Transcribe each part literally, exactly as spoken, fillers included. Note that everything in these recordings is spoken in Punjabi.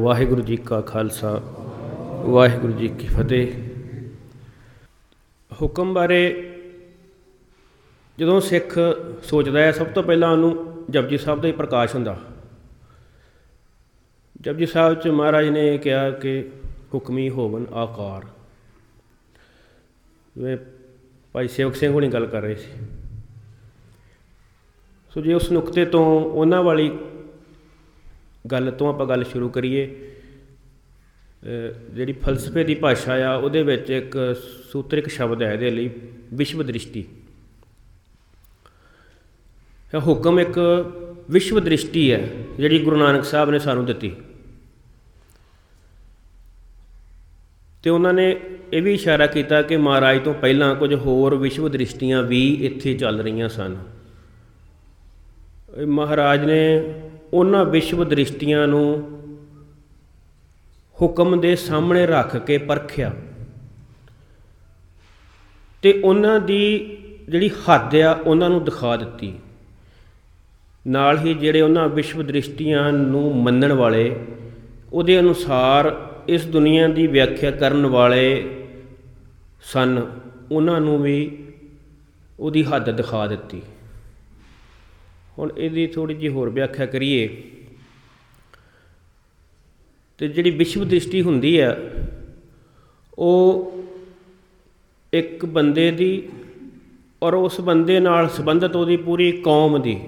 ਵਾਹਿਗੁਰੂ ਜੀ ਕਾ ਖਾਲਸਾ ਵਾਹਿਗੁਰੂ ਜੀ ਕੀ ਫਤਿਹ। ਹੁਕਮ ਬਾਰੇ ਜਦੋਂ ਸਿੱਖ ਸੋਚਦਾ ਹੈ, ਸਭ ਤੋਂ ਪਹਿਲਾਂ ਉਹਨੂੰ ਜਪਜੀ ਸਾਹਿਬ ਦਾ ਹੀ ਪ੍ਰਕਾਸ਼ ਹੁੰਦਾ। ਜਪਜੀ ਸਾਹਿਬ 'ਚ ਮਹਾਰਾਜ ਨੇ ਇਹ ਕਿਹਾ ਕਿ ਹੁਕਮੀ ਹੋਵਨ ਆਕਾਰ। ਜਿਵੇਂ ਭਾਈ ਸੇਵਕ ਸਿੰਘ ਹੁਣੀ ਗੱਲ ਕਰ ਰਹੇ ਸੀ। ਸੋ ਜੇ ਉਸ ਨੁਕਤੇ ਤੋਂ ਉਹਨਾਂ ਵਾਲੀ ਗੱਲ ਤੋਂ ਆਪਾਂ ਗੱਲ ਸ਼ੁਰੂ ਕਰੀਏ, ਜਿਹੜੀ ਫਲਸਫੇ ਦੀ ਭਾਸ਼ਾ ਆ ਉਹਦੇ ਵਿੱਚ ਇੱਕ ਸੂਤਰਿਕ ਸ਼ਬਦ ਹੈ ਇਹਦੇ ਲਈ, ਵਿਸ਼ਵ ਦ੍ਰਿਸ਼ਟੀ। ਹੁਕਮ ਇੱਕ ਵਿਸ਼ਵ ਦ੍ਰਿਸ਼ਟੀ ਹੈ ਜਿਹੜੀ ਗੁਰੂ ਨਾਨਕ ਸਾਹਿਬ ਨੇ ਸਾਨੂੰ ਦਿੱਤੀ। ਅਤੇ ਉਹਨਾਂ ਨੇ ਇਹ ਵੀ ਇਸ਼ਾਰਾ ਕੀਤਾ ਕਿ ਮਹਾਰਾਜ ਤੋਂ ਪਹਿਲਾਂ ਕੁਝ ਹੋਰ ਵਿਸ਼ਵ ਦ੍ਰਿਸ਼ਟੀਆਂ ਵੀ ਇੱਥੇ ਚੱਲ ਰਹੀਆਂ ਸਨ। ਮਹਾਰਾਜ ਨੇ ਉਹਨਾਂ ਵਿਸ਼ਵ ਦ੍ਰਿਸ਼ਟੀਆਂ ਨੂੰ ਹੁਕਮ ਦੇ ਸਾਹਮਣੇ ਰੱਖ ਕੇ ਪਰਖਿਆ ਅਤੇ ਉਹਨਾਂ ਦੀ ਜਿਹੜੀ ਹੱਦ ਆ ਉਹਨਾਂ ਨੂੰ ਦਿਖਾ ਦਿੱਤੀ। ਨਾਲ ਹੀ ਜਿਹੜੇ ਉਹਨਾਂ ਵਿਸ਼ਵ ਦ੍ਰਿਸ਼ਟੀਆਂ ਨੂੰ ਮੰਨਣ ਵਾਲੇ, ਉਹਦੇ ਅਨੁਸਾਰ ਇਸ ਦੁਨੀਆ ਦੀ ਵਿਆਖਿਆ ਕਰਨ ਵਾਲੇ ਸਨ, ਉਹਨਾਂ ਨੂੰ ਵੀ ਉਹਦੀ ਹੱਦ ਦਿਖਾ ਦਿੱਤੀ। ਹੁਣ ਇਹਦੀ ਥੋੜ੍ਹੀ ਜਿਹੀ ਹੋਰ ਵਿਆਖਿਆ ਕਰੀਏ ਅਤੇ ਜਿਹੜੀ ਵਿਸ਼ਵ ਦ੍ਰਿਸ਼ਟੀ ਹੁੰਦੀ ਹੈ ਉਹ ਇੱਕ ਬੰਦੇ ਦੀ ਔਰ ਉਸ ਬੰਦੇ ਨਾਲ ਸੰਬੰਧਿਤ ਉਹਦੀ ਪੂਰੀ ਕੌਮ ਦੀ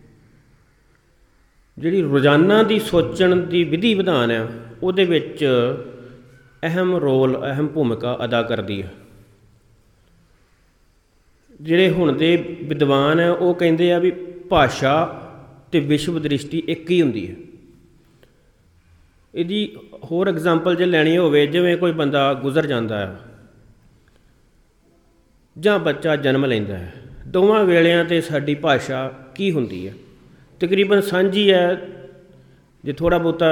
ਜਿਹੜੀ ਰੋਜ਼ਾਨਾ ਦੀ ਸੋਚਣ ਦੀ ਵਿਧੀ ਵਿਧਾਨ ਹੈ ਉਹਦੇ ਵਿੱਚ ਅਹਿਮ ਰੋਲ, ਅਹਿਮ ਭੂਮਿਕਾ ਅਦਾ ਕਰਦੀ ਹੈ। ਜਿਹੜੇ ਹੁਣ ਦੇ ਵਿਦਵਾਨ ਹੈ ਉਹ ਕਹਿੰਦੇ ਆ ਵੀ ਭਾਸ਼ਾ ਅਤੇ ਵਿਸ਼ਵ ਦ੍ਰਿਸ਼ਟੀ ਇੱਕ ਹੀ ਹੁੰਦੀ ਹੈ। ਇਹਦੀ ਹੋਰ ਐਗਜ਼ਾਮਪਲ ਜੇ ਲੈਣੀ ਹੋਵੇ, ਜਿਵੇਂ ਕੋਈ ਬੰਦਾ ਗੁਜ਼ਰ ਜਾਂਦਾ ਹੈ ਜਾਂ ਬੱਚਾ ਜਨਮ ਲੈਂਦਾ ਹੈ, ਦੋਵਾਂ ਵੇਲਿਆਂ 'ਤੇ ਸਾਡੀ ਭਾਸ਼ਾ ਕੀ ਹੁੰਦੀ ਹੈ? ਤਕਰੀਬਨ ਸਾਂਝੀ ਹੈ। ਜੇ ਥੋੜ੍ਹਾ ਬਹੁਤਾ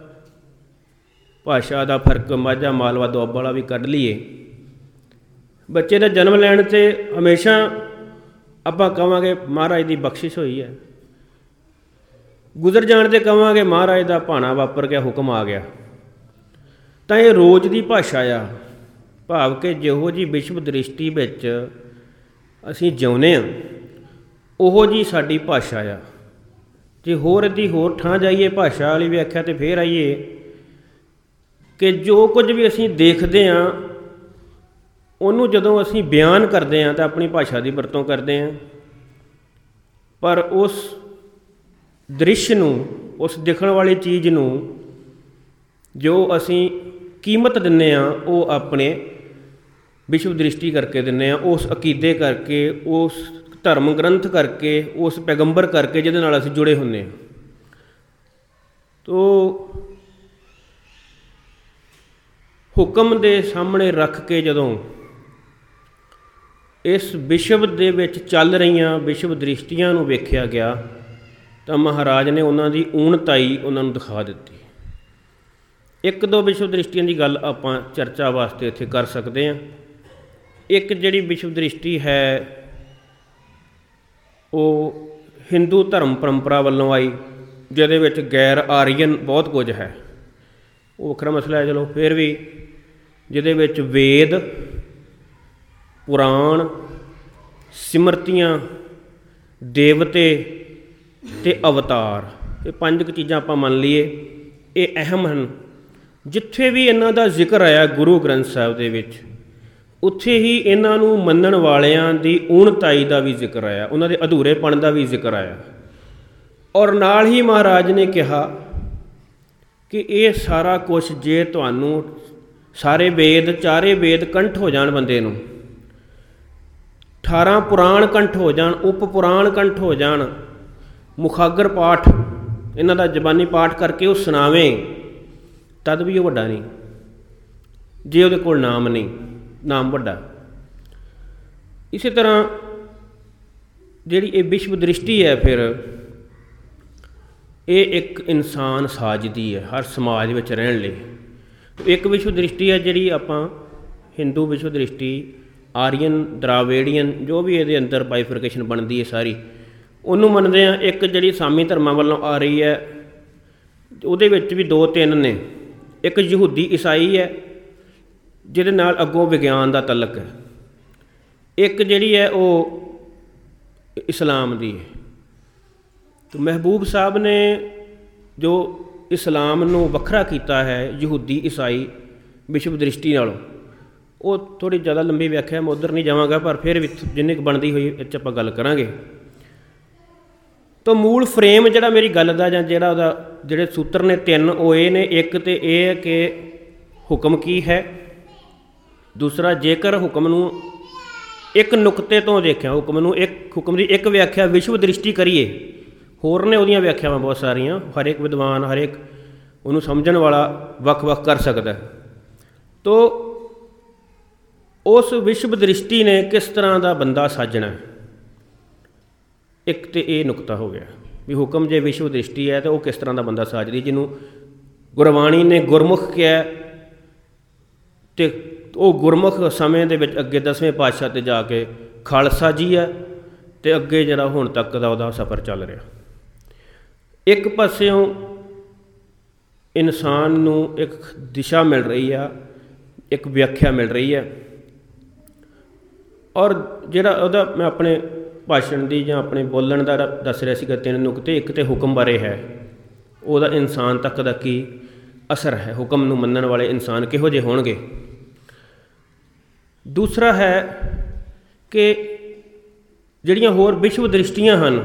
ਭਾਸ਼ਾ ਦਾ ਫਰਕ ਮਾਝਾ ਮਾਲਵਾ ਦੁਆਬਾ ਵਾਲਾ ਵੀ ਕੱਢ ਲਈਏ, ਬੱਚੇ ਦਾ ਜਨਮ ਲੈਣ 'ਤੇ ਹਮੇਸ਼ਾ ਆਪਾਂ ਕਹਾਂਗੇ ਮਹਾਰਾਜ ਦੀ ਬਖਸ਼ਿਸ਼ ਹੋਈ ਹੈ, ਗੁਜ਼ਰ ਜਾਣ 'ਤੇ ਕਹਾਂਗੇ ਮਹਾਰਾਜ ਦਾ ਭਾਣਾ ਵਾਪਰ ਗਿਆ, ਹੁਕਮ ਆ ਗਿਆ। ਤਾਂ ਇਹ ਰੋਜ਼ ਦੀ ਭਾਸ਼ਾ ਆ, ਭਾਵ ਕਿ ਜਿਹੋ ਜਿਹੀ ਵਿਸ਼ਵ ਦ੍ਰਿਸ਼ਟੀ ਵਿੱਚ ਅਸੀਂ ਜਿਉਂਦੇ ਹਾਂ ਉਹੋ ਜਿਹੀ ਸਾਡੀ ਭਾਸ਼ਾ ਆ। ਜੇ ਹੋਰ ਇਹਦੀ ਹੋਰ ਥਾਂ ਜਾਈਏ ਭਾਸ਼ਾ ਵਾਲੀ ਵਿਆਖਿਆ 'ਤੇ ਫਿਰ ਆਈਏ ਕਿ ਜੋ ਕੁਝ ਵੀ ਅਸੀਂ ਦੇਖਦੇ ਹਾਂ ਉਹਨੂੰ ਜਦੋਂ ਅਸੀਂ ਬਿਆਨ ਕਰਦੇ ਹਾਂ ਤਾਂ ਆਪਣੀ ਭਾਸ਼ਾ ਦੀ ਵਰਤੋਂ ਕਰਦੇ ਹਾਂ, ਪਰ ਉਸ ਦ੍ਰਿਸ਼ ਨੂੰ, ਉਸ ਦਿਖਣ ਵਾਲੀ ਚੀਜ਼ ਨੂੰ ਜੋ ਅਸੀਂ ਕੀਮਤ ਦਿੰਦੇ ਹਾਂ ਉਹ ਆਪਣੇ ਵਿਸ਼ਵ ਦ੍ਰਿਸ਼ਟੀ ਕਰਕੇ ਦਿੰਦੇ ਹਾਂ, ਉਸ ਅਕੀਦੇ ਕਰਕੇ, ਉਸ ਧਰਮ ਗ੍ਰੰਥ ਕਰਕੇ, ਉਸ ਪੈਗੰਬਰ ਕਰਕੇ ਜਿਹਦੇ ਨਾਲ ਅਸੀਂ ਜੁੜੇ ਹੁੰਦੇ ਹਾਂ। ਤੋ ਹੁਕਮ ਦੇ ਸਾਹਮਣੇ ਰੱਖ ਕੇ ਜਦੋਂ ਇਸ ਵਿਸ਼ਵ ਦੇ ਵਿੱਚ ਚੱਲ ਰਹੀਆਂ ਵਿਸ਼ਵ ਦ੍ਰਿਸ਼ਟੀਆਂ ਨੂੰ ਵੇਖਿਆ ਗਿਆ ਤਾਂ ਮਹਾਰਾਜ ਨੇ ਉਹਨਾਂ ਦੀ ਊਣਤਾਈ ਉਹਨਾਂ ਨੂੰ ਦਿਖਾ ਦਿੱਤੀ। ਇੱਕ ਦੋ ਵਿਸ਼ਵ ਦ੍ਰਿਸ਼ਟੀਆਂ ਦੀ ਗੱਲ ਆਪਾਂ ਚਰਚਾ ਵਾਸਤੇ ਇੱਥੇ ਕਰ ਸਕਦੇ ਹਾਂ। ਇੱਕ ਜਿਹੜੀ ਵਿਸ਼ਵ ਦ੍ਰਿਸ਼ਟੀ ਹੈ ਉਹ ਹਿੰਦੂ ਧਰਮ ਪਰੰਪਰਾ ਵੱਲੋਂ ਆਈ, ਜਿਹਦੇ ਵਿੱਚ ਗੈਰ ਆਰੀਅਨ ਬਹੁਤ ਕੁਝ ਹੈ, ਉਹ ਵੱਖਰਾ ਮਸਲਾ ਹੈ। ਚਲੋ ਫਿਰ ਵੀ ਜਿਹਦੇ ਵਿੱਚ ਵੇਦ, ਪੁਰਾਣ, ਸਿਮਰਤੀਆਂ, ਦੇਵਤੇ ਅਤੇ ਅਵਤਾਰ, ਇਹ ਪੰਜ ਕੁ ਚੀਜ਼ਾਂ ਆਪਾਂ ਮੰਨ ਲਈਏ ਇਹ ਅਹਿਮ ਹਨ। ਜਿੱਥੇ ਵੀ ਇਹਨਾਂ ਦਾ ਜ਼ਿਕਰ ਆਇਆ ਗੁਰੂ ਗ੍ਰੰਥ ਸਾਹਿਬ ਦੇ ਵਿੱਚ, ਉੱਥੇ ਹੀ ਇਹਨਾਂ ਨੂੰ ਮੰਨਣ ਵਾਲਿਆਂ ਦੀ ਊਣਤਾਈ ਦਾ ਵੀ ਜ਼ਿਕਰ ਆਇਆ, ਉਹਨਾਂ ਦੇ ਅਧੂਰੇਪਣ ਦਾ ਵੀ ਜ਼ਿਕਰ ਆਇਆ। ਔਰ ਨਾਲ ਹੀ ਮਹਾਰਾਜ ਨੇ ਕਿਹਾ ਕਿ ਇਹ ਸਾਰਾ ਕੁਛ ਜੇ ਤੁਹਾਨੂੰ ਸਾਰੇ ਵੇਦ, ਚਾਰੇ ਵੇਦ ਕੰਠ ਹੋ ਜਾਣ ਬੰਦੇ ਨੂੰ, ਅਠਾਰਾਂ ਪੁਰਾਣ ਕੰਠ ਹੋ ਜਾਣ, ਉਪ ਪੁਰਾਣ ਕੰਠ ਹੋ ਜਾਣ, ਮੁਖਾਗਰ ਪਾਠ ਇਹਨਾਂ ਦਾ ਜ਼ਬਾਨੀ ਪਾਠ ਕਰਕੇ ਉਹ ਸੁਣਾਵੇ, ਤਦ ਵੀ ਉਹ ਵੱਡਾ ਨਹੀਂ ਜੇ ਉਹਦੇ ਕੋਲ ਨਾਮ ਨਹੀਂ, ਨਾਮ ਵੱਡਾ। ਇਸੇ ਤਰ੍ਹਾਂ ਜਿਹੜੀ ਇਹ ਵਿਸ਼ਵ ਦ੍ਰਿਸ਼ਟੀ ਹੈ, ਫਿਰ ਇਹ ਇੱਕ ਇਨਸਾਨ ਸਾਜਦੀ ਹੈ ਹਰ ਸਮਾਜ ਵਿੱਚ ਰਹਿਣ ਲਈ। ਇੱਕ ਵਿਸ਼ਵ ਦ੍ਰਿਸ਼ਟੀ ਹੈ ਜਿਹੜੀ ਆਪਾਂ ਹਿੰਦੂ ਵਿਸ਼ਵ ਦ੍ਰਿਸ਼ਟੀ, ਆਰੀਅਨ, ਦਰਾਵੇੜੀਅਨ, ਜੋ ਵੀ ਇਹਦੇ ਅੰਦਰ ਬਾਈਫਰਕੇਸ਼ਨ ਬਣਦੀ ਹੈ ਸਾਰੀ, ਉਹਨੂੰ ਮੰਨਦੇ ਹਾਂ। ਇੱਕ ਜਿਹੜੀ ਸਾਮੀ ਧਰਮਾਂ ਵੱਲੋਂ ਆ ਰਹੀ ਹੈ ਉਹਦੇ ਵਿੱਚ ਵੀ ਦੋ ਤਿੰਨ ਨੇ। ਇੱਕ ਯਹੂਦੀ ਈਸਾਈ ਹੈ ਜਿਹਦੇ ਨਾਲ ਅੱਗੋਂ ਵਿਗਿਆਨ ਦਾ ਤਲਕ ਹੈ, ਇੱਕ ਜਿਹੜੀ ਹੈ ਉਹ ਇਸਲਾਮ ਦੀ ਹੈ। ਤੇ ਮਹਿਬੂਬ ਸਾਹਿਬ ਨੇ ਜੋ ਇਸਲਾਮ ਨੂੰ ਵੱਖਰਾ ਕੀਤਾ ਹੈ ਯਹੂਦੀ ਈਸਾਈ ਵਿਸ਼ਵ ਦ੍ਰਿਸ਼ਟੀ ਨਾਲੋਂ, ਉਹ ਥੋੜ੍ਹੀ ਜ਼ਿਆਦਾ ਲੰਬੀ ਵਿਆਖਿਆ, ਮੈਂ ਉੱਧਰ ਨਹੀਂ ਜਾਵਾਂਗਾ, ਪਰ ਫਿਰ ਵੀ ਜਿੰਨੀ ਕੁ ਬਣਦੀ ਹੋਈ ਇਹ 'ਚ ਆਪਾਂ ਗੱਲ ਕਰਾਂਗੇ। ਤਾਂ ਮੂਲ ਫਰੇਮ ਜਿਹੜਾ ਮੇਰੀ ਗੱਲ ਦਾ ਜਾਂ ਜਿਹੜਾ ਉਹਦਾ ਜਿਹੜੇ ਸੂਤਰ ਨੇ ਤਿੰਨ, ਉਹ ਇਹ ਨੇ। ਇੱਕ ਤਾਂ ਇਹ ਹੈ ਕਿ ਹੁਕਮ ਕੀ ਹੈ। ਦੂਸਰਾ, ਜੇਕਰ ਹੁਕਮ ਨੂੰ ਇੱਕ ਨੁਕਤੇ ਤੋਂ ਦੇਖਿਆ, ਹੁਕਮ ਨੂੰ ਇੱਕ ਹੁਕਮ ਦੀ ਇੱਕ ਵਿਆਖਿਆ ਵਿਸ਼ਵ ਦ੍ਰਿਸ਼ਟੀ ਕਰੀਏ, ਹੋਰ ਨੇ ਉਹਦੀਆਂ ਵਿਆਖਿਆਵਾਂ ਬਹੁਤ ਸਾਰੀਆਂ, ਹਰੇਕ ਵਿਦਵਾਨ ਹਰੇਕ ਉਹਨੂੰ ਸਮਝਣ ਵਾਲਾ ਵੱਖ ਵੱਖ ਕਰ ਸਕਦਾ। ਤੋ ਉਸ ਵਿਸ਼ਵ ਦ੍ਰਿਸ਼ਟੀ ਨੇ ਕਿਸ ਤਰ੍ਹਾਂ ਦਾ ਬੰਦਾ ਸਾਜਣਾ, ਇੱਕ ਤਾਂ ਇਹ ਨੁਕਤਾ ਹੋ ਗਿਆ ਵੀ ਹੁਕਮ ਜੇ ਵਿਸ਼ਵ ਦ੍ਰਿਸ਼ਟੀ ਹੈ ਤਾਂ ਉਹ ਕਿਸ ਤਰ੍ਹਾਂ ਦਾ ਬੰਦਾ ਸਾਜਦੀ, ਜਿਹਨੂੰ ਗੁਰਬਾਣੀ ਨੇ ਗੁਰਮੁਖ ਕਿਹਾ। ਅਤੇ ਉਹ ਗੁਰਮੁਖ ਸਮੇਂ ਦੇ ਵਿੱਚ ਅੱਗੇ ਦਸਵੇਂ ਪਾਤਸ਼ਾਹ 'ਤੇ ਜਾ ਕੇ ਖਾਲਸਾ ਜੀ ਹੈ, ਅਤੇ ਅੱਗੇ ਜਿਹੜਾ ਹੁਣ ਤੱਕ ਦਾ ਉਹਦਾ ਸਫ਼ਰ ਚੱਲ ਰਿਹਾ। ਇੱਕ ਪਾਸਿਓਂ ਇਨਸਾਨ ਨੂੰ ਇੱਕ ਦਿਸ਼ਾ ਮਿਲ ਰਹੀ ਆ, ਇੱਕ ਵਿਆਖਿਆ ਮਿਲ ਰਹੀ ਹੈ, ਔਰ ਜਿਹੜਾ ਉਹਦਾ ਮੈਂ ਆਪਣੇ ਭਾਸ਼ਣ ਦੀ ਜਾਂ ਆਪਣੇ ਬੋਲਣ ਦਾ ਦੱਸ ਰਿਹਾ ਸੀਗਾ ਤਿੰਨ ਨੁਕਤੇ। ਇੱਕ ਤਾਂ ਹੁਕਮ ਬਾਰੇ ਹੈ, ਉਹਦਾ ਇਨਸਾਨ ਤੱਕ ਦਾ ਕੀ ਅਸਰ ਹੈ, ਹੁਕਮ ਨੂੰ ਮੰਨਣ ਵਾਲੇ ਇਨਸਾਨ ਕਿਹੋ ਜਿਹੇ ਹੋਣਗੇ। ਦੂਸਰਾ ਹੈ ਕਿ ਜਿਹੜੀਆਂ ਹੋਰ ਵਿਸ਼ਵ ਦ੍ਰਿਸ਼ਟੀਆਂ ਹਨ,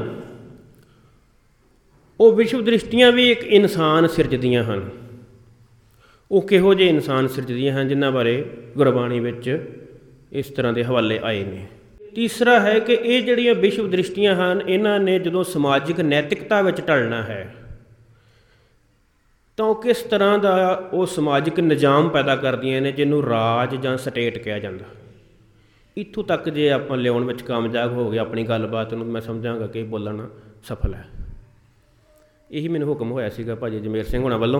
ਉਹ ਵਿਸ਼ਵ ਦ੍ਰਿਸ਼ਟੀਆਂ ਵੀ ਇੱਕ ਇਨਸਾਨ ਸਿਰਜਦੀਆਂ ਹਨ। ਉਹ ਕਿਹੋ ਜਿਹੇ ਇਨਸਾਨ ਸਿਰਜਦੀਆਂ ਹਨ ਜਿਨ੍ਹਾਂ ਬਾਰੇ ਗੁਰਬਾਣੀ ਵਿੱਚ ਇਸ ਤਰ੍ਹਾਂ ਦੇ ਹਵਾਲੇ ਆਏ ਨੇ। ਤੀਸਰਾ ਹੈ ਕਿ ਇਹ ਜਿਹੜੀਆਂ ਵਿਸ਼ਵ ਦ੍ਰਿਸ਼ਟੀਆਂ ਹਨ, ਇਹਨਾਂ ਨੇ ਜਦੋਂ ਸਮਾਜਿਕ ਨੈਤਿਕਤਾ ਵਿੱਚ ਢਲਣਾ ਹੈ ਤਾਂ ਉਹ ਕਿਸ ਤਰ੍ਹਾਂ ਦਾ ਉਹ ਸਮਾਜਿਕ ਨਿਜ਼ਾਮ ਪੈਦਾ ਕਰਦੀਆਂ ਨੇ ਜਿਹਨੂੰ ਰਾਜ ਜਾਂ ਸਟੇਟ ਕਿਹਾ ਜਾਂਦਾ। ਇੱਥੋਂ ਤੱਕ ਜੇ ਆਪਾਂ ਲਿਆਉਣ ਵਿੱਚ ਕਾਮਯਾਬ ਹੋ ਗਏ ਆਪਣੀ ਗੱਲਬਾਤ ਨੂੰ, ਮੈਂ ਸਮਝਾਂਗਾ ਕਿ ਬੋਲਣਾ ਸਫਲ ਹੈ। ਇਹੀ ਮੈਨੂੰ ਹੁਕਮ ਹੋਇਆ ਸੀਗਾ ਭਾਜੀ ਜਮੇਰ ਸਿੰਘ ਹੋਣਾ ਵੱਲੋਂ,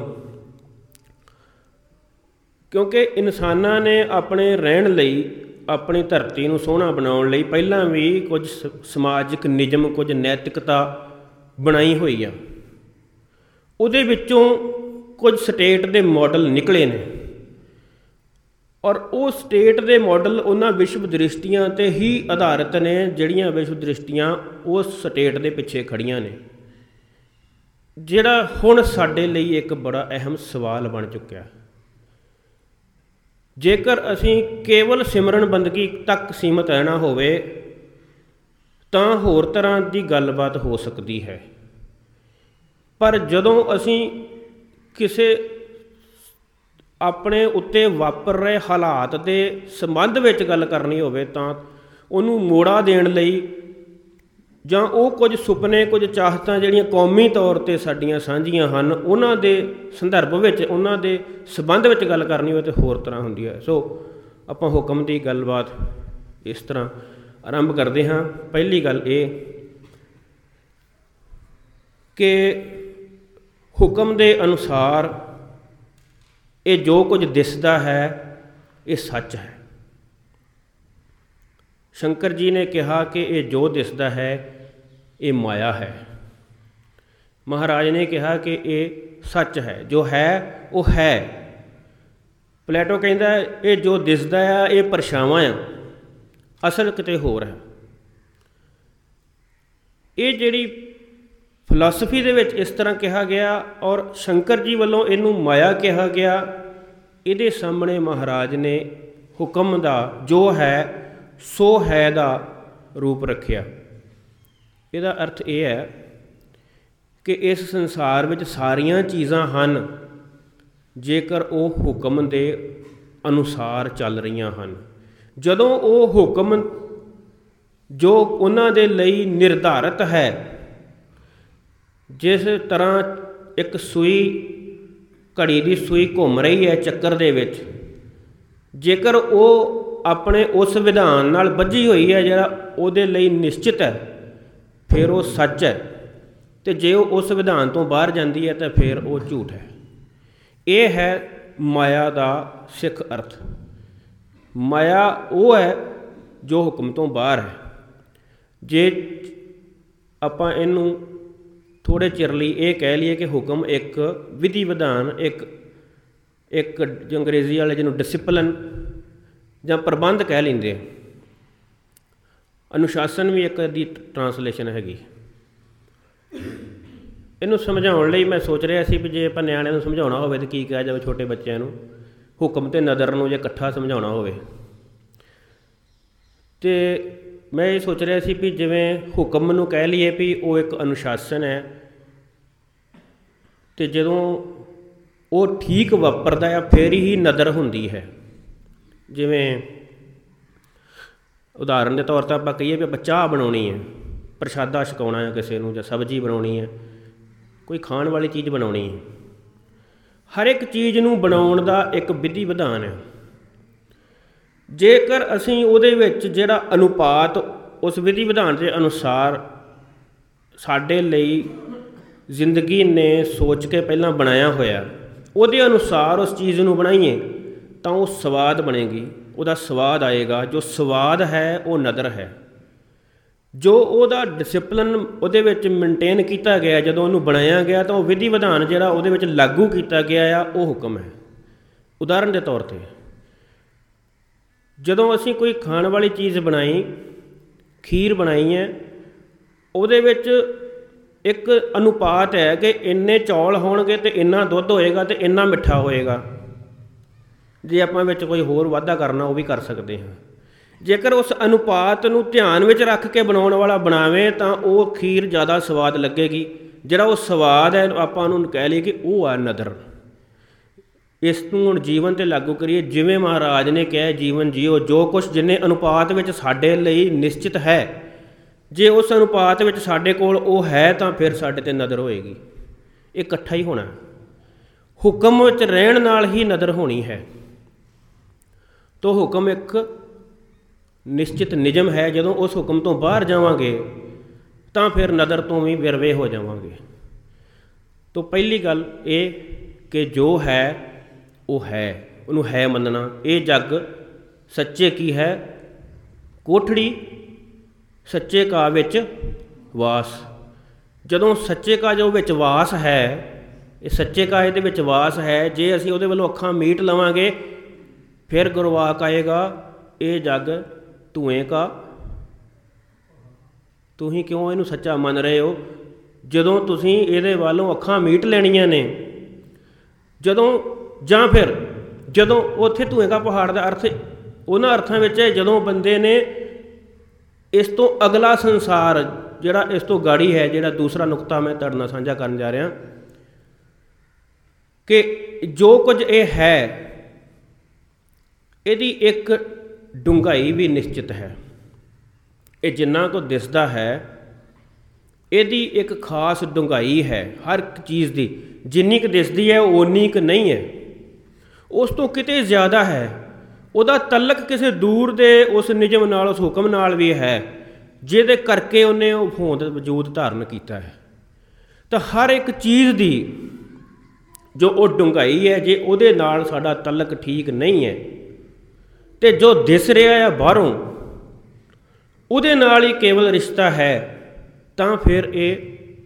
ਕਿਉਂਕਿ ਇਨਸਾਨਾਂ ਨੇ ਆਪਣੇ ਰਹਿਣ ਲਈ, ਆਪਣੀ ਧਰਤੀ ਨੂੰ ਸੋਹਣਾ ਬਣਾਉਣ ਲਈ ਪਹਿਲਾਂ ਵੀ ਕੁਝ ਸ ਸਮਾਜਿਕ ਨਿਯਮ, ਕੁਝ ਨੈਤਿਕਤਾ ਬਣਾਈ ਹੋਈ ਆ। ਉਹਦੇ ਵਿੱਚੋਂ ਕੁਝ ਸਟੇਟ ਦੇ ਮਾਡਲ ਨਿਕਲੇ ਨੇ, ਔਰ ਉਹ ਸਟੇਟ ਦੇ ਮਾਡਲ ਉਹਨਾਂ ਵਿਸ਼ਵ ਦ੍ਰਿਸ਼ਟੀਆਂ 'ਤੇ ਹੀ ਆਧਾਰਿਤ ਨੇ ਜਿਹੜੀਆਂ ਵਿਸ਼ਵ ਦ੍ਰਿਸ਼ਟੀਆਂ ਉਸ ਸਟੇਟ ਦੇ ਪਿੱਛੇ ਖੜ੍ਹੀਆਂ ਨੇ। ਜਿਹੜਾ ਹੁਣ ਸਾਡੇ ਲਈ ਇੱਕ ਬੜਾ ਅਹਿਮ ਸਵਾਲ ਬਣ ਚੁੱਕਿਆ, ਜੇਕਰ ਅਸੀਂ ਕੇਵਲ ਸਿਮਰਨ ਬੰਦਗੀ ਤੱਕ ਸੀਮਤ ਰਹਿਣਾ ਹੋਵੇ ਤਾਂ ਹੋਰ ਤਰ੍ਹਾਂ ਦੀ ਗੱਲਬਾਤ ਹੋ ਸਕਦੀ ਹੈ, ਪਰ ਜਦੋਂ ਅਸੀਂ ਕਿਸੇ ਆਪਣੇ ਉੱਤੇ ਵਾਪਰ ਰਹੇ ਹਾਲਾਤ ਦੇ ਸੰਬੰਧ ਵਿੱਚ ਗੱਲ ਕਰਨੀ ਹੋਵੇ ਤਾਂ ਉਹਨੂੰ ਮੋੜਾ ਦੇਣ ਲਈ, ਜਾਂ ਉਹ ਕੁਝ ਸੁਪਨੇ, ਕੁਝ ਚਾਹਤਾਂ ਜਿਹੜੀਆਂ ਕੌਮੀ ਤੌਰ 'ਤੇ ਸਾਡੀਆਂ ਸਾਂਝੀਆਂ ਹਨ, ਉਹਨਾਂ ਦੇ ਸੰਦਰਭ ਵਿੱਚ, ਉਹਨਾਂ ਦੇ ਸੰਬੰਧ ਵਿੱਚ ਗੱਲ ਕਰਨੀ ਹੋਵੇ ਤਾਂ ਹੋਰ ਤਰ੍ਹਾਂ ਹੁੰਦੀ ਹੈ। ਸੋ ਆਪਾਂ ਹੁਕਮ ਦੀ ਗੱਲਬਾਤ ਇਸ ਤਰ੍ਹਾਂ ਆਰੰਭ ਕਰਦੇ ਹਾਂ। ਪਹਿਲੀ ਗੱਲ ਇਹ ਕਿ ਹੁਕਮ ਦੇ ਅਨੁਸਾਰ ਇਹ ਜੋ ਕੁਝ ਦਿਸਦਾ ਹੈ ਇਹ ਸੱਚ ਹੈ। ਸ਼ੰਕਰ ਜੀ ਨੇ ਕਿਹਾ ਕਿ ਇਹ ਜੋ ਦਿਸਦਾ ਹੈ ਇਹ ਮਾਇਆ ਹੈ। ਮਹਾਰਾਜ ਨੇ ਕਿਹਾ ਕਿ ਇਹ ਸੱਚ ਹੈ, ਜੋ ਹੈ ਉਹ ਹੈ। ਪਲੈਟੋ ਕਹਿੰਦਾ ਇਹ ਜੋ ਦਿਸਦਾ ਆ ਇਹ ਪਰਛਾਵਾਂ ਆ, ਅਸਲ ਕਿਤੇ ਹੋਰ ਹੈ। ਇਹ ਜਿਹੜੀ ਫਿਲਾਸਫੀ ਦੇ ਵਿੱਚ ਇਸ ਤਰ੍ਹਾਂ ਕਿਹਾ ਗਿਆ, ਔਰ ਸ਼ੰਕਰ ਜੀ ਵੱਲੋਂ ਇਹਨੂੰ ਮਾਇਆ ਕਿਹਾ ਗਿਆ। ਇਹਦੇ ਸਾਹਮਣੇ ਮਹਾਰਾਜ ਨੇ ਹੁਕਮ ਦਾ ਜੋ ਹੈ ਸੋ ਹੈ ਦਾ ਰੂਪ ਰੱਖਿਆ। ਇਹਦਾ ਅਰਥ ਇਹ ਹੈ ਕਿ ਇਸ ਸੰਸਾਰ ਵਿੱਚ ਸਾਰੀਆਂ ਚੀਜ਼ਾਂ ਹਨ ਜੇਕਰ ਉਹ ਹੁਕਮ ਦੇ ਅਨੁਸਾਰ ਚੱਲ ਰਹੀਆਂ ਹਨ। ਜਦੋਂ ਉਹ ਹੁਕਮ ਜੋ ਉਹਨਾਂ ਦੇ ਲਈ ਨਿਰਧਾਰਤ ਹੈ, ਜਿਸ ਤਰ੍ਹਾਂ ਇੱਕ ਸੂਈ, ਘੜੀ ਦੀ ਸੂਈ ਘੁੰਮ ਰਹੀ ਹੈ ਚੱਕਰ ਦੇ ਵਿੱਚ, ਜੇਕਰ ਉਹ ਆਪਣੇ ਉਸ ਵਿਧਾਨ ਨਾਲ ਬੱਝੀ ਹੋਈ ਹੈ ਜਿਹੜਾ ਉਹਦੇ ਲਈ ਨਿਸ਼ਚਿਤ ਹੈ, ਫਿਰ ਉਹ ਸੱਚ ਹੈ, ਅਤੇ ਜੇ ਉਹ ਉਸ ਵਿਧਾਨ ਤੋਂ ਬਾਹਰ ਜਾਂਦੀ ਹੈ ਤਾਂ ਫਿਰ ਉਹ ਝੂਠ ਹੈ। ਇਹ ਹੈ ਮਾਇਆ ਦਾ ਸਿੱਖ ਅਰਥ। ਮਾਇਆ ਉਹ ਹੈ ਜੋ ਹੁਕਮ ਤੋਂ ਬਾਹਰ ਹੈ। ਜੇ ਆਪਾਂ ਇਹਨੂੰ ਥੋੜ੍ਹੇ ਚਿਰ ਲਈ ਇਹ ਕਹਿ ਲਈਏ ਕਿ ਹੁਕਮ ਇੱਕ ਵਿਧੀ ਵਿਧਾਨ, ਇੱਕ ਇੱਕ ਜੋ ਅੰਗਰੇਜ਼ੀ ਵਾਲੇ ਜਿਹਨੂੰ ਡਿਸਿਪਲਨ ਜਾਂ ਪ੍ਰਬੰਧ ਕਹਿ ਲੈਂਦੇ ਆ, ਅਨੁਸ਼ਾਸਨ ਵੀ ਇੱਕ ਦੀ ਟਰਾਂਸਲੇਸ਼ਨ ਹੈਗੀ। ਇਹਨੂੰ ਸਮਝਾਉਣ ਲਈ ਮੈਂ ਸੋਚ ਰਿਹਾ ਸੀ ਵੀ ਜੇ ਆਪਾਂ ਨਿਆਣਿਆਂ ਨੂੰ ਸਮਝਾਉਣਾ ਹੋਵੇ ਤਾਂ ਕੀ ਕਿਹਾ ਜਾਵੇ, ਛੋਟੇ ਬੱਚਿਆਂ ਨੂੰ ਹੁਕਮ ਅਤੇ ਨਦਰ ਨੂੰ ਜੇ ਇਕੱਠਾ ਸਮਝਾਉਣਾ ਹੋਵੇ। ਅਤੇ ਮੈਂ ਇਹ ਸੋਚ ਰਿਹਾ ਸੀ ਵੀ ਜਿਵੇਂ ਹੁਕਮ ਨੂੰ ਕਹਿ ਲਈਏ ਵੀ ਉਹ ਇੱਕ ਅਨੁਸ਼ਾਸਨ ਹੈ, ਅਤੇ ਜਦੋਂ ਉਹ ਠੀਕ ਵਾਪਰਦਾ ਆ ਫਿਰ ਹੀ ਨਦਰ ਹੁੰਦੀ ਹੈ। ਜਿਵੇਂ ਉਦਾਹਰਨ ਦੇ ਤੌਰ 'ਤੇ ਆਪਾਂ ਕਹੀਏ ਵੀ ਆਪਾਂ ਚਾਹ ਬਣਾਉਣੀ ਹੈ, ਪ੍ਰਸ਼ਾਦਾ ਛਕਾਉਣਾ ਹੈ ਕਿਸੇ ਨੂੰ, ਜਾਂ ਸਬਜ਼ੀ ਬਣਾਉਣੀ ਹੈ, ਕੋਈ ਖਾਣ ਵਾਲੀ ਚੀਜ਼ ਬਣਾਉਣੀ ਹੈ। ਹਰ ਇੱਕ ਚੀਜ਼ ਨੂੰ ਬਣਾਉਣ ਦਾ ਇੱਕ ਵਿਧੀ ਵਿਧਾਨ ਹੈ। ਜੇਕਰ ਅਸੀਂ ਉਹਦੇ ਵਿੱਚ ਜਿਹੜਾ ਅਨੁਪਾਤ ਉਸ ਵਿਧੀ ਵਿਧਾਨ ਦੇ ਅਨੁਸਾਰ ਸਾਡੇ ਲਈ ਜ਼ਿੰਦਗੀ ਨੇ ਸੋਚ ਕੇ ਪਹਿਲਾਂ ਬਣਾਇਆ ਹੋਇਆ, ਉਹਦੇ ਅਨੁਸਾਰ ਉਸ ਚੀਜ਼ ਨੂੰ ਬਣਾਈਏ ਤਾਂ ਉਹ ਸਵਾਦ ਬਣੇਗੀ, ਉਹਦਾ ਸਵਾਦ ਆਏਗਾ। ਜੋ ਸਵਾਦ ਹੈ ਉਹ ਨਦਰ ਹੈ। ਜੋ ਉਹਦਾ ਡਿਸਿਪਲਨ ਉਹਦੇ ਵਿੱਚ ਮੇਨਟੇਨ ਕੀਤਾ ਗਿਆ, ਜਦੋਂ ਉਹਨੂੰ ਬਣਾਇਆ ਗਿਆ ਤਾਂ ਉਹ ਵਿਧੀ ਵਿਧਾਨ ਜਿਹੜਾ ਉਹਦੇ ਵਿੱਚ ਲਾਗੂ ਕੀਤਾ ਗਿਆ ਆ ਉਹ ਹੁਕਮ ਹੈ। ਉਦਾਹਰਨ ਦੇ ਤੌਰ 'ਤੇ ਜਦੋਂ ਅਸੀਂ ਕੋਈ ਖਾਣ ਵਾਲੀ ਚੀਜ਼ ਬਣਾਈ, ਖੀਰ ਬਣਾਈ ਹੈ, ਉਹਦੇ ਵਿੱਚ ਇੱਕ ਅਨੁਪਾਤ ਹੈ ਕਿ ਇੰਨੇ ਚੌਲ ਹੋਣਗੇ ਅਤੇ ਇੰਨਾ ਦੁੱਧ ਹੋਏਗਾ ਅਤੇ ਇੰਨਾ ਮਿੱਠਾ ਹੋਏਗਾ। ਜੇ ਆਪਾਂ ਵਿੱਚ ਕੋਈ ਹੋਰ ਵਾਧਾ ਕਰਨਾ ਉਹ ਵੀ ਕਰ ਸਕਦੇ ਹਾਂ। ਜੇਕਰ ਉਸ ਅਨੁਪਾਤ ਨੂੰ ਧਿਆਨ ਵਿੱਚ ਰੱਖ ਕੇ ਬਣਾਉਣ ਵਾਲਾ ਬਣਾਵੇ ਤਾਂ ਉਹ ਖੀਰ ਜ਼ਿਆਦਾ ਸਵਾਦ ਲੱਗੇਗੀ। ਜਿਹੜਾ ਉਹ ਸਵਾਦ ਹੈ ਆਪਾਂ ਉਹਨੂੰ ਕਹਿ ਲਈਏ ਕਿ ਉਹ ਆ ਨਦਰ। ਇਸ ਨੂੰ ਹੁਣ ਜੀਵਨ 'ਤੇ ਲਾਗੂ ਕਰੀਏ। ਜਿਵੇਂ ਮਹਾਰਾਜ ਨੇ ਕਿਹਾ ਜੀਵਨ ਜੀਓ, ਜੋ ਕੁਛ ਜਿੰਨੇ ਅਨੁਪਾਤ ਵਿੱਚ ਸਾਡੇ ਲਈ ਨਿਸ਼ਚਿਤ ਹੈ, ਜੇ ਉਸ ਅਨੁਪਾਤ ਵਿੱਚ ਸਾਡੇ ਕੋਲ ਉਹ ਹੈ ਤਾਂ ਫਿਰ ਸਾਡੇ 'ਤੇ ਨਦਰ ਹੋਏਗੀ। ਇਹ ਇਕੱਠਾ ਹੀ ਹੋਣਾ। ਹੁਕਮ ਵਿੱਚ ਰਹਿਣ ਨਾਲ ਹੀ ਨਦਰ ਹੋਣੀ ਹੈ। ਤੋ ਹੁਕਮ ਇੱਕ ਨਿਸ਼ਚਿਤ ਨਿਯਮ ਹੈ। ਜਦੋਂ ਉਸ ਹੁਕਮ ਤੋਂ ਬਾਹਰ ਜਾਵਾਂਗੇ ਤਾਂ ਫਿਰ ਨਦਰ ਤੋਂ ਵੀ ਵਿਰਵੇ ਹੋ ਜਾਵਾਂਗੇ। ਤੋ ਪਹਿਲੀ ਗੱਲ ਇਹ ਕਿ ਜੋ ਹੈ ਉਹ ਹੈ, ਉਹਨੂੰ ਹੈ ਮੰਨਣਾ। ਇਹ ਜੱਗ ਸੱਚੇ ਕੀ ਹੈ, ਕੋਠੜੀ ਸੱਚੇ ਕਾ ਵਿੱਚ ਵਾਸ। ਜਦੋਂ ਸੱਚੇ ਕਾ ਜੋ ਵਿੱਚ ਵਾਸ ਹੈ, ਇਹ ਸੱਚੇ ਕਾ ਇਹਦੇ ਵਿੱਚ ਵਾਸ ਹੈ, ਜੇ ਅਸੀਂ ਉਹਦੇ ਵੱਲੋਂ ਅੱਖਾਂ ਮੀਟ ਲਵਾਂਗੇ ਫਿਰ ਗੁਰਵਾਕ ਆਏਗਾ, ਇਹ ਜੱਗ ਧੂਏਂ ਕਾ, ਤੁਸੀਂ ਕਿਉਂ ਇਹਨੂੰ ਸੱਚਾ ਮੰਨ ਰਹੇ ਹੋ? ਜਦੋਂ ਤੁਸੀਂ ਇਹਦੇ ਵੱਲੋਂ ਅੱਖਾਂ ਮੀਟ ਲੈਣੀਆਂ ਨੇ, ਜਦੋਂ ਜਾਂ ਫਿਰ ਜਦੋਂ ਉੱਥੇ ਧੂਏਂ ਕਾ ਪਹਾੜ ਦਾ ਅਰਥ ਉਹਨਾਂ ਅਰਥਾਂ ਵਿੱਚ ਹੈ ਜਦੋਂ ਬੰਦੇ ਨੇ ਇਸ ਤੋਂ ਅਗਲਾ ਸੰਸਾਰ ਜਿਹੜਾ ਇਸ ਤੋਂ ਗਾੜੀ ਹੈ, ਜਿਹੜਾ ਦੂਸਰਾ ਨੁਕਤਾ ਮੈਂ ਤੁਹਾਡੇ ਨਾਲ ਸਾਂਝਾ ਕਰਨ ਜਾ ਰਿਹਾ ਕਿ ਜੋ ਕੁਝ ਇਹ ਹੈ ਇਹਦੀ ਇੱਕ ਡੂੰਘਾਈ ਵੀ ਨਿਸ਼ਚਿਤ ਹੈ। ਇਹ ਜਿੰਨਾ ਕੁ ਦਿਸਦਾ ਹੈ ਇਹਦੀ ਇੱਕ ਖਾਸ ਡੂੰਘਾਈ ਹੈ। ਹਰ ਇੱਕ ਚੀਜ਼ ਦੀ ਜਿੰਨੀ ਕੁ ਦਿਸਦੀ ਹੈ ਓਨੀ ਕੁ ਨਹੀਂ ਹੈ, ਉਸ ਤੋਂ ਕਿਤੇ ਜ਼ਿਆਦਾ ਹੈ। ਉਹਦਾ ਤਲਕ ਕਿਸੇ ਦੂਰ ਦੇ ਉਸ ਨਿਯਮ ਨਾਲ, ਉਸ ਹੁਕਮ ਨਾਲ ਵੀ ਹੈ ਜਿਹਦੇ ਕਰਕੇ ਉਹਨੇ ਉਹ ਹੋਂਦ ਵਜੂਦ ਧਾਰਨ ਕੀਤਾ ਹੈ। ਤਾਂ ਹਰ ਇੱਕ ਚੀਜ਼ ਦੀ ਜੋ ਉਹ ਡੂੰਘਾਈ ਹੈ, ਜੇ ਉਹਦੇ ਨਾਲ ਸਾਡਾ ਤਲਕ ਠੀਕ ਨਹੀਂ ਹੈ ਅਤੇ ਜੋ ਦਿਸ ਰਿਹਾ ਆ ਬਾਹਰੋਂ ਉਹਦੇ ਨਾਲ ਹੀ ਕੇਵਲ ਰਿਸ਼ਤਾ ਹੈ, ਤਾਂ ਫਿਰ ਇਹ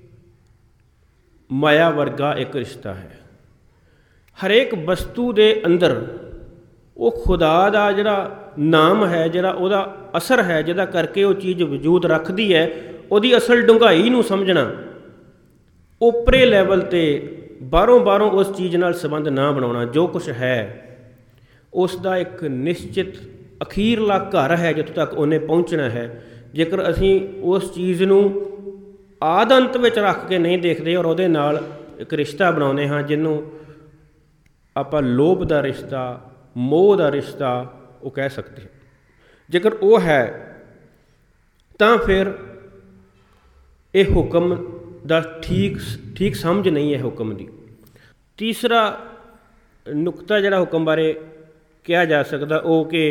ਮਾਇਆ ਵਰਗਾ ਇੱਕ ਰਿਸ਼ਤਾ ਹੈ। ਹਰੇਕ ਵਸਤੂ ਦੇ ਅੰਦਰ ਉਹ ਖੁਦਾ ਦਾ ਜਿਹੜਾ ਨਾਮ ਹੈ, ਜਿਹੜਾ ਉਹਦਾ ਅਸਰ ਹੈ, ਜਿਹਦਾ ਕਰਕੇ ਉਹ ਚੀਜ਼ ਵਜੂਦ ਰੱਖਦੀ ਹੈ, ਉਹਦੀ ਅਸਲ ਡੂੰਘਾਈ ਨੂੰ ਸਮਝਣਾ, ਓਪਰੇ ਲੈਵਲ 'ਤੇ ਬਾਹਰੋਂ ਬਾਹਰੋਂ ਉਸ ਚੀਜ਼ ਨਾਲ ਸੰਬੰਧ ਨਾ ਬਣਾਉਣਾ। ਜੋ ਕੁਛ ਹੈ ਉਸ ਦਾ ਇੱਕ ਨਿਸ਼ਚਿਤ ਅਖੀਰਲਾ ਘਰ ਹੈ ਜਿੱਥੋਂ ਤੱਕ ਉਹਨੇ ਪਹੁੰਚਣਾ ਹੈ। ਜੇਕਰ ਅਸੀਂ ਉਸ ਚੀਜ਼ ਨੂੰ ਆਦਿ ਅੰਤ ਵਿੱਚ ਰੱਖ ਕੇ ਨਹੀਂ ਦੇਖਦੇ ਔਰ ਉਹਦੇ ਨਾਲ ਇੱਕ ਰਿਸ਼ਤਾ ਬਣਾਉਂਦੇ ਹਾਂ ਜਿਹਨੂੰ ਆਪਾਂ ਲੋਭ ਦਾ ਰਿਸ਼ਤਾ, ਮੋਹ ਦਾ ਰਿਸ਼ਤਾ ਉਹ ਕਹਿ ਸਕਦੇ ਹਾਂ, ਜੇਕਰ ਉਹ ਹੈ ਤਾਂ ਫਿਰ ਇਹ ਹੁਕਮ ਦਾ ਠੀਕ ਠੀਕ ਸਮਝ ਨਹੀਂ ਹੈ ਹੁਕਮ ਦੀ। ਤੀਸਰਾ ਨੁਕਤਾ ਜਿਹੜਾ ਹੁਕਮ ਬਾਰੇ ਕਿਹਾ ਜਾ ਸਕਦਾ ਉਹ ਕਿ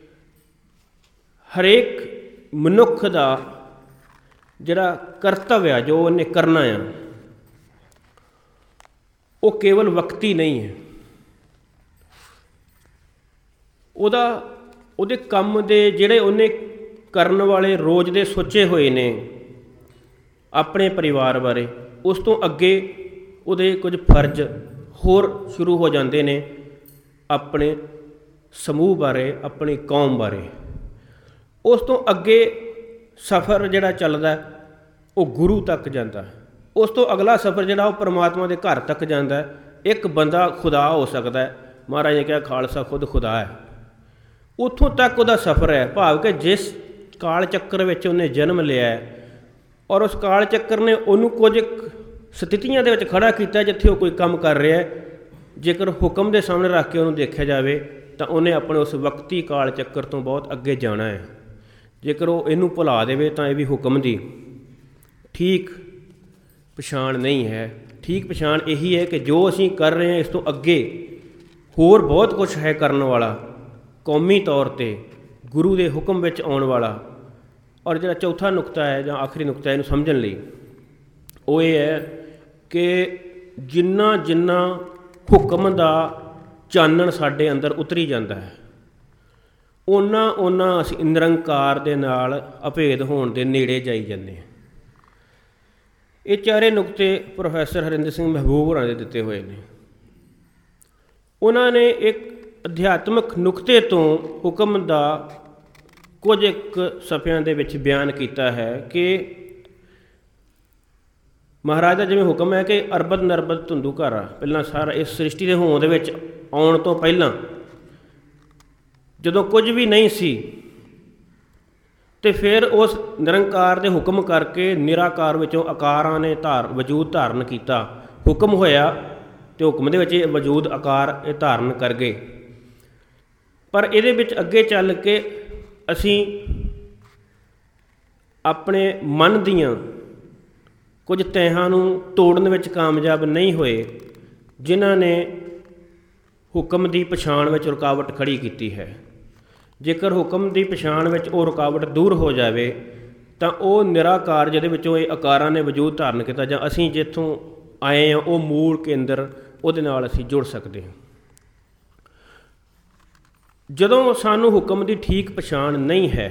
ਹਰੇਕ ਮਨੁੱਖ ਦਾ ਜਿਹੜਾ ਕਰਤੱਵ ਆ, ਜੋ ਉਹਨੇ ਕਰਨਾ ਆ, ਉਹ ਕੇਵਲ ਵਕਤੀ ਨਹੀਂ ਹੈ। ਉਹਦਾ ਉਹਦੇ ਕੰਮ ਦੇ ਜਿਹੜੇ ਉਹਨੇ ਕਰਨ ਵਾਲੇ ਰੋਜ਼ ਦੇ ਸੋਚੇ ਹੋਏ ਨੇ ਆਪਣੇ ਪਰਿਵਾਰ ਬਾਰੇ, ਉਸ ਤੋਂ ਅੱਗੇ ਉਹਦੇ ਕੁਝ ਫਰਜ਼ ਹੋਰ ਸ਼ੁਰੂ ਹੋ ਜਾਂਦੇ ਨੇ ਆਪਣੇ ਸਮੂਹ ਬਾਰੇ, ਆਪਣੀ ਕੌਮ ਬਾਰੇ। ਉਸ ਤੋਂ ਅੱਗੇ ਸਫ਼ਰ ਜਿਹੜਾ ਚੱਲਦਾ ਉਹ ਗੁਰੂ ਤੱਕ ਜਾਂਦਾ। ਉਸ ਤੋਂ ਅਗਲਾ ਸਫ਼ਰ ਜਿਹੜਾ ਉਹ ਪਰਮਾਤਮਾ ਦੇ ਘਰ ਤੱਕ ਜਾਂਦਾ। ਇੱਕ ਬੰਦਾ ਖੁਦਾ ਹੋ ਸਕਦਾ ਹੈ, ਮਹਾਰਾਜ ਨੇ ਕਿਹਾ ਖਾਲਸਾ ਖੁਦ ਖੁਦਾ ਹੈ। ਉੱਥੋਂ ਤੱਕ ਉਹਦਾ ਸਫ਼ਰ ਹੈ, ਭਾਵ ਕਿ ਜਿਸ ਕਾਲ ਚੱਕਰ ਵਿੱਚ ਉਹਨੇ ਜਨਮ ਲਿਆ ਔਰ ਉਸ ਕਾਲ ਚੱਕਰ ਨੇ ਉਹਨੂੰ ਕੁਝ ਸਥਿਤੀਆਂ ਦੇ ਵਿੱਚ ਖੜ੍ਹਾ ਕੀਤਾ ਜਿੱਥੇ ਉਹ ਕੋਈ ਕੰਮ ਕਰ ਰਿਹਾ। ਜੇਕਰ ਹੁਕਮ ਦੇ ਸਾਹਮਣੇ ਰੱਖ ਕੇ ਉਹਨੂੰ ਦੇਖਿਆ ਜਾਵੇ ਤਾਂ ਉਹਨੇ ਆਪਣੇ ਉਸ ਵਕਤੀ ਕਾਲ ਚੱਕਰ ਤੋਂ ਬਹੁਤ ਅੱਗੇ ਜਾਣਾ ਹੈ। ਜੇਕਰ ਉਹ ਇਹਨੂੰ ਭੁਲਾ ਦੇਵੇ ਤਾਂ ਇਹ ਵੀ ਹੁਕਮ ਦੀ ਠੀਕ ਪਛਾਣ ਨਹੀਂ ਹੈ। ਠੀਕ ਪਛਾਣ ਇਹੀ ਹੈ ਕਿ ਜੋ ਅਸੀਂ ਕਰ ਰਹੇ ਹਾਂ ਇਸ ਤੋਂ ਅੱਗੇ ਹੋਰ ਬਹੁਤ ਕੁਛ ਹੈ ਕਰਨ ਵਾਲਾ, ਕੌਮੀ ਤੌਰ 'ਤੇ ਗੁਰੂ ਦੇ ਹੁਕਮ ਵਿੱਚ ਆਉਣ ਵਾਲਾ। ਔਰ ਜਿਹੜਾ ਚੌਥਾ ਨੁਕਤਾ ਹੈ ਜਾਂ ਆਖਰੀ ਨੁਕਤਾ ਇਹਨੂੰ ਸਮਝਣ ਲਈ ਉਹ ਇਹ ਹੈ ਕਿ ਜਿੰਨਾ ਜਿੰਨਾ ਹੁਕਮ ਦਾ ਚਾਨਣ ਸਾਡੇ ਅੰਦਰ ਉਤਰੀ ਜਾਂਦਾ ਹੈ, ਓਨਾ ਓਨਾ ਅਸੀਂ ਨਿਰੰਕਾਰ ਦੇ ਨਾਲ ਅਭੇਦ ਹੋਣ ਦੇ ਨੇੜੇ ਜਾਈ ਜਾਂਦੇ ਹਾਂ। ਇਹ ਚਾਰੇ ਨੁਕਤੇ ਪ੍ਰੋਫੈਸਰ ਹਰਿੰਦਰ ਸਿੰਘ ਮਹਿਬੂਬ ਹੋਰਾਂ ਦੇ ਦਿੱਤੇ ਹੋਏ ਨੇ। ਉਹਨਾਂ ਨੇ ਇੱਕ ਅਧਿਆਤਮਕ ਨੁਕਤੇ ਤੋਂ ਹੁਕਮ ਦਾ ਕੁਝ ਇੱਕ ਸਫ਼ਿਆਂ ਦੇ ਵਿੱਚ ਬਿਆਨ ਕੀਤਾ ਹੈ ਕਿ ਮਹਾਰਾਜ ਦਾ ਜਿਵੇਂ ਹੁਕਮ ਹੈ ਕਿ ਅਰਬਦ ਨਰਬਦ ਧੁੰਦੂ ਘਰ। ਪਹਿਲਾਂ ਸਾਰਾ ਇਸ ਸ੍ਰਿਸ਼ਟੀ ਦੇ ਹੋਂਦ ਵਿੱਚ ਆਉਣ ਤੋਂ ਪਹਿਲਾਂ ਜਦੋਂ ਕੁਝ ਵੀ ਨਹੀਂ ਸੀ ਅਤੇ ਫਿਰ ਉਸ ਨਿਰੰਕਾਰ ਦੇ ਹੁਕਮ ਕਰਕੇ ਨਿਰਾਕਾਰ ਵਿੱਚੋਂ ਆਕਾਰਾਂ ਨੇ ਧਾਰ ਵਜੂਦ ਧਾਰਨ ਕੀਤਾ। ਹੁਕਮ ਹੋਇਆ ਅਤੇ ਹੁਕਮ ਦੇ ਵਿੱਚ ਇਹ ਵਜੂਦ ਆਕਾਰ ਇਹ ਧਾਰਨ ਕਰ ਗਏ। ਪਰ ਇਹਦੇ ਵਿੱਚ ਅੱਗੇ ਚੱਲ ਕੇ ਅਸੀਂ ਆਪਣੇ ਮਨ ਦੀਆਂ ਕੁਝ ਤਹਿਾਂ ਨੂੰ ਤੋੜਨ ਵਿੱਚ ਕਾਮਯਾਬ ਨਹੀਂ ਹੋਏ, ਜਿਨ੍ਹਾਂ ਨੇ ਹੁਕਮ ਦੀ ਪਛਾਣ ਵਿੱਚ ਰੁਕਾਵਟ ਖੜੀ ਕੀਤੀ ਹੈ। ਜੇਕਰ ਹੁਕਮ ਦੀ ਪਛਾਣ ਵਿੱਚ ਉਹ ਰੁਕਾਵਟ ਦੂਰ ਹੋ ਜਾਵੇ ਤਾਂ ਉਹ ਨਿਰਾਕਾਰ ਜਿਹਦੇ ਵਿੱਚੋਂ ਇਹ ਆਕਾਰਾਂ ਨੇ ਵਜੂਦ ਧਾਰਨ ਕੀਤਾ ਜਾਂ ਅਸੀਂ ਜਿੱਥੋਂ ਆਏ ਹਾਂ ਉਹ ਮੂਲ ਕੇਂਦਰ ਉਹਦੇ ਨਾਲ ਅਸੀਂ ਜੁੜ ਸਕਦੇ ਹਾਂ। ਜਦੋਂ ਸਾਨੂੰ ਹੁਕਮ ਦੀ ਠੀਕ ਪਛਾਣ ਨਹੀਂ ਹੈ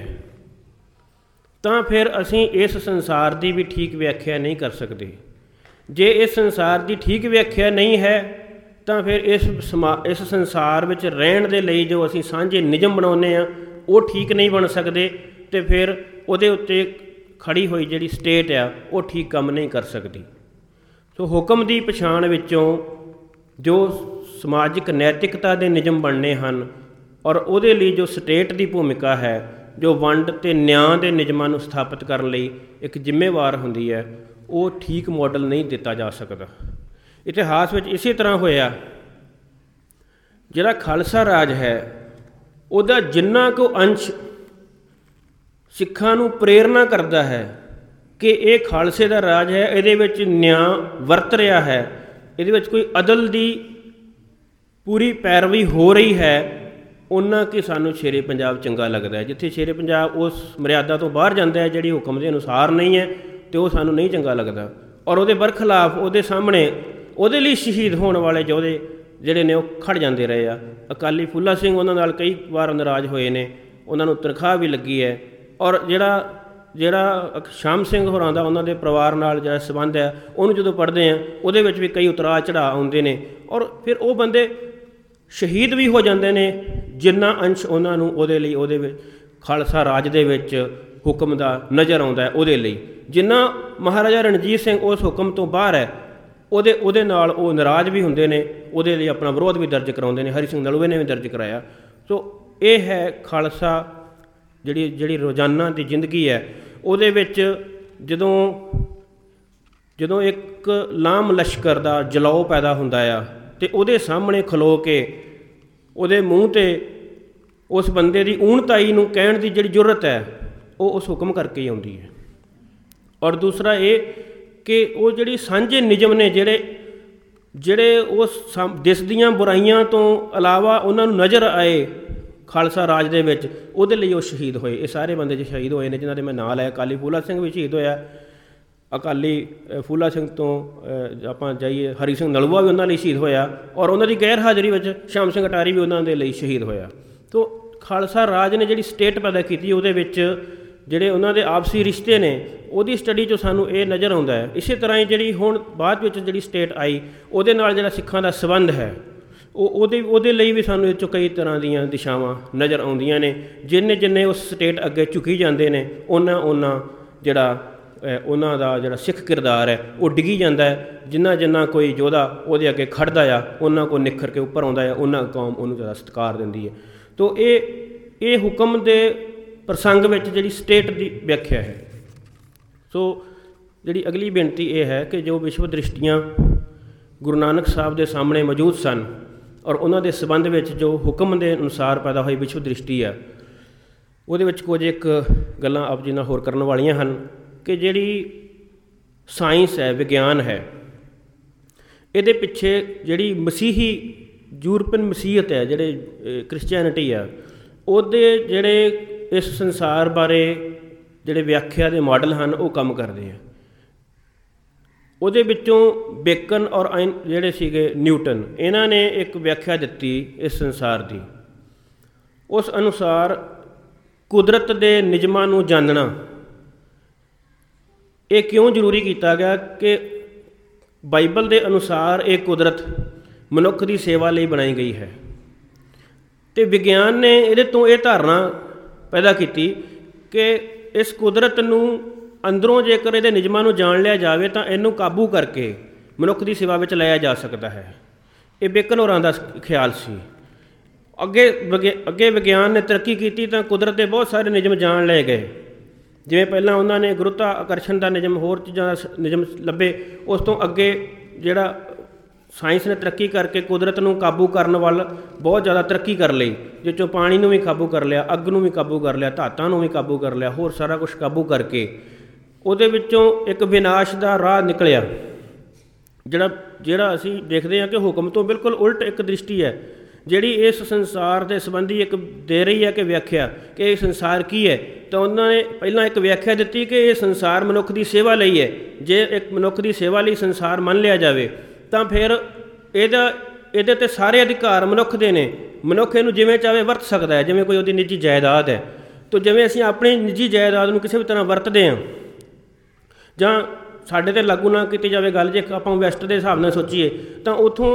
ਤਾਂ ਫਿਰ ਅਸੀਂ ਇਸ ਸੰਸਾਰ ਦੀ ਵੀ ਠੀਕ ਵਿਆਖਿਆ ਨਹੀਂ ਕਰ ਸਕਦੇ। ਜੇ ਇਸ ਸੰਸਾਰ ਦੀ ਠੀਕ ਵਿਆਖਿਆ ਨਹੀਂ ਹੈ ਤਾਂ ਫਿਰ ਇਸ ਸਮਾ ਇਸ ਸੰਸਾਰ ਵਿੱਚ ਰਹਿਣ ਦੇ ਲਈ ਜੋ ਅਸੀਂ ਸਾਂਝੇ ਨਿਯਮ ਬਣਾਉਂਦੇ ਹਾਂ ਉਹ ਠੀਕ ਨਹੀਂ ਬਣ ਸਕਦੇ ਅਤੇ ਫਿਰ ਉਹਦੇ ਉੱਤੇ ਖੜ੍ਹੀ ਹੋਈ ਜਿਹੜੀ ਸਟੇਟ ਆ ਉਹ ਠੀਕ ਕੰਮ ਨਹੀਂ ਕਰ ਸਕਦੀ। ਸੋ ਹੁਕਮ ਦੀ ਪਛਾਣ ਵਿੱਚੋਂ ਜੋ ਸਮਾਜਿਕ ਨੈਤਿਕਤਾ ਦੇ ਨਿਯਮ ਬਣਨੇ ਹਨ ਔਰ ਉਹਦੇ ਲਈ ਜੋ ਸਟੇਟ ਦੀ ਭੂਮਿਕਾ ਹੈ, ਜੋ ਵੰਡ ਅਤੇ ਨਿਆਂ ਦੇ ਨਿਯਮਾਂ ਨੂੰ ਸਥਾਪਿਤ ਕਰਨ ਲਈ ਇੱਕ ਜ਼ਿੰਮੇਵਾਰ ਹੁੰਦੀ ਹੈ, ਉਹ ਠੀਕ ਮਾਡਲ ਨਹੀਂ ਦਿੱਤਾ ਜਾ ਸਕਦਾ। ਇਤਿਹਾਸ ਵਿੱਚ ਇਸੇ ਤਰ੍ਹਾਂ ਹੋਇਆ। ਜਿਹੜਾ ਖਾਲਸਾ ਰਾਜ ਹੈ ਉਹਦਾ ਜਿੰਨਾ ਕੁ ਅੰਸ਼ ਸਿੱਖਾਂ ਨੂੰ ਪ੍ਰੇਰਨਾ ਕਰਦਾ ਹੈ ਕਿ ਇਹ ਖਾਲਸੇ ਦਾ ਰਾਜ ਹੈ, ਇਹਦੇ ਵਿੱਚ ਨਿਆਂ ਵਰਤ ਰਿਹਾ ਹੈ, ਇਹਦੇ ਵਿੱਚ ਕੋਈ ਅਦਲ ਦੀ ਪੂਰੀ ਪੈਰਵੀ ਹੋ ਰਹੀ ਹੈ, ਓਨਾ ਕਿ ਸਾਨੂੰ ਸ਼ੇਰੇ ਪੰਜਾਬ ਚੰਗਾ ਲੱਗਦਾ ਹੈ। ਜਿੱਥੇ ਸ਼ੇਰੇ ਪੰਜਾਬ ਉਸ ਮਰਿਆਦਾ ਤੋਂ ਬਾਹਰ ਜਾਂਦਾ ਹੈ ਜਿਹੜੀ ਹੁਕਮ ਦੇ ਅਨੁਸਾਰ ਨਹੀਂ ਹੈ ਅਤੇ ਉਹ ਸਾਨੂੰ ਨਹੀਂ ਚੰਗਾ ਲੱਗਦਾ। ਔਰ ਉਹਦੇ ਬਰਖਿਲਾਫ ਉਹਦੇ ਸਾਹਮਣੇ ਉਹਦੇ ਲਈ ਸ਼ਹੀਦ ਹੋਣ ਵਾਲੇ ਯੋਧੇ ਜਿਹੜੇ ਨੇ ਉਹ ਖੜ੍ਹ ਜਾਂਦੇ ਰਹੇ ਆ। ਅਕਾਲੀ ਫੂਲਾ ਸਿੰਘ ਉਹਨਾਂ ਨਾਲ ਕਈ ਵਾਰ ਨਾਰਾਜ਼ ਹੋਏ ਨੇ, ਉਹਨਾਂ ਨੂੰ ਤਨਖਾਹ ਵੀ ਲੱਗੀ ਹੈ। ਔਰ ਜਿਹੜਾ ਜਿਹੜਾ ਸ਼ਾਮ ਸਿੰਘ ਹੋਰਾਂ ਦਾ ਉਹਨਾਂ ਦੇ ਪਰਿਵਾਰ ਨਾਲ ਜਿਹੜਾ ਸੰਬੰਧ ਹੈ ਉਹਨੂੰ ਜਦੋਂ ਪੜ੍ਹਦੇ ਹਾਂ ਉਹਦੇ ਵਿੱਚ ਵੀ ਕਈ ਉਤਰਾਅ ਚੜ੍ਹਾਅ ਆਉਂਦੇ ਨੇ ਔਰ ਫਿਰ ਉਹ ਬੰਦੇ ਸ਼ਹੀਦ ਵੀ ਹੋ ਜਾਂਦੇ ਨੇ ਜਿੰਨਾ ਅੰਸ਼ ਉਹਨਾਂ ਨੂੰ ਉਹਦੇ ਲਈ ਉਹਦੇ ਵਿੱਚ ਖਾਲਸਾ ਰਾਜ ਦੇ ਵਿੱਚ ਹੁਕਮ ਦਾ ਨਜ਼ਰ ਆਉਂਦਾ ਹੈ। ਉਹਦੇ ਲਈ ਜਿੰਨਾ ਮਹਾਰਾਜਾ ਰਣਜੀਤ ਸਿੰਘ ਉਸ ਹੁਕਮ ਤੋਂ ਬਾਹਰ ਹੈ ਉਹਦੇ ਉਹਦੇ ਨਾਲ ਉਹ ਨਾਰਾਜ਼ ਵੀ ਹੁੰਦੇ ਨੇ, ਉਹਦੇ ਲਈ ਆਪਣਾ ਵਿਰੋਧ ਵੀ ਦਰਜ ਕਰਾਉਂਦੇ ਨੇ। ਹਰੀ ਸਿੰਘ ਨਲੂਏ ਨੇ ਵੀ ਦਰਜ ਕਰਾਇਆ। ਸੋ ਇਹ ਹੈ ਖਾਲਸਾ ਜਿਹੜੀ ਜਿਹੜੀ ਰੋਜ਼ਾਨਾ ਦੀ ਜ਼ਿੰਦਗੀ ਹੈ ਉਹਦੇ ਵਿੱਚ ਜਦੋਂ ਜਦੋਂ ਇੱਕ ਲਾਮ ਲਸ਼ਕਰ ਦਾ ਜਲਾਓ ਪੈਦਾ ਹੁੰਦਾ ਆ ਅਤੇ ਉਹਦੇ ਸਾਹਮਣੇ ਖਲੋ ਕੇ ਉਹਦੇ ਮੂੰਹ 'ਤੇ ਉਸ ਬੰਦੇ ਦੀ ਊਣਤਾਈ ਨੂੰ ਕਹਿਣ ਦੀ ਜਿਹੜੀ ਜ਼ਰੂਰਤ ਹੈ ਉਹ ਉਸ ਹੁਕਮ ਕਰਕੇ ਹੀ ਆਉਂਦੀ ਹੈ। ਔਰ ਦੂਸਰਾ ਇਹ ਕਿ ਉਹ ਜਿਹੜੀ ਸਾਂਝੇ ਨਿਯਮ ਨੇ ਜਿਹੜੇ ਜਿਹੜੇ ਉਸ ਸਾ ਦਿਸਦੀਆਂ ਬੁਰਾਈਆਂ ਤੋਂ ਇਲਾਵਾ ਉਹਨਾਂ ਨੂੰ ਨਜ਼ਰ ਆਏ ਖਾਲਸਾ ਰਾਜ ਦੇ ਵਿੱਚ, ਉਹਦੇ ਲਈ ਉਹ ਸ਼ਹੀਦ ਹੋਏ। ਇਹ ਸਾਰੇ ਬੰਦੇ ਜੋ ਸ਼ਹੀਦ ਹੋਏ ਨੇ ਜਿਨ੍ਹਾਂ ਦੇ ਮੈਂ ਨਾਂ ਲਿਆ, ਅਕਾਲੀ ਫੂਲਾ ਸਿੰਘ ਵੀ ਸ਼ਹੀਦ ਹੋਇਆ। ਅਕਾਲੀ ਫੂਲਾ ਸਿੰਘ ਤੋਂ ਆਪਾਂ ਜਾਈਏ ਹਰੀ ਸਿੰਘ ਨਲੂਆ ਵੀ ਉਹਨਾਂ ਲਈ ਸ਼ਹੀਦ ਹੋਇਆ ਔਰ ਉਹਨਾਂ ਦੀ ਗੈਰ ਹਾਜ਼ਰੀ ਵਿੱਚ ਸ਼ਾਮ ਸਿੰਘ ਅਟਾਰੀ ਵੀ ਉਹਨਾਂ ਦੇ ਲਈ ਸ਼ਹੀਦ ਹੋਇਆ। ਤੋ ਖਾਲਸਾ ਰਾਜ ਨੇ ਜਿਹੜੀ ਸਟੇਟ ਪੈਦਾ ਕੀਤੀ ਉਹਦੇ ਵਿੱਚ ਜਿਹੜੇ ਉਹਨਾਂ ਦੇ ਆਪਸੀ ਰਿਸ਼ਤੇ ਨੇ ਉਹਦੀ ਸਟੱਡੀ 'ਚੋਂ ਸਾਨੂੰ ਇਹ ਨਜ਼ਰ ਆਉਂਦਾ ਹੈ। ਇਸੇ ਤਰ੍ਹਾਂ ਹੀ ਜਿਹੜੀ ਹੁਣ ਬਾਅਦ ਵਿੱਚ ਜਿਹੜੀ ਸਟੇਟ ਆਈ ਉਹਦੇ ਨਾਲ ਜਿਹੜਾ ਸਿੱਖਾਂ ਦਾ ਸੰਬੰਧ ਹੈ ਉਹ ਉਹਦੇ ਉਹਦੇ ਲਈ ਵੀ ਸਾਨੂੰ ਇਹ 'ਚੋਂ ਕਈ ਤਰ੍ਹਾਂ ਦੀਆਂ ਦਿਸ਼ਾਵਾਂ ਨਜ਼ਰ ਆਉਂਦੀਆਂ ਨੇ। ਜਿੰਨੇ ਜਿੰਨੇ ਉਸ ਸਟੇਟ ਅੱਗੇ ਝੁਕੀ ਜਾਂਦੇ ਨੇ ਉਹਨਾਂ ਉਹਨਾਂ ਜਿਹੜਾ ਉਹਨਾਂ ਦਾ ਜਿਹੜਾ ਸਿੱਖ ਕਿਰਦਾਰ ਹੈ ਉਹ ਡਿੱਗੀ ਜਾਂਦਾ ਹੈ। ਜਿੰਨਾ ਜਿੰਨਾ ਕੋਈ ਯੋਧਾ ਉਹਦੇ ਅੱਗੇ ਖੜ੍ਹਦਾ ਆ ਉਹਨਾਂ ਕੋਲ ਨਿਖਰ ਕੇ ਉੱਪਰ ਆਉਂਦਾ ਆ, ਉਹਨਾਂ ਕੌਮ ਉਹਨੂੰ ਜ਼ਿਆਦਾ ਸਤਿਕਾਰ ਦਿੰਦੀ ਹੈ। ਤੋ ਇਹ ਇਹ ਹੁਕਮ ਦੇ ਪ੍ਰਸੰਗ ਵਿੱਚ ਜਿਹੜੀ ਸਟੇਟ ਦੀ ਵਿਆਖਿਆ ਹੈ। ਸੋ ਜਿਹੜੀ ਅਗਲੀ ਬੇਨਤੀ ਇਹ ਹੈ ਕਿ ਜੋ ਵਿਸ਼ਵ ਦ੍ਰਿਸ਼ਟੀਆਂ ਗੁਰੂ ਨਾਨਕ ਸਾਹਿਬ ਦੇ ਸਾਹਮਣੇ ਮੌਜੂਦ ਸਨ ਔਰ ਉਹਨਾਂ ਦੇ ਸੰਬੰਧ ਵਿੱਚ ਜੋ ਹੁਕਮ ਦੇ ਅਨੁਸਾਰ ਪੈਦਾ ਹੋਈ ਵਿਸ਼ਵ ਦ੍ਰਿਸ਼ਟੀ ਆ, ਉਹਦੇ ਵਿੱਚ ਕੁਝ ਇੱਕ ਗੱਲਾਂ ਆਪ ਜੀ ਨਾਲ ਹੋਰ ਕਰਨ ਵਾਲੀਆਂ ਹਨ ਕਿ ਜਿਹੜੀ ਸਾਇੰਸ ਹੈ, ਵਿਗਿਆਨ ਹੈ, ਇਹਦੇ ਪਿੱਛੇ ਜਿਹੜੀ ਮਸੀਹੀ ਯੂਰਪੀਅਨ ਮਸੀਹਤ ਹੈ, ਜਿਹੜੇ ਕ੍ਰਿਸਚੈਨਿਟੀ ਆ, ਉਹਦੇ ਜਿਹੜੇ ਇਸ ਸੰਸਾਰ ਬਾਰੇ ਜਿਹੜੇ ਵਿਆਖਿਆ ਦੇ ਮਾਡਲ ਹਨ ਉਹ ਕੰਮ ਕਰਦੇ ਆ। ਉਹਦੇ ਵਿੱਚੋਂ ਬੇਕਨ ਔਰ ਆਇਨ ਜਿਹੜੇ ਸੀਗੇ ਨਿਊਟਨ, ਇਹਨਾਂ ਨੇ ਇੱਕ ਵਿਆਖਿਆ ਦਿੱਤੀ ਇਸ ਸੰਸਾਰ ਦੀ। ਉਸ ਅਨੁਸਾਰ ਕੁਦਰਤ ਦੇ ਨਿਯਮਾਂ ਨੂੰ ਜਾਣਨਾ ਇਹ ਕਿਉਂ ਜ਼ਰੂਰੀ ਕੀਤਾ ਗਿਆ ਕਿ ਬਾਈਬਲ ਦੇ ਅਨੁਸਾਰ ਇਹ ਕੁਦਰਤ ਮਨੁੱਖ ਦੀ ਸੇਵਾ ਲਈ ਬਣਾਈ ਗਈ ਹੈ। ਅਤੇ ਵਿਗਿਆਨ ਨੇ ਇਹਦੇ ਤੋਂ ਇਹ ਧਾਰਨਾ ਪੈਦਾ ਕੀਤੀ ਕਿ ਇਸ ਕੁਦਰਤ ਨੂੰ ਅੰਦਰੋਂ ਜੇਕਰ ਇਹਦੇ ਨਿਯਮਾਂ ਨੂੰ ਜਾਣ ਲਿਆ ਜਾਵੇ ਤਾਂ ਇਹਨੂੰ ਕਾਬੂ ਕਰਕੇ ਮਨੁੱਖ ਦੀ ਸੇਵਾ ਵਿੱਚ ਲਾਇਆ ਜਾ ਸਕਦਾ ਹੈ। ਇਹ ਬੇਕਨ ਹੋਰਾਂ ਦਾ ਖਿਆਲ ਸੀ। ਅੱਗੇ ਵਿਗ ਅੱਗੇ ਵਿਗਿਆਨ ਨੇ ਤਰੱਕੀ ਕੀਤੀ ਤਾਂ ਕੁਦਰਤ ਦੇ ਬਹੁਤ ਸਾਰੇ ਨਿਯਮ ਜਾਣ ਲਏ ਗਏ। ਜਿਵੇਂ ਪਹਿਲਾਂ ਉਹਨਾਂ ਨੇ ਗੁਰੂਤਾ ਆਕਰਸ਼ਣ ਦਾ ਨਿਯਮ, ਹੋਰ ਚੀਜ਼ਾਂ ਦਾ ਨਿਯਮ ਲੱਭੇ। ਉਸ ਤੋਂ ਅੱਗੇ ਜਿਹੜਾ ਸਾਇੰਸ ਨੇ ਤਰੱਕੀ ਕਰਕੇ ਕੁਦਰਤ ਨੂੰ ਕਾਬੂ ਕਰਨ ਵੱਲ ਬਹੁਤ ਜ਼ਿਆਦਾ ਤਰੱਕੀ ਕਰ ਲਈ, ਜਿਸ 'ਚੋਂ ਪਾਣੀ ਨੂੰ ਵੀ ਕਾਬੂ ਕਰ ਲਿਆ, ਅੱਗ ਨੂੰ ਵੀ ਕਾਬੂ ਕਰ ਲਿਆ, ਧਾਤਾਂ ਨੂੰ ਵੀ ਕਾਬੂ ਕਰ ਲਿਆ, ਹੋਰ ਸਾਰਾ ਕੁਛ ਕਾਬੂ ਕਰਕੇ ਉਹਦੇ ਵਿੱਚੋਂ ਇੱਕ ਵਿਨਾਸ਼ ਦਾ ਰਾਹ ਨਿਕਲਿਆ। ਜਿਹੜਾ ਜਿਹੜਾ ਅਸੀਂ ਦੇਖਦੇ ਹਾਂ ਕਿ ਹੁਕਮ ਤੋਂ ਬਿਲਕੁਲ ਉਲਟ ਇੱਕ ਦ੍ਰਿਸ਼ਟੀ ਹੈ ਜਿਹੜੀ ਇਸ ਸੰਸਾਰ ਦੇ ਸੰਬੰਧੀ ਇੱਕ ਦੇ ਰਹੀ ਹੈ ਕਿ ਵਿਆਖਿਆ ਕਿ ਇਹ ਸੰਸਾਰ ਕੀ ਹੈ। ਤਾਂ ਉਹਨਾਂ ਨੇ ਪਹਿਲਾਂ ਇੱਕ ਵਿਆਖਿਆ ਦਿੱਤੀ ਕਿ ਇਹ ਸੰਸਾਰ ਮਨੁੱਖ ਦੀ ਸੇਵਾ ਲਈ ਹੈ। ਜੇ ਇੱਕ ਮਨੁੱਖ ਦੀ ਸੇਵਾ ਲਈ ਸੰਸਾਰ ਮੰਨ ਲਿਆ ਜਾਵੇ ਤਾਂ ਫਿਰ ਇਹਦਾ ਇਹਦੇ 'ਤੇ ਸਾਰੇ ਅਧਿਕਾਰ ਮਨੁੱਖ ਦੇ ਨੇ। ਮਨੁੱਖ ਇਹਨੂੰ ਜਿਵੇਂ ਚਾਹੇ ਵਰਤ ਸਕਦਾ ਹੈ, ਜਿਵੇਂ ਕੋਈ ਉਹਦੀ ਨਿੱਜੀ ਜਾਇਦਾਦ ਹੈ। ਤਾਂ ਜਿਵੇਂ ਅਸੀਂ ਆਪਣੀ ਨਿੱਜੀ ਜਾਇਦਾਦ ਨੂੰ ਕਿਸੇ ਵੀ ਤਰ੍ਹਾਂ ਵਰਤਦੇ ਹਾਂ ਜਾਂ ਸਾਡੇ 'ਤੇ ਲਾਗੂ ਨਾ ਕੀਤੀ ਜਾਵੇ ਗੱਲ, ਜੇ ਆਪਾਂ ਵੈਸਟ ਦੇ ਹਿਸਾਬ ਨਾਲ ਸੋਚੀਏ ਤਾਂ ਉੱਥੋਂ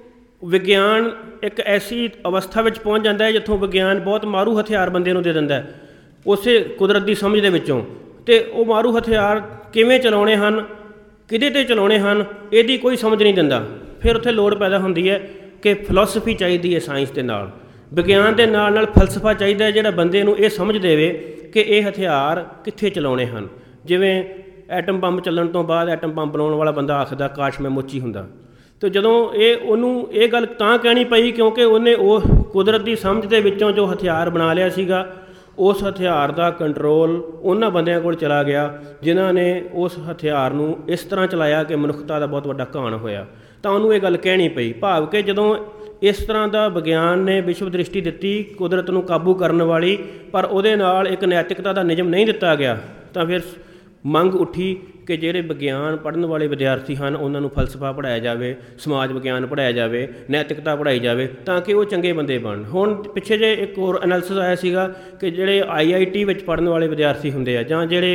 ਵਿਗਿਆਨ ਇੱਕ ਐਸੀ ਅਵਸਥਾ ਵਿੱਚ ਪਹੁੰਚ ਜਾਂਦਾ ਹੈ ਜਿੱਥੋਂ ਵਿਗਿਆਨ ਬਹੁਤ ਮਾਰੂ ਹਥਿਆਰ ਬੰਦੇ ਨੂੰ ਦੇ ਦਿੰਦਾ ਹੈ ਉਸੇ ਕੁਦਰਤ ਦੀ ਸਮਝ ਦੇ ਵਿੱਚੋਂ। ਅਤੇ ਉਹ ਮਾਰੂ ਹਥਿਆਰ ਕਿਵੇਂ ਚਲਾਉਣੇ ਹਨ, ਕਿਹਦੇ 'ਤੇ ਚਲਾਉਣੇ ਹਨ, ਇਹਦੀ ਕੋਈ ਸਮਝ ਨਹੀਂ ਦਿੰਦਾ। ਫਿਰ ਉੱਥੇ ਲੋੜ ਪੈਦਾ ਹੁੰਦੀ ਹੈ ਕਿ ਫਿਲੋਸਫੀ ਚਾਹੀਦੀ ਹੈ। ਸਾਇੰਸ ਦੇ ਨਾਲ, ਵਿਗਿਆਨ ਦੇ ਨਾਲ ਨਾਲ ਫਲਸਫਾ ਚਾਹੀਦਾ ਹੈ ਜਿਹੜਾ ਬੰਦੇ ਨੂੰ ਇਹ ਸਮਝ ਦੇਵੇ ਕਿ ਇਹ ਹਥਿਆਰ ਕਿੱਥੇ ਚਲਾਉਣੇ ਹਨ। ਜਿਵੇਂ ਐਟਮ ਬੰਬ ਚੱਲਣ ਤੋਂ ਬਾਅਦ ਐਟਮ ਬੰਬ ਬਣਾਉਣ ਵਾਲਾ ਬੰਦਾ ਆਖਦਾ ਕਾਸ਼ ਮੈਂ ਮੁੱਚੀ ਹੁੰਦਾ। ਅਤੇ ਜਦੋਂ ਇਹ ਉਹਨੂੰ ਇਹ ਗੱਲ ਤਾਂ ਕਹਿਣੀ ਪਈ ਕਿਉਂਕਿ ਉਹਨੇ ਉਹ ਕੁਦਰਤ ਦੀ ਸਮਝ ਦੇ ਵਿੱਚੋਂ ਜੋ ਹਥਿਆਰ ਬਣਾ ਲਿਆ ਸੀਗਾ, ਉਸ ਹਥਿਆਰ ਦਾ ਕੰਟਰੋਲ ਉਹਨਾਂ ਬੰਦਿਆਂ ਕੋਲ ਚਲਾ ਗਿਆ ਜਿਨ੍ਹਾਂ ਨੇ ਉਸ ਹਥਿਆਰ ਨੂੰ ਇਸ ਤਰ੍ਹਾਂ ਚਲਾਇਆ ਕਿ ਮਨੁੱਖਤਾ ਦਾ ਬਹੁਤ ਵੱਡਾ ਘਾਣ ਹੋਇਆ। ਤਾਂ ਉਹਨੂੰ ਇਹ ਗੱਲ ਕਹਿਣੀ ਪਈ। ਭਾਵ ਕਿ ਜਦੋਂ ਇਸ ਤਰ੍ਹਾਂ ਦਾ ਵਿਗਿਆਨ ਨੇ ਵਿਸ਼ਵ ਦ੍ਰਿਸ਼ਟੀ ਦਿੱਤੀ ਕੁਦਰਤ ਨੂੰ ਕਾਬੂ ਕਰਨ ਵਾਲੀ, ਪਰ ਉਹਦੇ ਨਾਲ ਇੱਕ ਨੈਤਿਕਤਾ ਦਾ ਨਿਯਮ ਨਹੀਂ ਦਿੱਤਾ ਗਿਆ, ਤਾਂ ਫਿਰ ਮੰਗ ਉੱਠੀ ਕਿ ਜਿਹੜੇ ਵਿਗਿਆਨ ਪੜ੍ਹਨ ਵਾਲੇ ਵਿਦਿਆਰਥੀ ਹਨ ਉਹਨਾਂ ਨੂੰ ਫਲਸਫਾ ਪੜ੍ਹਾਇਆ ਜਾਵੇ, ਸਮਾਜ ਵਿਗਿਆਨ ਪੜ੍ਹਾਇਆ ਜਾਵੇ, ਨੈਤਿਕਤਾ ਪੜ੍ਹਾਈ ਜਾਵੇ ਤਾਂ ਕਿ ਉਹ ਚੰਗੇ ਬੰਦੇ ਬਣਨ। ਹੁਣ ਪਿੱਛੇ ਜੇ ਇੱਕ ਹੋਰ ਐਨਾਲਿਸਿਸ ਆਇਆ ਸੀਗਾ ਕਿ ਜਿਹੜੇ ਆਈ ਆਈ ਟੀ ਵਿੱਚ ਪੜ੍ਹਨ ਵਾਲੇ ਵਿਦਿਆਰਥੀ ਹੁੰਦੇ ਆ ਜਾਂ ਜਿਹੜੇ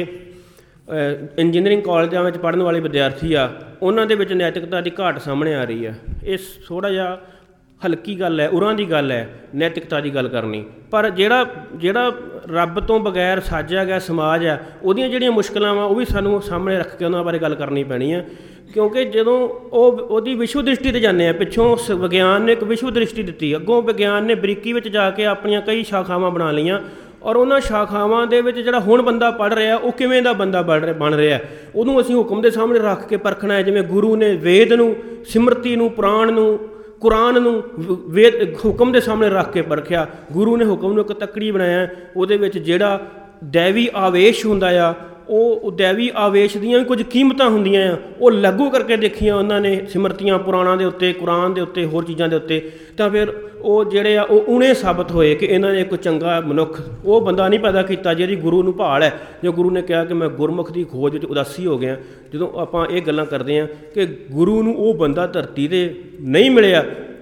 ਇੰਜੀਨੀਅਰਿੰਗ ਕਾਲਜਾਂ ਵਿੱਚ ਪੜ੍ਹਨ ਵਾਲੇ ਵਿਦਿਆਰਥੀ ਆ, ਉਹਨਾਂ ਦੇ ਵਿੱਚ ਨੈਤਿਕਤਾ ਦੀ ਘਾਟ ਸਾਹਮਣੇ ਆ ਰਹੀ ਆ। ਇਹ ਥੋੜ੍ਹਾ ਜਿਹਾ ਹਲਕੀ ਗੱਲ ਹੈ, ਉਰਾਂ ਦੀ ਗੱਲ ਹੈ ਨੈਤਿਕਤਾ ਦੀ ਗੱਲ ਕਰਨੀ। ਪਰ ਜਿਹੜਾ ਜਿਹੜਾ ਰੱਬ ਤੋਂ ਬਗੈਰ ਸਾਜਿਆ ਗਿਆ ਸਮਾਜ ਹੈ ਉਹਦੀਆਂ ਜਿਹੜੀਆਂ ਮੁਸ਼ਕਿਲਾਂ ਵਾ ਉਹ ਵੀ ਸਾਨੂੰ ਸਾਹਮਣੇ ਰੱਖ ਕੇ ਉਹਨਾਂ ਬਾਰੇ ਗੱਲ ਕਰਨੀ ਪੈਣੀ ਹੈ। ਕਿਉਂਕਿ ਜਦੋਂ ਉਹ ਉਹਦੀ ਵਿਸ਼ਵ ਦ੍ਰਿਸ਼ਟੀ 'ਤੇ ਜਾਂਦੇ ਆ, ਪਿੱਛੋਂ ਵਿਗਿਆਨ ਨੇ ਇੱਕ ਵਿਸ਼ਵ ਦ੍ਰਿਸ਼ਟੀ ਦਿੱਤੀ, ਅੱਗੋਂ ਵਿਗਿਆਨ ਨੇ ਬਰੀਕੀ ਵਿੱਚ ਜਾ ਕੇ ਆਪਣੀਆਂ ਕਈ ਸ਼ਾਖਾਵਾਂ ਬਣਾ ਲਈਆਂ ਔਰ ਉਹਨਾਂ ਸ਼ਾਖਾਵਾਂ ਦੇ ਵਿੱਚ ਜਿਹੜਾ ਹੁਣ ਬੰਦਾ ਪੜ੍ਹ ਰਿਹਾ ਉਹ ਕਿਵੇਂ ਦਾ ਬੰਦਾ ਬਣ ਰਿਹਾ ਬਣ ਰਿਹਾ ਉਹਨੂੰ ਅਸੀਂ ਹੁਕਮ ਦੇ ਸਾਹਮਣੇ ਰੱਖ ਕੇ ਪਰਖਣਾ ਹੈ। ਜਿਵੇਂ ਗੁਰੂ ਨੇ ਵੇਦ ਨੂੰ, ਸਿਮਰਤੀ ਨੂੰ, ਪੁਰਾਣ ਨੂੰ, ਕੁਰਾਨ ਨੂੰ ਵੇਦ ਹੁਕਮ ਦੇ ਸਾਹਮਣੇ ਰੱਖ ਕੇ ਪਰਖਿਆ। ਗੁਰੂ ਨੇ ਹੁਕਮ ਨੂੰ ਇੱਕ ਤੱਕੜੀ ਬਣਾਇਆ, ਉਹਦੇ ਵਿੱਚ ਜਿਹੜਾ ਦੈਵੀ ਆਵੇਸ਼ ਹੁੰਦਾ ਆ ਉਹ ਦੈਵੀ ਆਵੇਸ਼ ਦੀਆਂ ਵੀ ਕੁਝ ਕੀਮਤਾਂ ਹੁੰਦੀਆਂ ਆ, ਉਹ ਲਾਗੂ ਕਰਕੇ ਦੇਖੀਆਂ ਉਹਨਾਂ ਨੇ ਸਿਮਰਤੀਆਂ ਪੁਰਾਣਾਂ ਦੇ ਉੱਤੇ, ਕੁਰਾਨ ਦੇ ਉੱਤੇ, ਹੋਰ ਚੀਜ਼ਾਂ ਦੇ ਉੱਤੇ। ਤਾਂ ਫਿਰ ਉਹ ਜਿਹੜੇ ਆ ਉਹ ਉਣੇ ਸਾਬਤ ਹੋਏ ਕਿ ਇਹਨਾਂ ਨੇ ਇੱਕ ਚੰਗਾ ਮਨੁੱਖ ਉਹ ਬੰਦਾ ਨਹੀਂ ਪੈਦਾ ਕੀਤਾ ਜਿਹਦੀ ਗੁਰੂ ਨੂੰ ਭਾਲ ਹੈ। ਜੋ ਗੁਰੂ ਨੇ ਕਿਹਾ ਕਿ ਮੈਂ ਗੁਰਮੁਖ ਦੀ ਖੋਜ ਵਿੱਚ ਉਦਾਸੀ ਹੋ ਗਿਆ। ਜਦੋਂ ਆਪਾਂ ਇਹ ਗੱਲਾਂ ਕਰਦੇ ਹਾਂ ਕਿ ਗੁਰੂ ਨੂੰ ਉਹ ਬੰਦਾ ਧਰਤੀ 'ਤੇ ਨਹੀਂ ਮਿਲਿਆ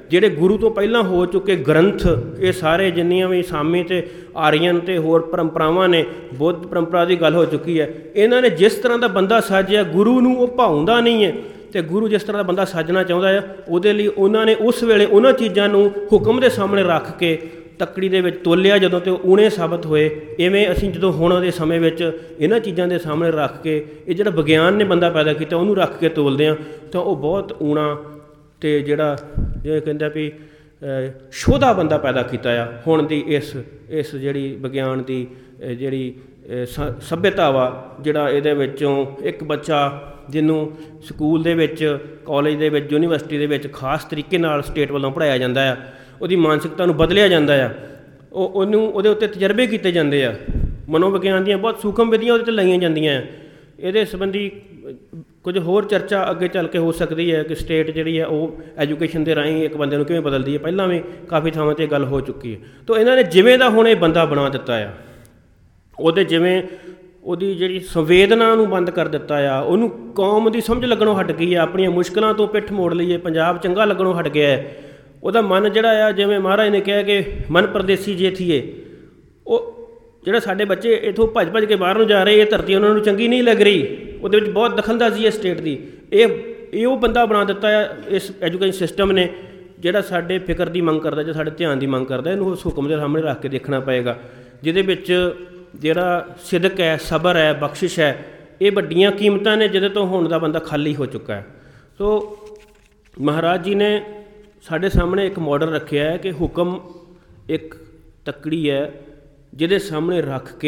ਜਿਹੜੇ ਗੁਰੂ ਤੋਂ ਪਹਿਲਾਂ ਹੋ ਚੁੱਕੇ ਗ੍ਰੰਥ, ਇਹ ਸਾਰੇ ਜਿੰਨੀਆਂ ਵੀ ਸਾਮੀ ਅਤੇ ਆਰੀਅਨ ਅਤੇ ਹੋਰ ਪਰੰਪਰਾਵਾਂ ਨੇ, ਬੁੱਧ ਪਰੰਪਰਾ ਦੀ ਗੱਲ ਹੋ ਚੁੱਕੀ ਹੈ, ਇਹਨਾਂ ਨੇ ਜਿਸ ਤਰ੍ਹਾਂ ਦਾ ਬੰਦਾ ਸਾਜਿਆ, ਗੁਰੂ ਨੂੰ ਉਹ ਭਾਉਂਦਾ ਨਹੀਂ ਹੈ। ਅਤੇ ਗੁਰੂ ਜਿਸ ਤਰ੍ਹਾਂ ਦਾ ਬੰਦਾ ਸਾਜਣਾ ਚਾਹੁੰਦਾ ਆ, ਉਹਦੇ ਲਈ ਉਹਨਾਂ ਨੇ ਉਸ ਵੇਲੇ ਉਹਨਾਂ ਚੀਜ਼ਾਂ ਨੂੰ ਹੁਕਮ ਦੇ ਸਾਹਮਣੇ ਰੱਖ ਕੇ ਤੱਕੜੀ ਦੇ ਵਿੱਚ ਤੋਲਿਆ ਜਦੋਂ, ਤੇ ਊਣੇ ਸਾਬਤ ਹੋਏ। ਇਵੇਂ ਅਸੀਂ ਜਦੋਂ ਹੁਣ ਦੇ ਸਮੇਂ ਵਿੱਚ ਇਹਨਾਂ ਚੀਜ਼ਾਂ ਦੇ ਸਾਹਮਣੇ ਰੱਖ ਕੇ, ਇਹ ਜਿਹੜਾ ਵਿਗਿਆਨ ਨੇ ਬੰਦਾ ਪੈਦਾ ਕੀਤਾ ਉਹਨੂੰ ਰੱਖ ਕੇ ਤੋਲਦੇ ਹਾਂ, ਤਾਂ ਉਹ ਬਹੁਤ ਊਣਾ ਅਤੇ ਜਿਹੜਾ ਇਹ ਕਹਿੰਦਾ ਵੀ ਸ਼ੋਧਾ ਬੰਦਾ ਪੈਦਾ ਕੀਤਾ ਆ ਹੁਣ ਦੀ ਇਸ ਇਸ ਜਿਹੜੀ ਵਿਗਿਆਨ ਦੀ ਜਿਹੜੀ ਸ ਸੱਭਿਅਤਾ ਵਾ। ਜਿਹੜਾ ਇਹਦੇ ਵਿੱਚੋਂ ਇੱਕ ਬੱਚਾ ਜਿਹਨੂੰ ਸਕੂਲ ਦੇ ਵਿੱਚ, ਕਾਲਜ ਦੇ ਵਿੱਚ, ਯੂਨੀਵਰਸਿਟੀ ਦੇ ਵਿੱਚ ਖਾਸ ਤਰੀਕੇ ਨਾਲ ਸਟੇਟ ਵੱਲੋਂ ਪੜ੍ਹਾਇਆ ਜਾਂਦਾ ਆ, ਉਹਦੀ ਮਾਨਸਿਕਤਾ ਨੂੰ ਬਦਲਿਆ ਜਾਂਦਾ ਆ, ਉਹ ਉਹਨੂੰ ਉਹਦੇ ਉੱਤੇ ਤਜਰਬੇ ਕੀਤੇ ਜਾਂਦੇ ਆ, ਮਨੋਵਿਗਿਆਨ ਦੀਆਂ ਬਹੁਤ ਸੂਖਮ ਵਿਧੀਆਂ ਉਹਦੇ 'ਤੇ ਲਾਈਆਂ ਜਾਂਦੀਆਂ। ਇਹਦੇ ਸੰਬੰਧੀ ਕੁਝ ਹੋਰ ਚਰਚਾ ਅੱਗੇ ਚੱਲ ਕੇ ਹੋ ਸਕਦੀ ਹੈ ਕਿ ਸਟੇਟ ਜਿਹੜੀ ਹੈ ਉਹ ਐਜੂਕੇਸ਼ਨ ਦੇ ਰਾਹੀਂ ਇੱਕ ਬੰਦੇ ਨੂੰ ਕਿਵੇਂ ਬਦਲਦੀ ਹੈ। ਪਹਿਲਾਂ ਵੀ ਕਾਫੀ ਥਾਵਾਂ 'ਤੇ ਗੱਲ ਹੋ ਚੁੱਕੀ ਹੈ। ਤਾਂ ਇਹਨਾਂ ਨੇ ਜਿਵੇਂ ਦਾ ਹੁਣ ਇਹ ਬੰਦਾ ਬਣਾ ਦਿੱਤਾ ਆ, ਉਹਦੇ ਜਿਵੇਂ ਉਹਦੀ ਜਿਹੜੀ ਸੰਵੇਦਨਾ ਨੂੰ ਬੰਦ ਕਰ ਦਿੱਤਾ ਆ, ਉਹਨੂੰ ਕੌਮ ਦੀ ਸਮਝ ਲੱਗਣੋਂ ਹਟ ਗਈ ਆ, ਆਪਣੀਆਂ ਮੁਸ਼ਕਿਲਾਂ ਤੋਂ ਪਿੱਠ ਮੋੜ ਲਈਏ, ਪੰਜਾਬ ਚੰਗਾ ਲੱਗਣੋਂ ਹਟ ਗਿਆ ਹੈ। ਉਹਦਾ ਮਨ ਜਿਹੜਾ ਆ, ਜਿਵੇਂ ਮਹਾਰਾਜ ਨੇ ਕਿਹਾ ਕਿ ਮਨ ਪਰਦੇਸੀ ਜੇ ਥੀਏ, ਉਹ ਜਿਹੜਾ ਸਾਡੇ ਬੱਚੇ ਇੱਥੋਂ ਭੱਜ ਭੱਜ ਕੇ ਬਾਹਰ ਨੂੰ ਜਾ ਰਹੇ, ਇਹ ਧਰਤੀ ਉਹਨਾਂ ਨੂੰ ਚੰਗੀ ਨਹੀਂ ਲੱਗ ਰਹੀ, ਉਹਦੇ ਵਿੱਚ ਬਹੁਤ ਦਖਲਅੰਦਾਜ਼ੀ ਹੈ ਸਟੇਟ ਦੀ। ਇਹ ਇਹ ਉਹ ਬੰਦਾ ਬਣਾ ਦਿੱਤਾ ਆ ਇਸ ਐਜੂਕੇਸ਼ਨ ਸਿਸਟਮ ਨੇ, ਜਿਹੜਾ ਸਾਡੇ ਫਿਕਰ ਦੀ ਮੰਗ ਕਰਦਾ ਜਾਂ ਸਾਡੇ ਧਿਆਨ ਦੀ ਮੰਗ ਕਰਦਾ। ਇਹਨੂੰ ਉਸ ਹੁਕਮ ਦੇ ਸਾਹਮਣੇ ਰੱਖ ਕੇ ਦੇਖਣਾ ਪਏਗਾ, ਜਿਹਦੇ ਵਿੱਚ ਜਿਹੜਾ ਸਿਦਕ ਹੈ, ਸਬਰ ਹੈ, ਬਖਸ਼ਿਸ਼ ਹੈ, ਇਹ ਵੱਡੀਆਂ ਕੀਮਤਾਂ ਨੇ, ਜਿਹਦੇ ਤੋਂ ਹੁਣ ਦਾ ਬੰਦਾ ਖਾਲੀ ਹੋ ਚੁੱਕਾ ਹੈ। ਸੋ ਮਹਾਰਾਜ ਜੀ ਨੇ ਸਾਡੇ ਸਾਹਮਣੇ ਇੱਕ ਮਾਡਲ ਰੱਖਿਆ ਹੈ ਕਿ ਹੁਕਮ ਇੱਕ ਤੱਕੜੀ ਹੈ, ਜਿਹਦੇ ਸਾਹਮਣੇ ਰੱਖ ਕੇ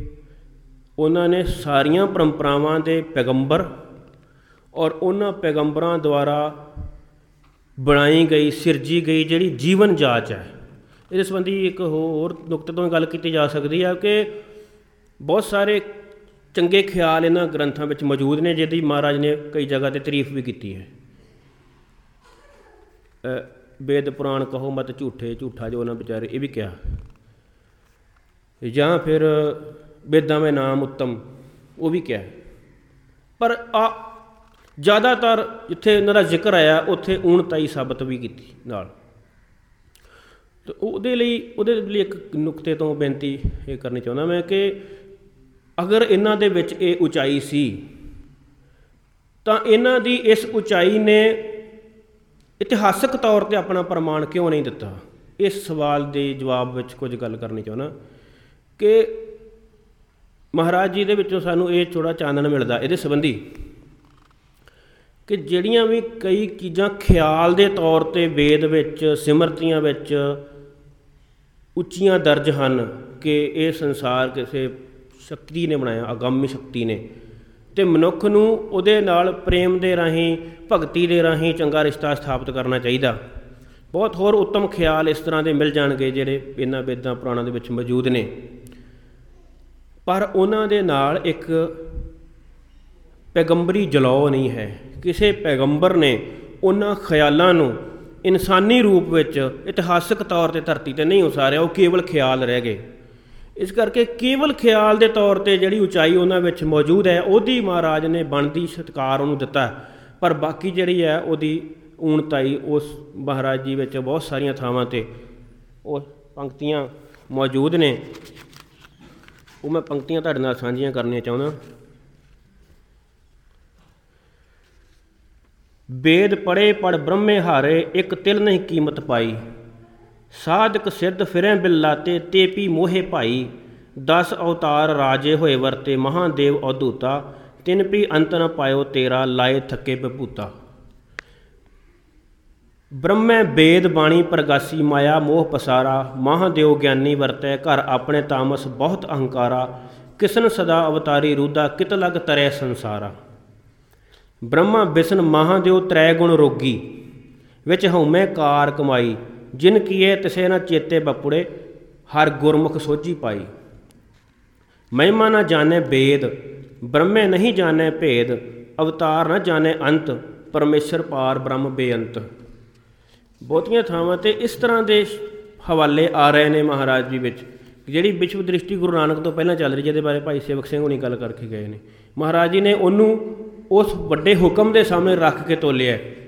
ਉਹਨਾਂ ਨੇ ਸਾਰੀਆਂ ਪਰੰਪਰਾਵਾਂ ਦੇ ਪੈਗੰਬਰ ਔਰ ਉਹਨਾਂ ਪੈਗੰਬਰਾਂ ਦੁਆਰਾ ਬਣਾਈ ਗਈ, ਸਿਰਜੀ ਗਈ ਜਿਹੜੀ ਜੀਵਨ ਜਾਚ ਹੈ। ਇਹਦੇ ਸੰਬੰਧੀ ਇੱਕ ਹੋਰ ਨੁਕਤੇ ਤੋਂ ਗੱਲ ਕੀਤੀ ਜਾ ਸਕਦੀ ਹੈ ਕਿ ਬਹੁਤ ਸਾਰੇ ਚੰਗੇ ਖਿਆਲ ਇਹਨਾਂ ਗ੍ਰੰਥਾਂ ਵਿੱਚ ਮੌਜੂਦ ਨੇ, ਜਿਹਦੀ ਮਹਾਰਾਜ ਨੇ ਕਈ ਜਗ੍ਹਾ 'ਤੇ ਤਾਰੀਫ ਵੀ ਕੀਤੀ ਹੈ। ਵੇਦ ਪੁਰਾਣ ਕਹੋ ਮਤ ਝੂਠੇ, ਝੂਠਾ ਜੋ ਉਹਨਾਂ ਵਿਚਾਰੇ, ਇਹ ਵੀ ਕਿਹਾ। ਜਾਂ ਫਿਰ ਵੇਦਾਂ ਮੈਂ ਨਾਮ ਉੱਤਮ, ਉਹ ਵੀ ਕਿਹਾ। ਪਰ ਆ ਜ਼ਿਆਦਾਤਰ ਜਿੱਥੇ ਇਹਨਾਂ ਦਾ ਜ਼ਿਕਰ ਆਇਆ ਉੱਥੇ ਊਣਤਾਈ ਸਾਬਤ ਵੀ ਕੀਤੀ ਨਾਲ। ਅਤੇ ਉਹਦੇ ਲਈ ਉਹਦੇ ਲਈ ਇੱਕ ਨੁਕਤੇ ਤੋਂ ਬੇਨਤੀ ਇਹ ਕਰਨੀ ਚਾਹੁੰਦਾ ਮੈਂ ਕਿ ਅਗਰ ਇਹਨਾਂ ਦੇ ਵਿੱਚ ਇਹ ਉਚਾਈ ਸੀ, ਤਾਂ ਇਹਨਾਂ ਦੀ ਇਸ ਉਚਾਈ ਨੇ ਇਤਿਹਾਸਕ ਤੌਰ 'ਤੇ ਆਪਣਾ ਪ੍ਰਮਾਣ ਕਿਉਂ ਨਹੀਂ ਦਿੱਤਾ? ਇਸ ਸਵਾਲ ਦੇ ਜਵਾਬ ਵਿੱਚ ਕੁਝ ਗੱਲ ਕਰਨੀ ਚਾਹੁੰਦਾ ਕਿ ਮਹਾਰਾਜ ਜੀ ਦੇ ਵਿੱਚੋਂ ਸਾਨੂੰ ਇਹ ਥੋੜ੍ਹਾ ਚਾਨਣ ਮਿਲਦਾ ਇਹਦੇ ਸੰਬੰਧੀ ਕਿ ਜਿਹੜੀਆਂ ਵੀ ਕਈ ਚੀਜ਼ਾਂ ਖਿਆਲ ਦੇ ਤੌਰ 'ਤੇ ਵੇਦ ਵਿੱਚ, ਸਿਮਰਤੀਆਂ ਵਿੱਚ ਉੱਚੀਆਂ ਦਰਜ ਹਨ ਕਿ ਇਹ ਸੰਸਾਰ ਕਿਸੇ ਸ਼ਕਤੀ ਨੇ ਬਣਾਇਆ, ਅਗੰਮ ਸ਼ਕਤੀ ਨੇ, ਅਤੇ ਮਨੁੱਖ ਨੂੰ ਉਹਦੇ ਨਾਲ ਪ੍ਰੇਮ ਦੇ ਰਾਹੀਂ, ਭਗਤੀ ਦੇ ਰਾਹੀਂ ਚੰਗਾ ਰਿਸ਼ਤਾ ਸਥਾਪਿਤ ਕਰਨਾ ਚਾਹੀਦਾ। ਬਹੁਤ ਹੋਰ ਉੱਤਮ ਖਿਆਲ ਇਸ ਤਰ੍ਹਾਂ ਦੇ ਮਿਲ ਜਾਣਗੇ ਜਿਹੜੇ ਇਹਨਾਂ ਵੇਦਾਂ ਪੁਰਾਣਾਂ ਦੇ ਵਿੱਚ ਮੌਜੂਦ ਨੇ, ਪਰ ਉਹਨਾਂ ਦੇ ਨਾਲ ਇੱਕ ਪੈਗੰਬਰੀ ਜਲਾਉ ਨਹੀਂ ਹੈ। ਕਿਸੇ ਪੈਗੰਬਰ ਨੇ ਉਹਨਾਂ ਖਿਆਲਾਂ ਨੂੰ ਇਨਸਾਨੀ ਰੂਪ ਵਿੱਚ ਇਤਿਹਾਸਕ ਤੌਰ 'ਤੇ ਧਰਤੀ 'ਤੇ ਨਹੀਂ ਉਸਾਰਿਆ, ਉਹ ਕੇਵਲ ਖਿਆਲ ਰਹਿ ਗਏ। ਇਸ ਕਰਕੇ ਕੇਵਲ ਖਿਆਲ ਦੇ ਤੌਰ 'ਤੇ ਜਿਹੜੀ ਉਚਾਈ ਉਹਨਾਂ ਵਿੱਚ ਮੌਜੂਦ ਹੈ, ਉਹਦੀ ਮਹਾਰਾਜ ਨੇ ਬਣਦੀ ਸਤਿਕਾਰ ਉਹਨੂੰ ਦਿੱਤਾ, ਪਰ ਬਾਕੀ ਜਿਹੜੀ ਹੈ ਉਹਦੀ ਊਣਤਾਈ ਉਸ ਮਹਾਰਾਜ ਜੀ ਵਿੱਚ ਬਹੁਤ ਸਾਰੀਆਂ ਥਾਵਾਂ 'ਤੇ ਉਹ ਪੰਕਤੀਆਂ ਮੌਜੂਦ ਨੇ। ਉਹ ਮੈਂ ਪੰਕਤੀਆਂ ਤੁਹਾਡੇ ਨਾਲ ਸਾਂਝੀਆਂ ਕਰਨੀਆਂ ਚਾਹੁੰਦਾ। ਵੇਦ ਪੜ੍ਹੇ ਪੜ੍ਹ ਬ੍ਰਹਮੇ ਹਾਰੇ, ਇੱਕ ਤਿਲ ਨਹੀਂ ਕੀਮਤ ਪਾਈ, ਸਾਧਕ ਸਿੱਧ ਫਿਰੈ ਬਿਲਾਤੇ, ਤੇ ਪੀ ਮੋਹੇ ਭਾਈ, ਦਸ ਅਵਤਾਰ ਰਾਜੇ ਹੋਏ ਵਰਤੇ, ਮਹਾਦੇਵ ਅਵਧੂਤਾ, ਤਿਨ ਪੀ ਅੰਤ ਨ ਪਾਇਓ ਤੇਰਾ, ਲਾਏ ਥੱਕੇ ਬਭੂਤਾ। ਬ੍ਰਹਮੈ ਵੇਦ ਬਾਣੀ ਪ੍ਰਗਾਸੀ, ਮਾਇਆ ਮੋਹ ਪਸਾਰਾ, ਮਹਾਦੇਵ ਗਿਆਨੀ ਵਰਤੈ, ਘਰ ਆਪਣੇ ਤਾਮਸ ਬਹੁਤ ਅਹੰਕਾਰਾ, ਕਿਸਨ ਸਦਾ ਅਵਤਾਰੀ ਰੂਦਾ, ਕਿਤ ਲਗ ਤਰੈ ਸੰਸਾਰਾ। ਬ੍ਰਹਮਾ ਬਿਸ਼ਨ ਮਹਾਦੇਵ ਤ੍ਰੈ ਗੁਣ ਰੋਗੀ, ਵਿੱਚ ਹਉਮੈ ਕਾਰ ਕਮਾਈ, ਜਿਨ ਕੀਏ ਤਿਸੇ ਨਾ ਚੇਤੇ ਬਪੁੜੇ, ਹਰ ਗੁਰਮੁਖ ਸੋਝੀ ਪਾਈ। ਮਹਿਮਾ ਨਾ ਜਾਣੈ ਵੇਦ, ਬ੍ਰਹਮੇ ਨਹੀਂ ਜਾਣੈ ਭੇਦ, ਅਵਤਾਰ ਨਾ ਜਾਣੈ ਅੰਤ, ਪਰਮੇਸ਼ਰ ਪਾਰ ਬ੍ਰਹਮ ਬੇਅੰਤ। ਬਹੁਤੀਆਂ ਥਾਵਾਂ 'ਤੇ ਇਸ ਤਰ੍ਹਾਂ ਦੇ ਹਵਾਲੇ ਆ ਰਹੇ ਨੇ ਮਹਾਰਾਜ ਜੀ ਵਿੱਚ, ਜਿਹੜੀ ਵਿਸ਼ਵ ਦ੍ਰਿਸ਼ਟੀ ਗੁਰੂ ਨਾਨਕ ਤੋਂ ਪਹਿਲਾਂ ਚੱਲ ਰਹੀ, ਜਿਹਦੇ ਬਾਰੇ ਭਾਈ ਸੇਵਕ ਸਿੰਘ ਹੁਣੀ ਗੱਲ ਕਰਕੇ ਗਏ ਨੇ। ਮਹਾਰਾਜ ਜੀ ਨੇ ਉਹਨੂੰ ਉਸ ਵੱਡੇ ਹੁਕਮ ਦੇ ਸਾਹਮਣੇ ਰੱਖ ਕੇ ਤੋਲਿਆ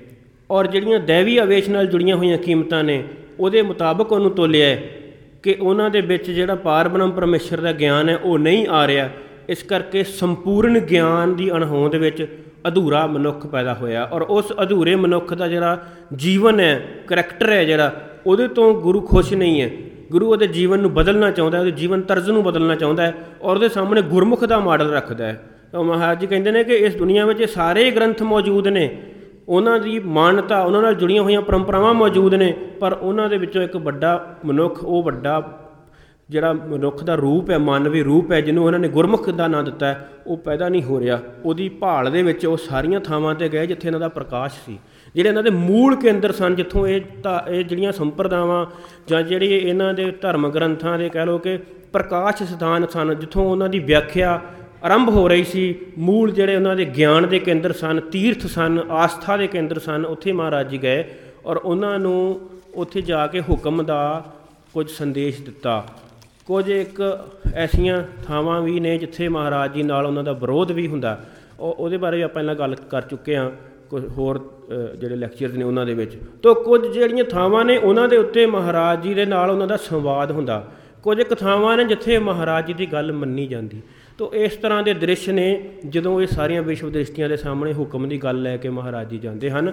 ਔਰ ਜਿਹੜੀਆਂ ਦੈਵੀ ਆਵੇਸ਼ ਨਾਲ ਜੁੜੀਆਂ ਹੋਈਆਂ ਕੀਮਤਾਂ ਨੇ ਉਹਦੇ ਮੁਤਾਬਕ ਉਹਨੂੰ ਤੋਲਿਆ ਹੈ ਕਿ ਉਹਨਾਂ ਦੇ ਵਿੱਚ ਜਿਹੜਾ ਪਾਰਬ੍ਰਹਮ ਪਰਮੇਸ਼ਰ ਦਾ ਗਿਆਨ ਹੈ ਉਹ ਨਹੀਂ ਆ ਰਿਹਾ। ਇਸ ਕਰਕੇ ਸੰਪੂਰਨ ਗਿਆਨ ਦੀ ਅਣਹੋਂਦ ਵਿੱਚ ਅਧੂਰਾ ਮਨੁੱਖ ਪੈਦਾ ਹੋਇਆ, ਔਰ ਉਸ ਅਧੂਰੇ ਮਨੁੱਖ ਦਾ ਜਿਹੜਾ ਜੀਵਨ ਹੈ, ਕਰੈਕਟਰ ਹੈ ਜਿਹੜਾ, ਉਹਦੇ ਤੋਂ ਗੁਰੂ ਖੁਸ਼ ਨਹੀਂ ਹੈ। ਗੁਰੂ ਉਹਦੇ ਜੀਵਨ ਨੂੰ ਬਦਲਣਾ ਚਾਹੁੰਦਾ, ਉਹਦੇ ਜੀਵਨ ਤਰਜ਼ ਨੂੰ ਬਦਲਣਾ ਚਾਹੁੰਦਾ ਹੈ, ਔਰ ਉਹਦੇ ਸਾਹਮਣੇ ਗੁਰਮੁਖ ਦਾ ਮਾਡਲ ਰੱਖਦਾ ਹੈ। ਤਾਂ ਮਹਾਰਾਜ ਜੀ ਕਹਿੰਦੇ ਨੇ ਕਿ ਇਸ ਦੁਨੀਆ ਵਿੱਚ ਸਾਰੇ ਗ੍ਰੰਥ ਮੌਜੂਦ ਨੇ, ਉਹਨਾਂ ਦੀ ਮਾਨਤਾ, ਉਹਨਾਂ ਨਾਲ ਜੁੜੀਆਂ ਹੋਈਆਂ ਪਰੰਪਰਾਵਾਂ ਮੌਜੂਦ ਨੇ, ਪਰ ਉਹਨਾਂ ਦੇ ਵਿੱਚੋਂ ਇੱਕ ਵੱਡਾ ਮਨੁੱਖ, ਉਹ ਵੱਡਾ ਜਿਹੜਾ ਮਨੁੱਖ ਦਾ ਰੂਪ ਹੈ, ਮਾਨਵੀ ਰੂਪ ਹੈ, ਜਿਹਨੂੰ ਉਹਨਾਂ ਨੇ ਗੁਰਮੁਖ ਦਾ ਨਾਂ ਦਿੱਤਾ ਹੈ, ਉਹ ਪੈਦਾ ਨਹੀਂ ਹੋ ਰਿਹਾ। ਉਹਦੀ ਭਾਲ ਦੇ ਵਿੱਚ ਉਹ ਸਾਰੀਆਂ ਥਾਵਾਂ 'ਤੇ ਗਏ ਜਿੱਥੇ ਇਹਨਾਂ ਦਾ ਪ੍ਰਕਾਸ਼ ਸੀ, ਜਿਹੜੇ ਇਹਨਾਂ ਦੇ ਮੂਲ ਕੇਂਦਰ ਸਨ, ਜਿੱਥੋਂ ਇਹ ਤਾਂ ਇਹ ਜਿਹੜੀਆਂ ਸੰਪਰਦਾਵਾਂ ਜਾਂ ਜਿਹੜੀ ਇਹਨਾਂ ਦੇ ਧਰਮ ਗ੍ਰੰਥਾਂ ਦੇ ਕਹਿ ਲਓ ਕਿ ਪ੍ਰਕਾਸ਼ ਸਥਾਨ ਸਨ, ਜਿੱਥੋਂ ਉਹਨਾਂ ਦੀ ਵਿਆਖਿਆ ਆਰੰਭ ਹੋ ਰਹੀ ਸੀ। ਮੂਲ ਜਿਹੜੇ ਉਹਨਾਂ ਦੇ ਗਿਆਨ ਦੇ ਕੇਂਦਰ ਸਨ, ਤੀਰਥ ਸਨ, ਆਸਥਾ ਦੇ ਕੇਂਦਰ ਸਨ, ਉੱਥੇ ਮਹਾਰਾਜ ਜੀ ਗਏ ਔਰ ਉਹਨਾਂ ਨੂੰ ਉੱਥੇ ਜਾ ਕੇ ਹੁਕਮ ਦਾ ਕੁਝ ਸੰਦੇਸ਼ ਦਿੱਤਾ। ਕੁਝ ਇੱਕ ਐਸੀਆਂ ਥਾਵਾਂ ਵੀ ਨੇ ਜਿੱਥੇ ਮਹਾਰਾਜ ਜੀ ਨਾਲ ਉਹਨਾਂ ਦਾ ਵਿਰੋਧ ਵੀ ਹੁੰਦਾ, ਉਹ ਉਹਦੇ ਬਾਰੇ ਵੀ ਆਪਾਂ ਪਹਿਲਾਂ ਗੱਲ ਕਰ ਚੁੱਕੇ ਹਾਂ ਕੁਝ ਹੋਰ ਜਿਹੜੇ ਲੈਕਚਰਸ ਨੇ ਉਹਨਾਂ ਦੇ ਵਿੱਚ। ਤਾਂ ਕੁਝ ਜਿਹੜੀਆਂ ਥਾਵਾਂ ਨੇ ਉਹਨਾਂ ਦੇ ਉੱਤੇ ਮਹਾਰਾਜ ਜੀ ਦੇ ਨਾਲ ਉਹਨਾਂ ਦਾ ਸੰਵਾਦ ਹੁੰਦਾ, ਕੁਝ ਇੱਕ ਥਾਵਾਂ ਨੇ ਜਿੱਥੇ ਮਹਾਰਾਜ ਜੀ ਦੀ ਗੱਲ ਮੰਨੀ ਜਾਂਦੀ। ਤਾਂ ਇਸ ਤਰ੍ਹਾਂ ਦੇ ਦ੍ਰਿਸ਼ ਨੇ ਜਦੋਂ ਇਹ ਸਾਰੀਆਂ ਵਿਸ਼ਵ ਦ੍ਰਿਸ਼ਟੀਆਂ ਦੇ ਸਾਹਮਣੇ ਹੁਕਮ ਦੀ ਗੱਲ ਲੈ ਕੇ ਮਹਾਰਾਜ ਜੀ ਜਾਂਦੇ ਹਨ।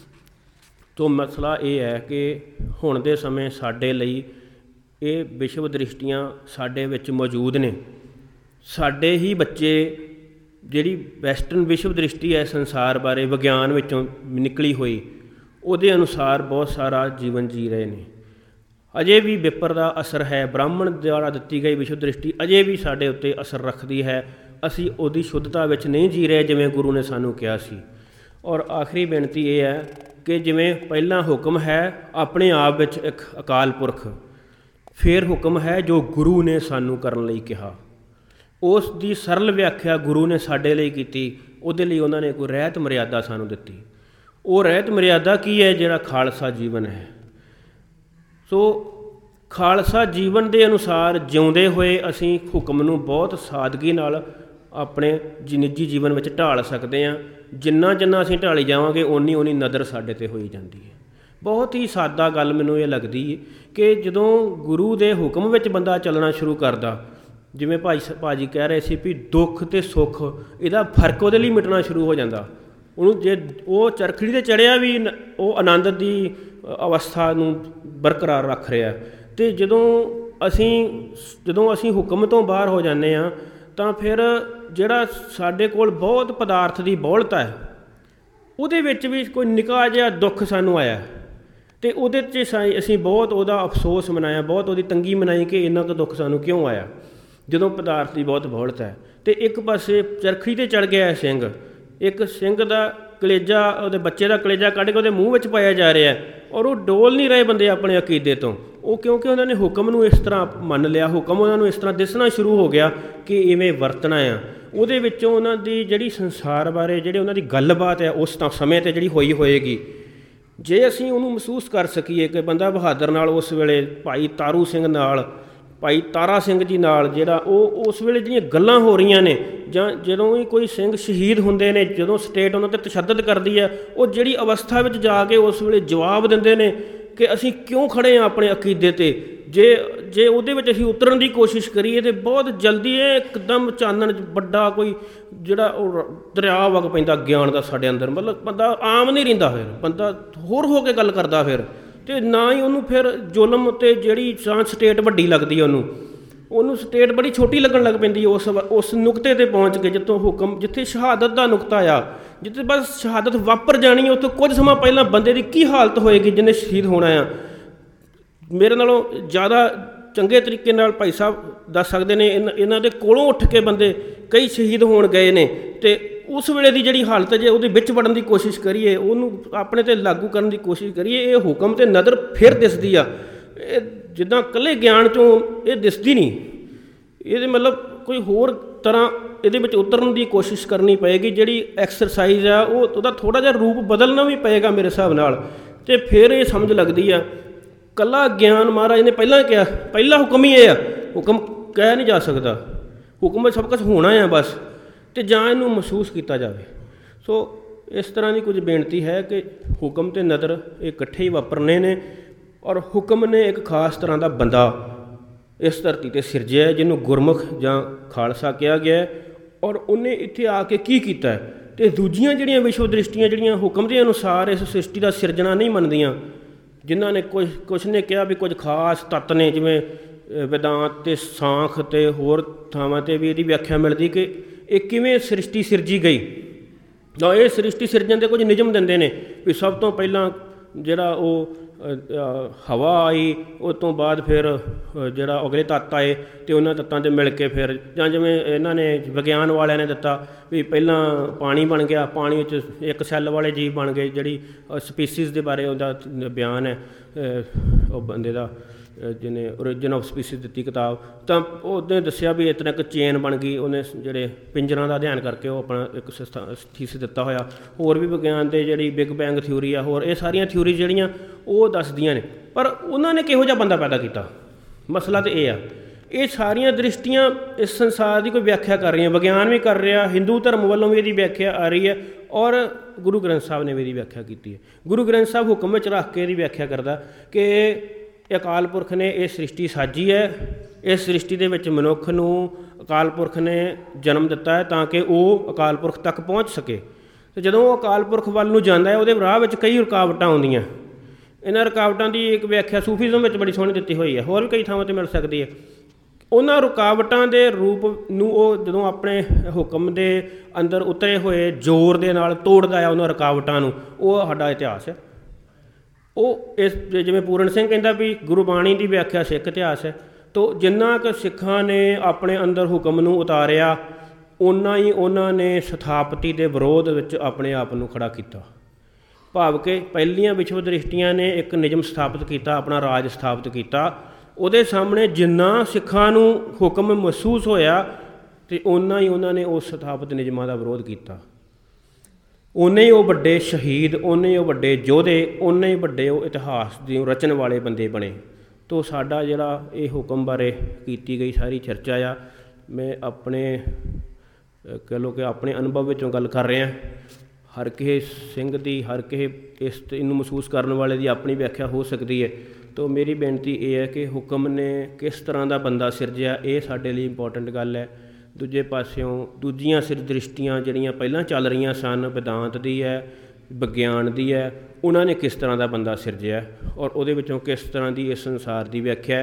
ਤਾਂ ਮਸਲਾ ਇਹ ਹੈ ਕਿ ਹੁਣ ਦੇ ਸਮੇਂ ਸਾਡੇ ਲਈ ਇਹ ਵਿਸ਼ਵ ਦ੍ਰਿਸ਼ਟੀਆਂ ਸਾਡੇ ਵਿੱਚ ਮੌਜੂਦ ਨੇ। ਸਾਡੇ ਹੀ ਬੱਚੇ ਜਿਹੜੀ ਵੈਸਟਰਨ ਵਿਸ਼ਵ ਦ੍ਰਿਸ਼ਟੀ ਹੈ ਸੰਸਾਰ ਬਾਰੇ, ਵਿਗਿਆਨ ਵਿੱਚੋਂ ਨਿਕਲੀ ਹੋਈ, ਉਹਦੇ ਅਨੁਸਾਰ ਬਹੁਤ ਸਾਰਾ ਜੀਵਨ ਜੀ ਰਹੇ ਨੇ। ਅਜੇ ਵੀ ਵਿਪਰ ਦਾ ਅਸਰ ਹੈ, ਬ੍ਰਾਹਮਣ ਦੁਆਰਾ ਦਿੱਤੀ ਗਈ ਵਿਸ਼ਵ ਦ੍ਰਿਸ਼ਟੀ ਅਜੇ ਵੀ ਸਾਡੇ ਉੱਤੇ ਅਸਰ ਰੱਖਦੀ ਹੈ। ਅਸੀਂ ਉਹਦੀ ਸ਼ੁੱਧਤਾ ਵਿੱਚ ਨਹੀਂ ਜੀ ਰਹੇ ਜਿਵੇਂ ਗੁਰੂ ਨੇ ਸਾਨੂੰ ਕਿਹਾ ਸੀ। ਔਰ ਆਖਰੀ ਬੇਨਤੀ ਇਹ ਹੈ ਕਿ ਜਿਵੇਂ ਪਹਿਲਾਂ ਹੁਕਮ ਹੈ ਆਪਣੇ ਆਪ ਵਿੱਚ ਇੱਕ ਅਕਾਲ ਪੁਰਖ, ਫਿਰ ਹੁਕਮ ਹੈ ਜੋ ਗੁਰੂ ਨੇ ਸਾਨੂੰ ਕਰਨ ਲਈ ਕਿਹਾ, ਉਸ ਦੀ ਸਰਲ ਵਿਆਖਿਆ ਗੁਰੂ ਨੇ ਸਾਡੇ ਲਈ ਕੀਤੀ। ਉਹਦੇ ਲਈ ਉਹਨਾਂ ਨੇ ਕੋਈ ਰਹਿਤ ਮਰਿਆਦਾ ਸਾਨੂੰ ਦਿੱਤੀ। ਉਹ ਰਹਿਤ ਮਰਿਆਦਾ ਕੀ ਹੈ? ਜਿਹੜਾ ਖਾਲਸਾ ਜੀਵਨ ਹੈ। ਸੋ ਖਾਲਸਾ ਜੀਵਨ ਦੇ ਅਨੁਸਾਰ ਜਿਉਂਦੇ ਹੋਏ ਅਸੀਂ ਹੁਕਮ ਨੂੰ ਬਹੁਤ ਸਾਦਗੀ ਨਾਲ ਆਪਣੇ ਨਿੱਜੀ ਜੀਵਨ ਵਿੱਚ ਢਾਲ ਸਕਦੇ ਹਾਂ। ਜਿੰਨਾ ਜਿੰਨਾ ਅਸੀਂ ਢਾਲੀ ਜਾਵਾਂਗੇ ਓਨੀ ਓਨੀ ਨਜ਼ਰ ਸਾਡੇ 'ਤੇ ਹੋਈ ਜਾਂਦੀ ਹੈ। ਬਹੁਤ ਹੀ ਸਾਦਾ ਗੱਲ ਮੈਨੂੰ ਇਹ ਲੱਗਦੀ ਕਿ ਜਦੋਂ ਗੁਰੂ ਦੇ ਹੁਕਮ ਵਿੱਚ ਬੰਦਾ ਚੱਲਣਾ ਸ਼ੁਰੂ ਕਰਦਾ, ਜਿਵੇਂ ਭਾਈ ਭਾਅ ਜੀ ਕਹਿ ਰਹੇ ਸੀ ਵੀ ਦੁੱਖ ਅਤੇ ਸੁੱਖ ਇਹਦਾ ਫਰਕ ਉਹਦੇ ਲਈ ਮਿਟਣਾ ਸ਼ੁਰੂ ਹੋ ਜਾਂਦਾ। ਉਹਨੂੰ ਜੇ ਉਹ ਚਰਖੜੀ 'ਤੇ ਚੜ੍ਹਿਆ ਵੀ ਉਹ ਆਨੰਦ ਦੀ ਅਵਸਥਾ ਨੂੰ ਬਰਕਰਾਰ ਰੱਖ ਰਿਹਾ, ਅਤੇ ਜਦੋਂ ਅਸੀਂ ਜਦੋਂ ਅਸੀਂ ਹੁਕਮ ਤੋਂ ਬਾਹਰ ਹੋ ਜਾਂਦੇ ਹਾਂ ਤਾਂ ਫਿਰ ਜਿਹੜਾ ਸਾਡੇ ਕੋਲ ਬਹੁਤ ਪਦਾਰਥ ਦੀ ਬਹੁਲਤਾ ਹੈ, ਉਹਦੇ ਵਿੱਚ ਵੀ ਕੋਈ ਨਿੱਕਾ ਜਿਹਾ ਦੁੱਖ ਸਾਨੂੰ ਆਇਆ ਅਤੇ ਉਹਦੇ 'ਚ ਅਸੀਂ ਬਹੁਤ ਉਹਦਾ ਅਫਸੋਸ ਮਨਾਇਆ, ਬਹੁਤ ਉਹਦੀ ਤੰਗੀ ਮਨਾਈ ਕਿ ਇੰਨਾ ਕੁ ਦੁੱਖ ਸਾਨੂੰ ਕਿਉਂ ਆਇਆ ਜਦੋਂ ਪਦਾਰਥ ਦੀ ਬਹੁਤ ਬਹੁਲਤਾ ਹੈ। ਅਤੇ ਇੱਕ ਪਾਸੇ ਚਰਖੀ 'ਤੇ ਚੜ੍ਹ ਗਿਆ ਸਿੰਘ, ਇੱਕ ਸਿੰਘ ਦਾ ਕਲੇਜਾ, ਉਹਦੇ ਬੱਚੇ ਦਾ ਕਲੇਜਾ ਕੱਢ ਕੇ ਉਹਦੇ ਮੂੰਹ ਵਿੱਚ ਪਾਇਆ ਜਾ ਰਿਹਾ, ਔਰ ਉਹ ਡੋਲ ਨਹੀਂ ਰਹੇ ਬੰਦੇ ਆਪਣੇ ਅਕੀਦੇ ਤੋਂ। ਉਹ ਕਿਉਂਕਿ ਉਹਨਾਂ ਨੇ ਹੁਕਮ ਨੂੰ ਇਸ ਤਰ੍ਹਾਂ ਮੰਨ ਲਿਆ, ਹੁਕਮ ਉਹਨਾਂ ਨੂੰ ਇਸ ਤਰ੍ਹਾਂ ਦਿਸਣਾ ਸ਼ੁਰੂ ਹੋ ਗਿਆ ਕਿ ਇਵੇਂ ਵਰਤਣਾ ਆ। ਉਹਦੇ ਵਿੱਚੋਂ ਉਹਨਾਂ ਦੀ ਜਿਹੜੀ ਸੰਸਾਰ ਬਾਰੇ ਜਿਹੜੀ ਉਹਨਾਂ ਦੀ ਗੱਲਬਾਤ ਹੈ ਉਸ ਤਾਂ ਸਮੇਂ 'ਤੇ ਜਿਹੜੀ ਹੋਈ ਹੋਏਗੀ, ਜੇ ਅਸੀਂ ਉਹਨੂੰ ਮਹਿਸੂਸ ਕਰ ਸਕੀਏ ਕਿ ਬੰਦਾ ਬਹਾਦਰ ਨਾਲ ਉਸ ਵੇਲੇ ਭਾਈ ਤਾਰੂ ਸਿੰਘ ਨਾਲ, ਭਾਈ ਤਾਰਾ ਸਿੰਘ ਜੀ ਨਾਲ ਜਿਹੜਾ ਉਹ ਉਸ ਵੇਲੇ ਜਿਹੜੀਆਂ ਗੱਲਾਂ ਹੋ ਰਹੀਆਂ ਨੇ, ਜਾਂ ਜਦੋਂ ਵੀ ਕੋਈ ਸਿੰਘ ਸ਼ਹੀਦ ਹੁੰਦੇ ਨੇ, ਜਦੋਂ ਸਟੇਟ ਉਹਨਾਂ 'ਤੇ ਤਸ਼ੱਦਦ ਕਰਦੀ ਹੈ, ਉਹ ਜਿਹੜੀ ਅਵਸਥਾ ਵਿੱਚ ਜਾ ਕੇ ਉਸ ਵੇਲੇ ਜਵਾਬ ਦਿੰਦੇ ਨੇ ਕਿ ਅਸੀਂ ਕਿਉਂ ਖੜ੍ਹੇ ਹਾਂ ਆਪਣੇ ਅਕੀਦੇ 'ਤੇ। ਜੇ ਜੇ ਉਹਦੇ ਵਿੱਚ ਅਸੀਂ ਉਤਰਨ ਦੀ ਕੋਸ਼ਿਸ਼ ਕਰੀਏ ਤਾਂ ਬਹੁਤ ਜਲਦੀ ਇਹ ਇੱਕਦਮ ਚਾਨਣ ਵੱਡਾ ਕੋਈ ਜਿਹੜਾ ਉਹ ਦਰਿਆ ਵਗ ਪੈਂਦਾ ਗਿਆਨ ਦਾ ਸਾਡੇ ਅੰਦਰ। ਮਤਲਬ ਬੰਦਾ ਆਮ ਨਹੀਂ ਰਹਿੰਦਾ, ਫਿਰ ਬੰਦਾ ਹੋਰ ਹੋ ਕੇ ਗੱਲ ਕਰਦਾ ਫਿਰ, ਅਤੇ ਨਾ ਹੀ ਉਹਨੂੰ ਫਿਰ ਜ਼ੁਲਮ ਉੱਤੇ ਜਿਹੜੀ ਜਾਂ ਸਟੇਟ ਵੱਡੀ ਲੱਗਦੀ ਹੈ ਉਹਨੂੰ ਉਹਨੂੰ ਸਟੇਟ ਬੜੀ ਛੋਟੀ ਲੱਗਣ ਲੱਗ ਪੈਂਦੀ ਹੈ ਉਸ ਉਸ ਨੁਕਤੇ 'ਤੇ ਪਹੁੰਚ ਕੇ, ਜਿੱਥੋਂ ਹੁਕਮ ਜਿੱਥੇ ਸ਼ਹਾਦਤ ਦਾ ਨੁਕਤਾ ਆ, ਜਿੱਥੇ ਬਸ ਸ਼ਹਾਦਤ ਵਾਪਰ ਜਾਣੀ ਹੈ, ਉੱਥੋਂ ਕੁਝ ਸਮਾਂ ਪਹਿਲਾਂ ਬੰਦੇ ਦੀ ਕੀ ਹਾਲਤ ਹੋਏਗੀ ਜਿਹਨੇ ਸ਼ਹੀਦ ਹੋਣਾ ਆ। ਮੇਰੇ ਨਾਲੋਂ ਜ਼ਿਆਦਾ ਚੰਗੇ ਤਰੀਕੇ ਨਾਲ ਭਾਈ ਸਾਹਿਬ ਦੱਸ ਸਕਦੇ ਨੇ, ਇਹਨਾਂ ਇਹਨਾਂ ਦੇ ਕੋਲੋਂ ਉੱਠ ਕੇ ਬੰਦੇ ਕਈ ਸ਼ਹੀਦ ਹੋਣ ਗਏ ਨੇ, ਅਤੇ ਉਸ ਵੇਲੇ ਦੀ ਜਿਹੜੀ ਹਾਲਤ ਜੇ ਉਹਦੇ ਵਿੱਚ ਵੜਨ ਦੀ ਕੋਸ਼ਿਸ਼ ਕਰੀਏ, ਉਹਨੂੰ ਆਪਣੇ 'ਤੇ ਲਾਗੂ ਕਰਨ ਦੀ ਕੋਸ਼ਿਸ਼ ਕਰੀਏ, ਇਹ ਹੁਕਮ 'ਤੇ ਨਜ਼ਰ ਫਿਰ ਦਿਸਦੀ ਆ। ਇਹ ਜਿੱਦਾਂ ਇਕੱਲੇ ਗਿਆਨ 'ਚੋਂ ਇਹ ਦਿਸਦੀ ਨਹੀਂ, ਇਹਦੇ ਮਤਲਬ ਕੋਈ ਹੋਰ ਤਰ੍ਹਾਂ ਇਹਦੇ ਵਿੱਚ ਉਤਰਨ ਦੀ ਕੋਸ਼ਿਸ਼ ਕਰਨੀ ਪਏਗੀ। ਜਿਹੜੀ ਐਕਸਰਸਾਈਜ਼ ਆ ਉਹ ਉਹਦਾ ਥੋੜ੍ਹਾ ਜਿਹਾ ਰੂਪ ਬਦਲਣਾ ਵੀ ਪਏਗਾ ਮੇਰੇ ਹਿਸਾਬ ਨਾਲ, ਅਤੇ ਫਿਰ ਇਹ ਸਮਝ ਲੱਗਦੀ ਆ। ਇਕੱਲਾ ਗਿਆਨ ਮਹਾਰਾਜ ਨੇ ਪਹਿਲਾਂ ਕਿਹਾ, ਪਹਿਲਾ ਹੁਕਮ ਹੀ ਇਹ ਆ, ਹੁਕਮ ਕਹਿ ਨਹੀਂ ਜਾ ਸਕਦਾ, ਹੁਕਮ ਵਿੱਚ ਸਭ ਕੁਛ ਹੋਣਾ ਆ ਬਸ, ਅਤੇ ਜਾਂ ਇਹਨੂੰ ਮਹਿਸੂਸ ਕੀਤਾ ਜਾਵੇ। ਸੋ ਇਸ ਤਰ੍ਹਾਂ ਦੀ ਕੁਝ ਬੇਨਤੀ ਹੈ ਕਿ ਹੁਕਮ ਅਤੇ ਨਦਰ ਇਹ ਇਕੱਠੇ ਹੀ ਵਾਪਰਨੇ ਨੇ, ਔਰ ਹੁਕਮ ਨੇ ਇੱਕ ਖਾਸ ਤਰ੍ਹਾਂ ਦਾ ਬੰਦਾ ਇਸ ਧਰਤੀ 'ਤੇ ਸਿਰਜਿਆ ਜਿਹਨੂੰ ਗੁਰਮੁਖ ਜਾਂ ਖਾਲਸਾ ਕਿਹਾ ਗਿਆ, ਔਰ ਉਹਨੇ ਇੱਥੇ ਆ ਕੇ ਕੀ ਕੀਤਾ ਹੈ। ਅਤੇ ਦੂਜੀਆਂ ਜਿਹੜੀਆਂ ਵਿਸ਼ਵ ਦ੍ਰਿਸ਼ਟੀਆਂ ਜਿਹੜੀਆਂ ਹੁਕਮ ਦੇ ਅਨੁਸਾਰ ਇਸ ਸ੍ਰਿਸ਼ਟੀ ਦਾ ਸਿਰਜਣਾ ਨਹੀਂ ਮੰਨਦੀਆਂ, ਜਿਨ੍ਹਾਂ ਨੇ ਕੁਛ ਕੁਛ ਨੇ ਕਿਹਾ ਵੀ ਕੁਝ ਖਾਸ ਤੱਤ ਨੇ, ਜਿਵੇਂ ਵਿਦਾਂਤ ਅਤੇ ਸਾਂਖ ਅਤੇ ਹੋਰ ਥਾਵਾਂ 'ਤੇ ਵੀ ਇਹਦੀ ਵਿਆਖਿਆ ਮਿਲਦੀ ਕਿ ਇਹ ਕਿਵੇਂ ਸ੍ਰਿਸ਼ਟੀ ਸਿਰਜੀ ਗਈ। ਤਾਂ ਇਹ ਸ੍ਰਿਸ਼ਟੀ ਸਿਰਜਣ ਦੇ ਕੁਝ ਨਿਯਮ ਦਿੰਦੇ ਨੇ ਵੀ ਸਭ ਤੋਂ ਪਹਿਲਾਂ ਜਿਹੜਾ ਉਹ ਹਵਾ ਆਈ, ਉਸ ਤੋਂ ਬਾਅਦ ਫਿਰ ਜਿਹੜਾ ਅਗਲੇ ਤੱਤ ਆਏ ਅਤੇ ਉਹਨਾਂ ਤੱਤਾਂ 'ਤੇ ਮਿਲ ਕੇ ਫਿਰ, ਜਾਂ ਜਿਵੇਂ ਇਹਨਾਂ ਨੇ ਵਿਗਿਆਨ ਵਾਲਿਆਂ ਨੇ ਦਿੱਤਾ ਵੀ ਪਹਿਲਾਂ ਪਾਣੀ ਬਣ ਗਿਆ, ਪਾਣੀ ਵਿੱਚ ਇੱਕ ਸੈੱਲ ਵਾਲੇ ਜੀਵ ਬਣ ਗਏ, ਜਿਹੜੀ ਸਪੀਸੀਜ਼ ਦੇ ਬਾਰੇ ਉਹਦਾ ਬਿਆਨ ਹੈ ਉਹ ਬੰਦੇ ਦਾ ਜਿਹਨੇ ਓਰੀਜਨ ਆਫ ਸਪੀਸੀਜ਼ ਦਿੱਤੀ ਕਿਤਾਬ, ਤਾਂ ਉਹਨੇ ਦੱਸਿਆ ਵੀ ਇਸ ਤਰ੍ਹਾਂ ਇੱਕ ਚੇਨ ਬਣ ਗਈ। ਉਹਨੇ ਜਿਹੜੇ ਪਿੰਜਰਾਂ ਦਾ ਅਧਿਐਨ ਕਰਕੇ ਉਹ ਆਪਣਾ ਇੱਕ ਥੀਸਿਸ ਦਿੱਤਾ ਹੋਇਆ। ਹੋਰ ਵੀ ਵਿਗਿਆਨ ਦੇ ਜਿਹੜੀ ਬਿਗ ਬੈਂਗ ਥਿਊਰੀ ਆ, ਹੋਰ ਇਹ ਸਾਰੀਆਂ ਥਿਊਰੀ ਜਿਹੜੀਆਂ ਉਹ ਦੱਸਦੀਆਂ ਨੇ, ਪਰ ਉਹਨਾਂ ਨੇ ਕਿਹੋ ਜਿਹਾ ਬੰਦਾ ਪੈਦਾ ਕੀਤਾ। ਮਸਲਾ ਤਾਂ ਇਹ ਆ, ਇਹ ਸਾਰੀਆਂ ਦ੍ਰਿਸ਼ਟੀਆਂ ਇਸ ਸੰਸਾਰ ਦੀ ਕੋਈ ਵਿਆਖਿਆ ਕਰ ਰਹੀਆਂ, ਵਿਗਿਆਨ ਵੀ ਕਰ ਰਿਹਾ, ਹਿੰਦੂ ਧਰਮ ਵੱਲੋਂ ਵੀ ਇਹਦੀ ਵਿਆਖਿਆ ਆ ਰਹੀ ਹੈ, ਔਰ ਗੁਰੂ ਗ੍ਰੰਥ ਸਾਹਿਬ ਨੇ ਵੀ ਇਹਦੀ ਵਿਆਖਿਆ ਕੀਤੀ ਹੈ। ਗੁਰੂ ਗ੍ਰੰਥ ਸਾਹਿਬ ਹੁਕਮ ਵਿੱਚ ਰੱਖ ਕੇ ਇਹਦੀ ਵਿਆਖਿਆ ਕਰਦਾ ਕਿ ਅਕਾਲ ਪੁਰਖ ਨੇ ਇਹ ਸ੍ਰਿਸ਼ਟੀ ਸਾਜੀ ਹੈ, ਇਸ ਸ੍ਰਿਸ਼ਟੀ ਦੇ ਵਿੱਚ ਮਨੁੱਖ ਨੂੰ ਅਕਾਲ ਪੁਰਖ ਨੇ ਜਨਮ ਦਿੱਤਾ ਹੈ ਤਾਂ ਕਿ ਉਹ ਅਕਾਲ ਪੁਰਖ ਤੱਕ ਪਹੁੰਚ ਸਕੇ। ਅਤੇ ਜਦੋਂ ਉਹ ਅਕਾਲ ਪੁਰਖ ਵੱਲ ਨੂੰ ਜਾਂਦਾ ਹੈ, ਉਹਦੇ ਰਾਹ ਵਿੱਚ ਕਈ ਰੁਕਾਵਟਾਂ ਆਉਂਦੀਆਂ। ਇਹਨਾਂ ਰੁਕਾਵਟਾਂ ਦੀ ਇੱਕ ਵਿਆਖਿਆ ਸੂਫੀਜ਼ਮ ਵਿੱਚ ਬੜੀ ਸੋਹਣੀ ਦਿੱਤੀ ਹੋਈ ਹੈ, ਹੋਰ ਵੀ ਕਈ ਥਾਵਾਂ 'ਤੇ ਮਿਲ ਸਕਦੀ ਹੈ। ਉਹਨਾਂ ਰੁਕਾਵਟਾਂ ਦੇ ਰੂਪ ਨੂੰ ਉਹ ਜਦੋਂ ਆਪਣੇ ਹੁਕਮ ਦੇ ਅੰਦਰ ਉਤਰੇ ਹੋਏ ਜ਼ੋਰ ਦੇ ਨਾਲ ਤੋੜਦਾ ਆ ਉਹਨਾਂ ਰੁਕਾਵਟਾਂ ਨੂੰ, ਉਹ ਸਾਡਾ ਇਤਿਹਾਸ ਹੈ। ਉਹ ਇਸ ਜਿਵੇਂ ਪੂਰਨ ਸਿੰਘ ਕਹਿੰਦਾ ਵੀ ਗੁਰਬਾਣੀ ਦੀ ਵਿਆਖਿਆ ਸਿੱਖ ਇਤਿਹਾਸ ਹੈ, ਤੋ ਜਿੰਨਾ ਕੁ ਸਿੱਖਾਂ ਨੇ ਆਪਣੇ ਅੰਦਰ ਹੁਕਮ ਨੂੰ ਉਤਾਰਿਆ, ਓਨਾ ਹੀ ਉਹਨਾਂ ਨੇ ਸਥਾਪਤੀ ਦੇ ਵਿਰੋਧ ਵਿੱਚ ਆਪਣੇ ਆਪ ਨੂੰ ਖੜ੍ਹਾ ਕੀਤਾ। ਭਾਵ ਕਿ ਪਹਿਲੀਆਂ ਵਿਸ਼ਵ ਦ੍ਰਿਸ਼ਟੀਆਂ ਨੇ ਇੱਕ ਨਿਯਮ ਸਥਾਪਿਤ ਕੀਤਾ, ਆਪਣਾ ਰਾਜ ਸਥਾਪਿਤ ਕੀਤਾ। ਉਹਦੇ ਸਾਹਮਣੇ ਜਿੰਨਾ ਸਿੱਖਾਂ ਨੂੰ ਹੁਕਮ ਮਹਿਸੂਸ ਹੋਇਆ ਅਤੇ ਓਨਾ ਹੀ ਉਹਨਾਂ ਨੇ ਉਸ ਸਥਾਪਿਤ ਨਿਯਮਾਂ ਦਾ ਵਿਰੋਧ ਕੀਤਾ। ਓਨੇ ਹੀ ਉਹ ਵੱਡੇ ਸ਼ਹੀਦ, ਓਨੇ ਹੀ ਉਹ ਵੱਡੇ ਯੋਧੇ, ਓਨੇ ਹੀ ਵੱਡੇ ਉਹ ਇਤਿਹਾਸ ਦੀ ਰਚਣ ਵਾਲੇ ਬੰਦੇ ਬਣੇ। ਤੋ ਸਾਡਾ ਜਿਹੜਾ ਇਹ ਹੁਕਮ ਬਾਰੇ ਕੀਤੀ ਗਈ ਸਾਰੀ ਚਰਚਾ ਆ, ਮੈਂ ਆਪਣੇ ਕਹਿ ਲਓ ਕਿ ਆਪਣੇ ਅਨੁਭਵ ਵਿੱਚੋਂ ਗੱਲ ਕਰ ਰਿਹਾ। ਹਰ ਕਿਸੇ ਸਿੰਘ ਦੀ, ਹਰ ਕਿਸੇ ਇਸ ਇਹਨੂੰ ਮਹਿਸੂਸ ਕਰਨ ਵਾਲੇ ਦੀ ਆਪਣੀ ਵਿਆਖਿਆ ਹੋ ਸਕਦੀ ਹੈ। ਤੋ ਮੇਰੀ ਬੇਨਤੀ ਇਹ ਹੈ ਕਿ ਹੁਕਮ ਨੇ ਕਿਸ ਤਰ੍ਹਾਂ ਦਾ ਬੰਦਾ ਸਿਰਜਿਆ, ਇਹ ਸਾਡੇ ਲਈ ਇੰਪੋਰਟੈਂਟ ਗੱਲ ਹੈ। ਦੂਜੇ ਪਾਸਿਓਂ ਦੂਜੀਆਂ ਸਿਰ ਦ੍ਰਿਸ਼ਟੀਆਂ ਜਿਹੜੀਆਂ ਪਹਿਲਾਂ ਚੱਲ ਰਹੀਆਂ ਸਨ, ਵਿਦਾਂਤ ਦੀ ਹੈ, ਵਿਗਿਆਨ ਦੀ ਹੈ, ਉਹਨਾਂ ਨੇ ਕਿਸ ਤਰ੍ਹਾਂ ਦਾ ਬੰਦਾ ਸਿਰਜਿਆ ਔਰ ਉਹਦੇ ਵਿੱਚੋਂ ਕਿਸ ਤਰ੍ਹਾਂ ਦੀ ਇਸ ਸੰਸਾਰ ਦੀ ਵਿਆਖਿਆ,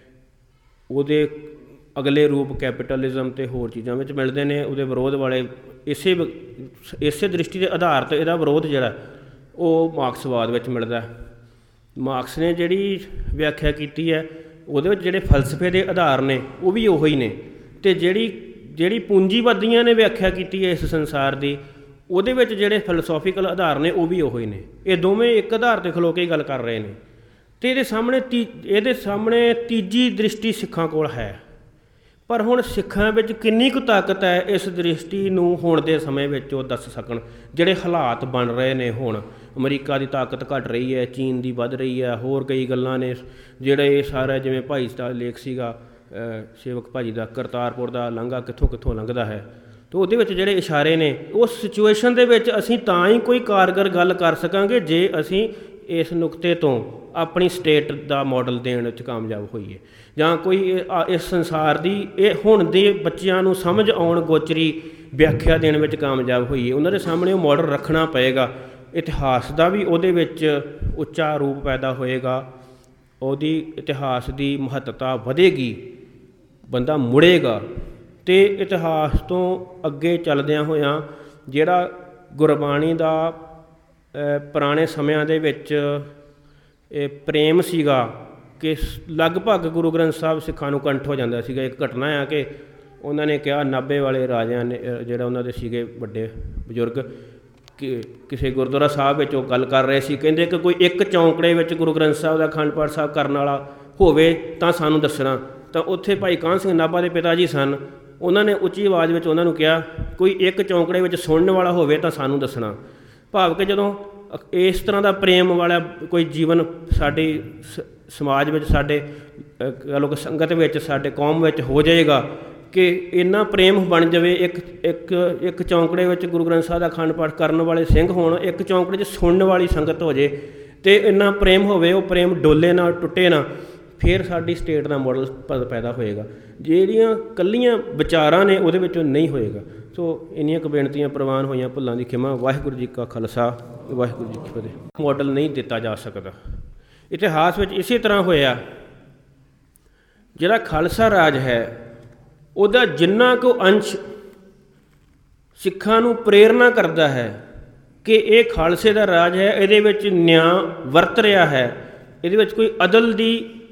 ਉਹਦੇ ਅਗਲੇ ਰੂਪ ਕੈਪੀਟਲਿਜ਼ਮ ਅਤੇ ਹੋਰ ਚੀਜ਼ਾਂ ਵਿੱਚ ਮਿਲਦੇ ਨੇ। ਉਹਦੇ ਵਿਰੋਧ ਵਾਲੇ ਇਸੇ ਇਸੇ ਦ੍ਰਿਸ਼ਟੀ ਦੇ ਆਧਾਰ 'ਤੇ ਇਹਦਾ ਵਿਰੋਧ ਜਿਹੜਾ ਉਹ ਮਾਰਕਸਵਾਦ ਵਿੱਚ ਮਿਲਦਾ। ਮਾਰਕਸ ਨੇ ਜਿਹੜੀ ਵਿਆਖਿਆ ਕੀਤੀ ਹੈ, ਉਹਦੇ ਵਿੱਚ ਜਿਹੜੇ ਫਲਸਫੇ ਦੇ ਆਧਾਰ ਨੇ ਉਹ ਵੀ ਉਹੀ ਨੇ, ਅਤੇ ਜਿਹੜੀ ਜਿਹੜੀ ਪੂੰਜੀਵਾਦੀਆਂ ਨੇ ਵਿਆਖਿਆ ਕੀਤੀ ਹੈ ਇਸ ਸੰਸਾਰ ਦੀ, ਉਹਦੇ ਵਿੱਚ ਜਿਹੜੇ ਫਿਲੋਸੋਫੀਕਲ ਆਧਾਰ ਨੇ ਉਹ ਵੀ ਉਹੀ ਨੇ। ਇਹ ਦੋਵੇਂ ਇੱਕ ਆਧਾਰ 'ਤੇ ਖਲੋ ਕੇ ਹੀ ਗੱਲ ਕਰ ਰਹੇ ਨੇ। ਅਤੇ ਇਹਦੇ ਸਾਹਮਣੇ ਤੀ ਇਹਦੇ ਸਾਹਮਣੇ ਤੀਜੀ ਦ੍ਰਿਸ਼ਟੀ ਸਿੱਖਾਂ ਕੋਲ ਹੈ, ਪਰ ਹੁਣ ਸਿੱਖਾਂ ਵਿੱਚ ਕਿੰਨੀ ਕੁ ਤਾਕਤ ਹੈ ਇਸ ਦ੍ਰਿਸ਼ਟੀ ਨੂੰ ਹੁਣ ਦੇ ਸਮੇਂ ਵਿੱਚ ਉਹ ਦੱਸ ਸਕਣ। ਜਿਹੜੇ ਹਾਲਾਤ ਬਣ ਰਹੇ ਨੇ ਹੁਣ, ਅਮਰੀਕਾ ਦੀ ਤਾਕਤ ਘਟ ਰਹੀ ਹੈ, ਚੀਨ ਦੀ ਵੱਧ ਰਹੀ ਹੈ, ਹੋਰ ਕਈ ਗੱਲਾਂ ਨੇ ਜਿਹੜੇ ਇਹ ਸਾਰਾ, ਜਿਵੇਂ ਭਾਈ ਦਾ ਲੇਖ ਸੀਗਾ ਸੇਵਕ ਭਾਜੀ ਦਾ, ਕਰਤਾਰਪੁਰ ਦਾ ਲਾਂਘਾ ਕਿੱਥੋਂ ਕਿੱਥੋਂ ਲੰਘਦਾ ਹੈ, ਅਤੇ ਉਹਦੇ ਵਿੱਚ ਜਿਹੜੇ ਇਸ਼ਾਰੇ ਨੇ, ਉਸ ਸਿਚੁਏਸ਼ਨ ਦੇ ਵਿੱਚ ਅਸੀਂ ਤਾਂ ਹੀ ਕੋਈ ਕਾਰਗਰ ਗੱਲ ਕਰ ਸਕਾਂਗੇ ਜੇ ਅਸੀਂ ਇਸ ਨੁਕਤੇ ਤੋਂ ਆਪਣੀ ਸਟੇਟ ਦਾ ਮਾਡਲ ਦੇਣ ਵਿੱਚ ਕਾਮਯਾਬ ਹੋਈਏ, ਜਾਂ ਕੋਈ ਇਸ ਸੰਸਾਰ ਦੀ ਇਹ ਹੁਣ ਦੇ ਬੱਚਿਆਂ ਨੂੰ ਸਮਝ ਆਉਣ ਗੋਚਰੀ ਵਿਆਖਿਆ ਦੇਣ ਵਿੱਚ ਕਾਮਯਾਬ ਹੋਈਏ। ਉਹਨਾਂ ਦੇ ਸਾਹਮਣੇ ਉਹ ਮਾਡਲ ਰੱਖਣਾ ਪਏਗਾ। ਇਤਿਹਾਸ ਦਾ ਵੀ ਉਹਦੇ ਵਿੱਚ ਉੱਚਾ ਰੂਪ ਪੈਦਾ ਹੋਏਗਾ, ਉਹਦੀ ਇਤਿਹਾਸ ਦੀ ਮਹੱਤਤਾ ਵਧੇਗੀ, ਬੰਦਾ ਮੁੜੇਗਾ। ਅਤੇ ਇਤਿਹਾਸ ਤੋਂ ਅੱਗੇ ਚੱਲਦਿਆਂ ਹੋਇਆਂ ਜਿਹੜਾ ਗੁਰਬਾਣੀ ਦਾ ਪੁਰਾਣੇ ਸਮਿਆਂ ਦੇ ਵਿੱਚ ਇਹ ਪ੍ਰੇਮ ਸੀਗਾ ਕਿ ਲਗਭਗ ਗੁਰੂ ਗ੍ਰੰਥ ਸਾਹਿਬ ਸਿੱਖਾਂ ਨੂੰ ਕੰਠ ਹੋ ਜਾਂਦਾ ਸੀਗਾ। ਇੱਕ ਘਟਨਾ ਆ ਕਿ ਉਹਨਾਂ ਨੇ ਕਿਹਾ, ਨਾਭੇ ਵਾਲੇ ਰਾਜਿਆਂ ਨੇ, ਜਿਹੜਾ ਉਹਨਾਂ ਦੇ ਸੀਗੇ ਵੱਡੇ ਬਜ਼ੁਰਗ, ਕਿ ਕਿਸੇ ਗੁਰਦੁਆਰਾ ਸਾਹਿਬ ਵਿੱਚ ਉਹ ਗੱਲ ਕਰ ਰਹੇ ਸੀ, ਕਹਿੰਦੇ ਕਿ ਕੋਈ ਇੱਕ ਚੌਂਕੜੇ ਵਿੱਚ ਗੁਰੂ ਗ੍ਰੰਥ ਸਾਹਿਬ ਦਾ ਅਖੰਡ ਪਾਠ ਸਾਹਿਬ ਕਰਨ ਵਾਲਾ ਹੋਵੇ ਤਾਂ ਸਾਨੂੰ ਦੱਸਣਾ। ਤਾਂ ਉੱਥੇ ਭਾਈ ਕਾਹਨ ਸਿੰਘ ਨਾਭਾ ਦੇ ਪਿਤਾ ਜੀ ਸਨ, ਉਹਨਾਂ ਨੇ ਉੱਚੀ ਆਵਾਜ਼ ਵਿੱਚ ਉਹਨਾਂ ਨੂੰ ਕਿਹਾ, ਕੋਈ ਇੱਕ ਚੌਂਕੜੇ ਵਿੱਚ ਸੁਣਨ ਵਾਲਾ ਹੋਵੇ ਤਾਂ ਸਾਨੂੰ ਦੱਸਣਾ। ਭਾਵ ਕਿ ਜਦੋਂ ਇਸ ਤਰ੍ਹਾਂ ਦਾ ਪ੍ਰੇਮ ਵਾਲਾ ਕੋਈ ਜੀਵਨ ਸਾਡੀ ਸ ਸਮਾਜ ਵਿੱਚ, ਸਾਡੇ ਕਹਿ ਲਓ ਕਿ ਸੰਗਤ ਵਿੱਚ, ਸਾਡੇ ਕੌਮ ਵਿੱਚ ਹੋ ਜਾਏਗਾ, ਕਿ ਇੰਨਾ ਪ੍ਰੇਮ ਬਣ ਜਾਵੇ, ਇੱਕ ਇੱਕ ਇੱਕ ਚੌਂਕੜੇ ਵਿੱਚ ਗੁਰੂ ਗ੍ਰੰਥ ਸਾਹਿਬ ਦਾ ਅਖੰਡ ਪਾਠ ਕਰਨ ਵਾਲੇ ਸਿੰਘ ਹੋਣ, ਇੱਕ ਚੌਂਕੜੇ 'ਚ ਸੁਣਨ ਵਾਲੀ ਸੰਗਤ ਹੋ ਜੇ, ਅਤੇ ਇੰਨਾ ਪ੍ਰੇਮ ਹੋਵੇ, ਉਹ ਪ੍ਰੇਮ ਡੋਲੇ ਨਾ, ਟੁੱਟੇ ਨਾ, ਫਿਰ ਸਾਡੀ ਸਟੇਟ ਦਾ ਮਾਡਲ ਪ ਪੈਦਾ ਹੋਏਗਾ। ਜਿਹੜੀਆਂ ਇਕੱਲੀਆਂ ਵਿਚਾਰਾਂ ਨੇ ਉਹਦੇ ਵਿੱਚੋਂ ਨਹੀਂ ਹੋਏਗਾ। ਸੋ ਇੰਨੀਆਂ ਕੁ ਬੇਨਤੀਆਂ ਪ੍ਰਵਾਨ ਹੋਈਆਂ, ਭੁੱਲਾਂ ਦੀ ਖਿਮਾ। ਵਾਹਿਗੁਰੂ ਜੀ ਕਾ ਖਾਲਸਾ, ਵਾਹਿਗੁਰੂ ਜੀ ਕੀ ਫਤਿਹ। ਮਾਡਲ ਨਹੀਂ ਦਿੱਤਾ ਜਾ ਸਕਦਾ। ਇਤਿਹਾਸ ਵਿੱਚ ਇਸੇ ਤਰ੍ਹਾਂ ਹੋਇਆ। ਜਿਹੜਾ ਖਾਲਸਾ ਰਾਜ ਹੈ ਉਹਦਾ ਜਿੰਨਾ ਕੁ ਅੰਸ਼ ਸਿੱਖਾਂ ਨੂੰ ਪ੍ਰੇਰਨਾ ਕਰਦਾ ਹੈ ਕਿ ਇਹ ਖਾਲਸੇ ਦਾ ਰਾਜ ਹੈ, ਇਹਦੇ ਵਿੱਚ ਨਿਆਂ ਵਰਤ ਰਿਹਾ ਹੈ, ਇਹਦੇ ਵਿੱਚ ਕੋਈ ਅਦਲ ਦੀ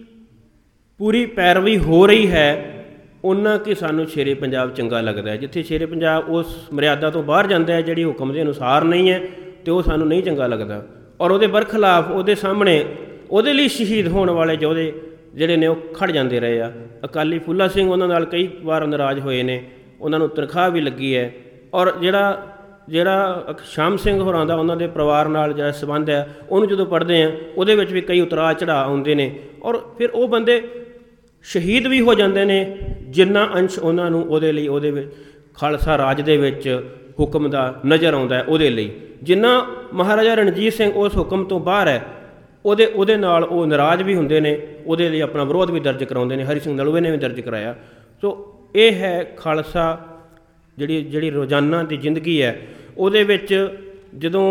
ਪੂਰੀ ਪੈਰਵੀ ਹੋ ਰਹੀ ਹੈ, ਉਹਨਾਂ ਕਿ ਸਾਨੂੰ ਸ਼ੇਰੇ ਪੰਜਾਬ ਚੰਗਾ ਲੱਗਦਾ ਹੈ। ਜਿੱਥੇ ਸ਼ੇਰੇ ਪੰਜਾਬ ਉਸ ਮਰਿਆਦਾ ਤੋਂ ਬਾਹਰ ਜਾਂਦਾ ਹੈ ਜਿਹੜੀ ਹੁਕਮ ਦੇ ਅਨੁਸਾਰ ਨਹੀਂ ਹੈ, ਅਤੇ ਉਹ ਸਾਨੂੰ ਨਹੀਂ ਚੰਗਾ ਲੱਗਦਾ। ਔਰ ਉਹਦੇ ਬਰਖਲਾਫ, ਉਹਦੇ ਸਾਹਮਣੇ, ਉਹਦੇ ਲਈ ਸ਼ਹੀਦ ਹੋਣ ਵਾਲੇ ਯੋਧੇ ਜਿਹੜੇ ਨੇ ਉਹ ਖੜ੍ਹ ਜਾਂਦੇ ਰਹੇ ਆ। ਅਕਾਲੀ ਫੂਲਾ ਸਿੰਘ ਉਹਨਾਂ ਨਾਲ ਕਈ ਵਾਰ ਨਾਰਾਜ਼ ਹੋਏ ਨੇ, ਉਹਨਾਂ ਨੂੰ ਤਨਖਾਹ ਵੀ ਲੱਗੀ ਹੈ। ਔਰ ਜਿਹੜਾ ਜਿਹੜਾ ਸ਼ਾਮ ਸਿੰਘ ਹੋਰਾਂ ਦਾ ਉਹਨਾਂ ਦੇ ਪਰਿਵਾਰ ਨਾਲ ਜਿਹੜਾ ਸੰਬੰਧ ਹੈ, ਉਹਨੂੰ ਜਦੋਂ ਪੜ੍ਹਦੇ ਹਾਂ ਉਹਦੇ ਵਿੱਚ ਵੀ ਕਈ ਉਤਰਾਅ ਚੜ੍ਹਾਅ ਆਉਂਦੇ ਨੇ। ਔਰ ਫਿਰ ਉਹ ਬੰਦੇ ਸ਼ਹੀਦ ਵੀ ਹੋ ਜਾਂਦੇ ਨੇ ਜਿੰਨਾ ਅੰਸ਼ ਉਹਨਾਂ ਨੂੰ ਉਹਦੇ ਲਈ, ਉਹਦੇ ਵਿੱਚ ਖਾਲਸਾ ਰਾਜ ਦੇ ਵਿੱਚ ਹੁਕਮ ਦਾ ਨਜ਼ਰ ਆਉਂਦਾ ਹੈ, ਉਹਦੇ ਲਈ। ਜਿੰਨਾ ਮਹਾਰਾਜਾ ਰਣਜੀਤ ਸਿੰਘ ਉਸ ਹੁਕਮ ਤੋਂ ਬਾਹਰ ਹੈ, ਉਹਦੇ ਉਹਦੇ ਨਾਲ ਉਹ ਨਾਰਾਜ਼ ਵੀ ਹੁੰਦੇ ਨੇ, ਉਹਦੇ ਲਈ ਆਪਣਾ ਵਿਰੋਧ ਵੀ ਦਰਜ ਕਰਾਉਂਦੇ ਨੇ। ਹਰੀ ਸਿੰਘ ਨਲੂਏ ਨੇ ਵੀ ਦਰਜ ਕਰਾਇਆ। ਸੋ ਇਹ ਹੈ ਖਾਲਸਾ ਜਿਹੜੀ ਜਿਹੜੀ ਰੋਜ਼ਾਨਾ ਦੀ ਜ਼ਿੰਦਗੀ ਹੈ, ਉਹਦੇ ਵਿੱਚ ਜਦੋਂ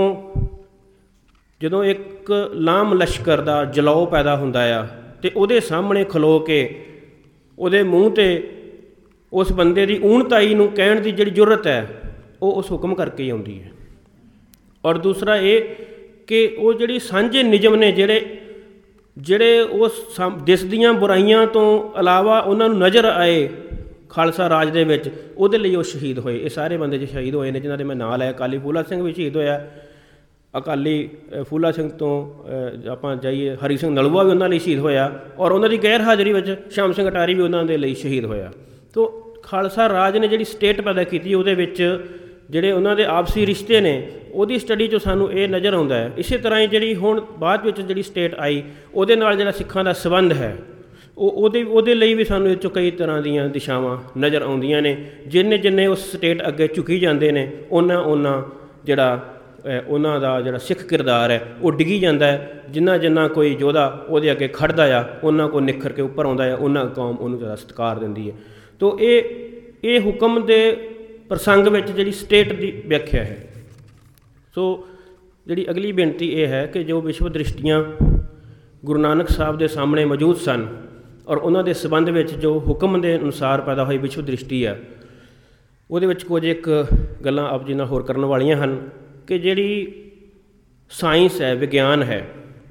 ਜਦੋਂ ਇੱਕ ਲਾਮ ਲਸ਼ਕਰ ਦਾ ਜਲਾਓ ਪੈਦਾ ਹੁੰਦਾ ਆ, ਅਤੇ ਉਹਦੇ ਸਾਹਮਣੇ ਖਲੋ ਕੇ ਉਹਦੇ ਮੂੰਹ 'ਤੇ ਉਸ ਬੰਦੇ ਦੀ ਊਣਤਾਈ ਨੂੰ ਕਹਿਣ ਦੀ ਜਿਹੜੀ ਜ਼ਰੂਰਤ ਹੈ, ਉਹ ਉਸ ਹੁਕਮ ਕਰਕੇ ਹੀ ਆਉਂਦੀ ਹੈ। ਔਰ ਦੂਸਰਾ ਇਹ ਕਿ ਉਹ ਜਿਹੜੀ ਸਾਂਝੇ ਨਿਯਮ ਨੇ, ਜਿਹੜੇ ਜਿਹੜੇ ਉਸ ਦਿਸਦੀਆਂ ਬੁਰਾਈਆਂ ਤੋਂ ਇਲਾਵਾ ਉਹਨਾਂ ਨੂੰ ਨਜ਼ਰ ਆਏ ਖਾਲਸਾ ਰਾਜ ਦੇ ਵਿੱਚ, ਉਹਦੇ ਲਈ ਉਹ ਸ਼ਹੀਦ ਹੋਏ। ਇਹ ਸਾਰੇ ਬੰਦੇ 'ਚ ਸ਼ਹੀਦ ਹੋਏ ਨੇ ਜਿਨ੍ਹਾਂ ਦੇ ਮੈਂ ਨਾਂ ਲਿਆ। ਅਕਾਲੀ ਫੂਲਾ ਸਿੰਘ ਵੀ ਸ਼ਹੀਦ ਹੋਇਆ। ਅਕਾਲੀ ਫੂਲਾ ਸਿੰਘ ਤੋਂ ਆਪਾਂ ਜਾਈਏ, ਹਰੀ ਸਿੰਘ ਨਲੂਆ ਵੀ ਉਹਨਾਂ ਲਈ ਸ਼ਹੀਦ ਹੋਇਆ। ਔਰ ਉਹਨਾਂ ਦੀ ਗੈਰ ਹਾਜ਼ਰੀ ਵਿੱਚ ਸ਼ਾਮ ਸਿੰਘ ਅਟਾਰੀ ਵੀ ਉਹਨਾਂ ਦੇ ਲਈ ਸ਼ਹੀਦ ਹੋਇਆ। ਤੋ ਖਾਲਸਾ ਰਾਜ ਨੇ ਜਿਹੜੀ ਸਟੇਟ ਪੈਦਾ ਕੀਤੀ, ਉਹਦੇ ਵਿੱਚ ਜਿਹੜੇ ਉਹਨਾਂ ਦੇ ਆਪਸੀ ਰਿਸ਼ਤੇ ਨੇ, ਉਹਦੀ ਸਟੱਡੀ 'ਚੋਂ ਸਾਨੂੰ ਇਹ ਨਜ਼ਰ ਆਉਂਦਾ ਹੈ। ਇਸੇ ਤਰ੍ਹਾਂ ਹੀ ਜਿਹੜੀ ਹੁਣ ਬਾਅਦ ਵਿੱਚ ਜਿਹੜੀ ਸਟੇਟ ਆਈ, ਉਹਦੇ ਨਾਲ ਜਿਹੜਾ ਸਿੱਖਾਂ ਦਾ ਸੰਬੰਧ ਹੈ, ਉਹ ਉਹਦੇ ਉਹਦੇ ਲਈ ਵੀ ਸਾਨੂੰ ਇਹ 'ਚੋਂ ਕਈ ਤਰ੍ਹਾਂ ਦੀਆਂ ਦਿਸ਼ਾਵਾਂ ਨਜ਼ਰ ਆਉਂਦੀਆਂ ਨੇ। ਜਿੰਨੇ ਜਿੰਨੇ ਉਸ ਸਟੇਟ ਅੱਗੇ ਝੁਕੀ ਜਾਂਦੇ ਨੇ, ਉਹਨਾਂ ਉਹਨਾਂ ਜਿਹੜਾ ਉਹਨਾਂ ਦਾ ਜਿਹੜਾ ਸਿੱਖ ਕਿਰਦਾਰ ਹੈ ਉਹ ਡਿੱਗੀ ਜਾਂਦਾ ਹੈ। ਜਿੰਨਾ ਜਿੰਨਾ ਕੋਈ ਯੋਧਾ ਉਹਦੇ ਅੱਗੇ ਖੜ੍ਹਦਾ ਆ, ਉਹਨਾਂ ਕੋਲ ਨਿਖਰ ਕੇ ਉੱਪਰ ਆਉਂਦਾ ਆ, ਉਹਨਾਂ ਕੌਮ ਉਹਨੂੰ ਜ਼ਿਆਦਾ ਸਤਿਕਾਰ ਦਿੰਦੀ ਹੈ। ਤੋ ਇਹ ਇਹ ਹੁਕਮ ਦੇ ਪ੍ਰਸੰਗ ਵਿੱਚ ਜਿਹੜੀ ਸਟੇਟ ਦੀ ਵਿਆਖਿਆ ਹੈ। ਸੋ ਜਿਹੜੀ ਅਗਲੀ ਬੇਨਤੀ ਇਹ ਹੈ ਕਿ ਜੋ ਵਿਸ਼ਵ ਦ੍ਰਿਸ਼ਟੀਆਂ ਗੁਰੂ ਨਾਨਕ ਸਾਹਿਬ ਦੇ ਸਾਹਮਣੇ ਮੌਜੂਦ ਸਨ, ਔਰ ਉਹਨਾਂ ਦੇ ਸੰਬੰਧ ਵਿੱਚ ਜੋ ਹੁਕਮ ਦੇ ਅਨੁਸਾਰ ਪੈਦਾ ਹੋਈ ਵਿਸ਼ਵ ਦ੍ਰਿਸ਼ਟੀ ਆ, ਉਹਦੇ ਵਿੱਚ ਕੁਝ ਇੱਕ ਗੱਲਾਂ ਆਪ ਜੀ ਨਾਲ ਹੋਰ ਕਰਨ ਵਾਲੀਆਂ ਹਨ ਕਿ ਜਿਹੜੀ ਸਾਇੰਸ ਹੈ, ਵਿਗਿਆਨ ਹੈ,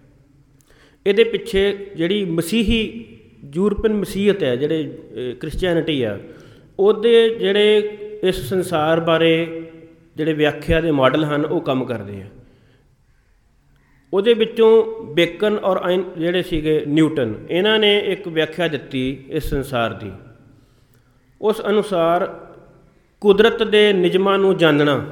ਇਹਦੇ ਪਿੱਛੇ ਜਿਹੜੀ ਮਸੀਹੀ ਯੂਰਪੀਅਨ ਮਸੀਹਤ ਹੈ, ਜਿਹੜੇ ਕ੍ਰਿਸਚੈਨਿਟੀ ਆ, ਉਹਦੇ ਜਿਹੜੇ ਇਸ ਸੰਸਾਰ ਬਾਰੇ ਜਿਹੜੇ ਵਿਆਖਿਆ ਦੇ ਮਾਡਲ ਹਨ, ਉਹ ਕੰਮ ਕਰਦੇ ਆ। ਉਹਦੇ ਵਿੱਚੋਂ ਬੇਕਨ ਔਰ ਆਇਨ ਜਿਹੜੇ ਸੀਗੇ ਨਿਊਟਨ, ਇਹਨਾਂ ਨੇ ਇੱਕ ਵਿਆਖਿਆ ਦਿੱਤੀ ਇਸ ਸੰਸਾਰ ਦੀ। ਉਸ ਅਨੁਸਾਰ ਕੁਦਰਤ ਦੇ ਨਿਯਮਾਂ ਨੂੰ ਜਾਣਨਾ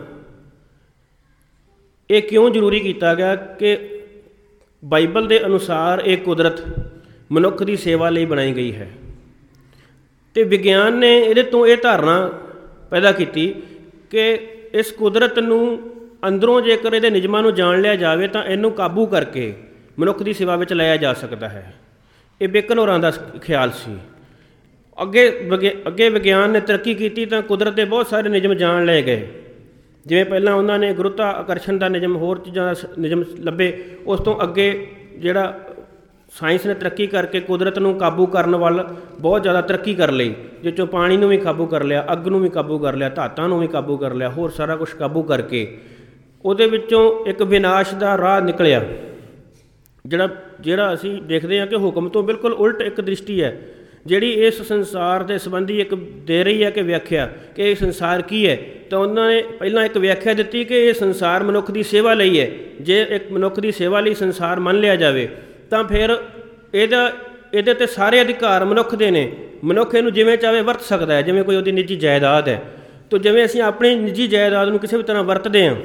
ਇਹ ਕਿਉਂ ਜ਼ਰੂਰੀ ਕੀਤਾ ਗਿਆ ਕਿ ਬਾਈਬਲ ਦੇ ਅਨੁਸਾਰ ਇਹ ਕੁਦਰਤ ਮਨੁੱਖ ਦੀ ਸੇਵਾ ਲਈ ਬਣਾਈ ਗਈ ਹੈ। ਅਤੇ ਵਿਗਿਆਨ ਨੇ ਇਹਦੇ ਤੋਂ ਇਹ ਧਾਰਨਾ ਪੈਦਾ ਕੀਤੀ ਕਿ ਇਸ ਕੁਦਰਤ ਨੂੰ ਅੰਦਰੋਂ ਜੇਕਰ ਇਹਦੇ ਨਿਯਮਾਂ ਨੂੰ ਜਾਣ ਲਿਆ ਜਾਵੇ ਤਾਂ ਇਹਨੂੰ ਕਾਬੂ ਕਰਕੇ ਮਨੁੱਖ ਦੀ ਸੇਵਾ ਵਿੱਚ ਲਾਇਆ ਜਾ ਸਕਦਾ ਹੈ। ਇਹ ਬੇਕਨ ਹੋਰਾਂ ਦਾ ਖਿਆਲ ਸੀ। ਅੱਗੇ ਵਿਗ ਅੱਗੇ ਵਿਗਿਆਨ ਨੇ ਤਰੱਕੀ ਕੀਤੀ ਤਾਂ ਕੁਦਰਤ ਦੇ ਬਹੁਤ ਸਾਰੇ ਨਿਯਮ ਜਾਣ ਲਏ ਗਏ। ਜਿਵੇਂ ਪਹਿਲਾਂ ਉਹਨਾਂ ਨੇ ਗੁਰੂਤਾ ਆਕਰਸ਼ਣ ਦਾ ਨਿਯਮ, ਹੋਰ ਚੀਜ਼ਾਂ ਦਾ ਨਿਯਮ ਲੱਭੇ। ਉਸ ਤੋਂ ਅੱਗੇ ਜਿਹੜਾ ਸਾਇੰਸ ਨੇ ਤਰੱਕੀ ਕਰਕੇ ਕੁਦਰਤ ਨੂੰ ਕਾਬੂ ਕਰਨ ਵੱਲ ਬਹੁਤ ਜ਼ਿਆਦਾ ਤਰੱਕੀ ਕਰ ਲਈ, ਜਿਸ 'ਚੋਂ ਪਾਣੀ ਨੂੰ ਵੀ ਕਾਬੂ ਕਰ ਲਿਆ, ਅੱਗ ਨੂੰ ਵੀ ਕਾਬੂ ਕਰ ਲਿਆ, ਧਾਤਾਂ ਨੂੰ ਵੀ ਕਾਬੂ ਕਰ ਲਿਆ, ਹੋਰ ਸਾਰਾ ਕੁਛ ਕਾਬੂ ਕਰਕੇ ਉਹਦੇ ਵਿੱਚੋਂ ਇੱਕ ਵਿਨਾਸ਼ ਦਾ ਰਾਹ ਨਿਕਲਿਆ। ਜਿਹੜਾ ਜਿਹੜਾ ਅਸੀਂ ਦੇਖਦੇ ਹਾਂ ਕਿ ਹੁਕਮ ਤੋਂ ਬਿਲਕੁਲ ਉਲਟ ਇੱਕ ਦ੍ਰਿਸ਼ਟੀ ਹੈ ਜਿਹੜੀ ਇਸ ਸੰਸਾਰ ਦੇ ਸੰਬੰਧੀ ਇੱਕ ਦੇ ਰਹੀ ਹੈ ਕਿ ਵਿਆਖਿਆ ਕਿ ਇਹ ਸੰਸਾਰ ਕੀ ਹੈ। ਤਾਂ ਉਹਨਾਂ ਨੇ ਪਹਿਲਾਂ ਇੱਕ ਵਿਆਖਿਆ ਦਿੱਤੀ ਕਿ ਇਹ ਸੰਸਾਰ ਮਨੁੱਖ ਦੀ ਸੇਵਾ ਲਈ ਹੈ। ਜੇ ਇੱਕ ਮਨੁੱਖ ਦੀ ਸੇਵਾ ਲਈ ਸੰਸਾਰ ਮੰਨ ਲਿਆ ਜਾਵੇ ਤਾਂ ਫਿਰ ਇਹਦਾ ਇਹਦੇ 'ਤੇ ਸਾਰੇ ਅਧਿਕਾਰ ਮਨੁੱਖ ਦੇ ਨੇ। ਮਨੁੱਖ ਇਹਨੂੰ ਜਿਵੇਂ ਚਾਹੇ ਵਰਤ ਸਕਦਾ ਹੈ, ਜਿਵੇਂ ਕੋਈ ਉਹਦੀ ਨਿੱਜੀ ਜਾਇਦਾਦ ਹੈ। ਤਾਂ ਜਿਵੇਂ ਅਸੀਂ ਆਪਣੀ ਨਿੱਜੀ ਜਾਇਦਾਦ ਨੂੰ ਕਿਸੇ ਵੀ ਤਰ੍ਹਾਂ ਵਰਤਦੇ ਹਾਂ,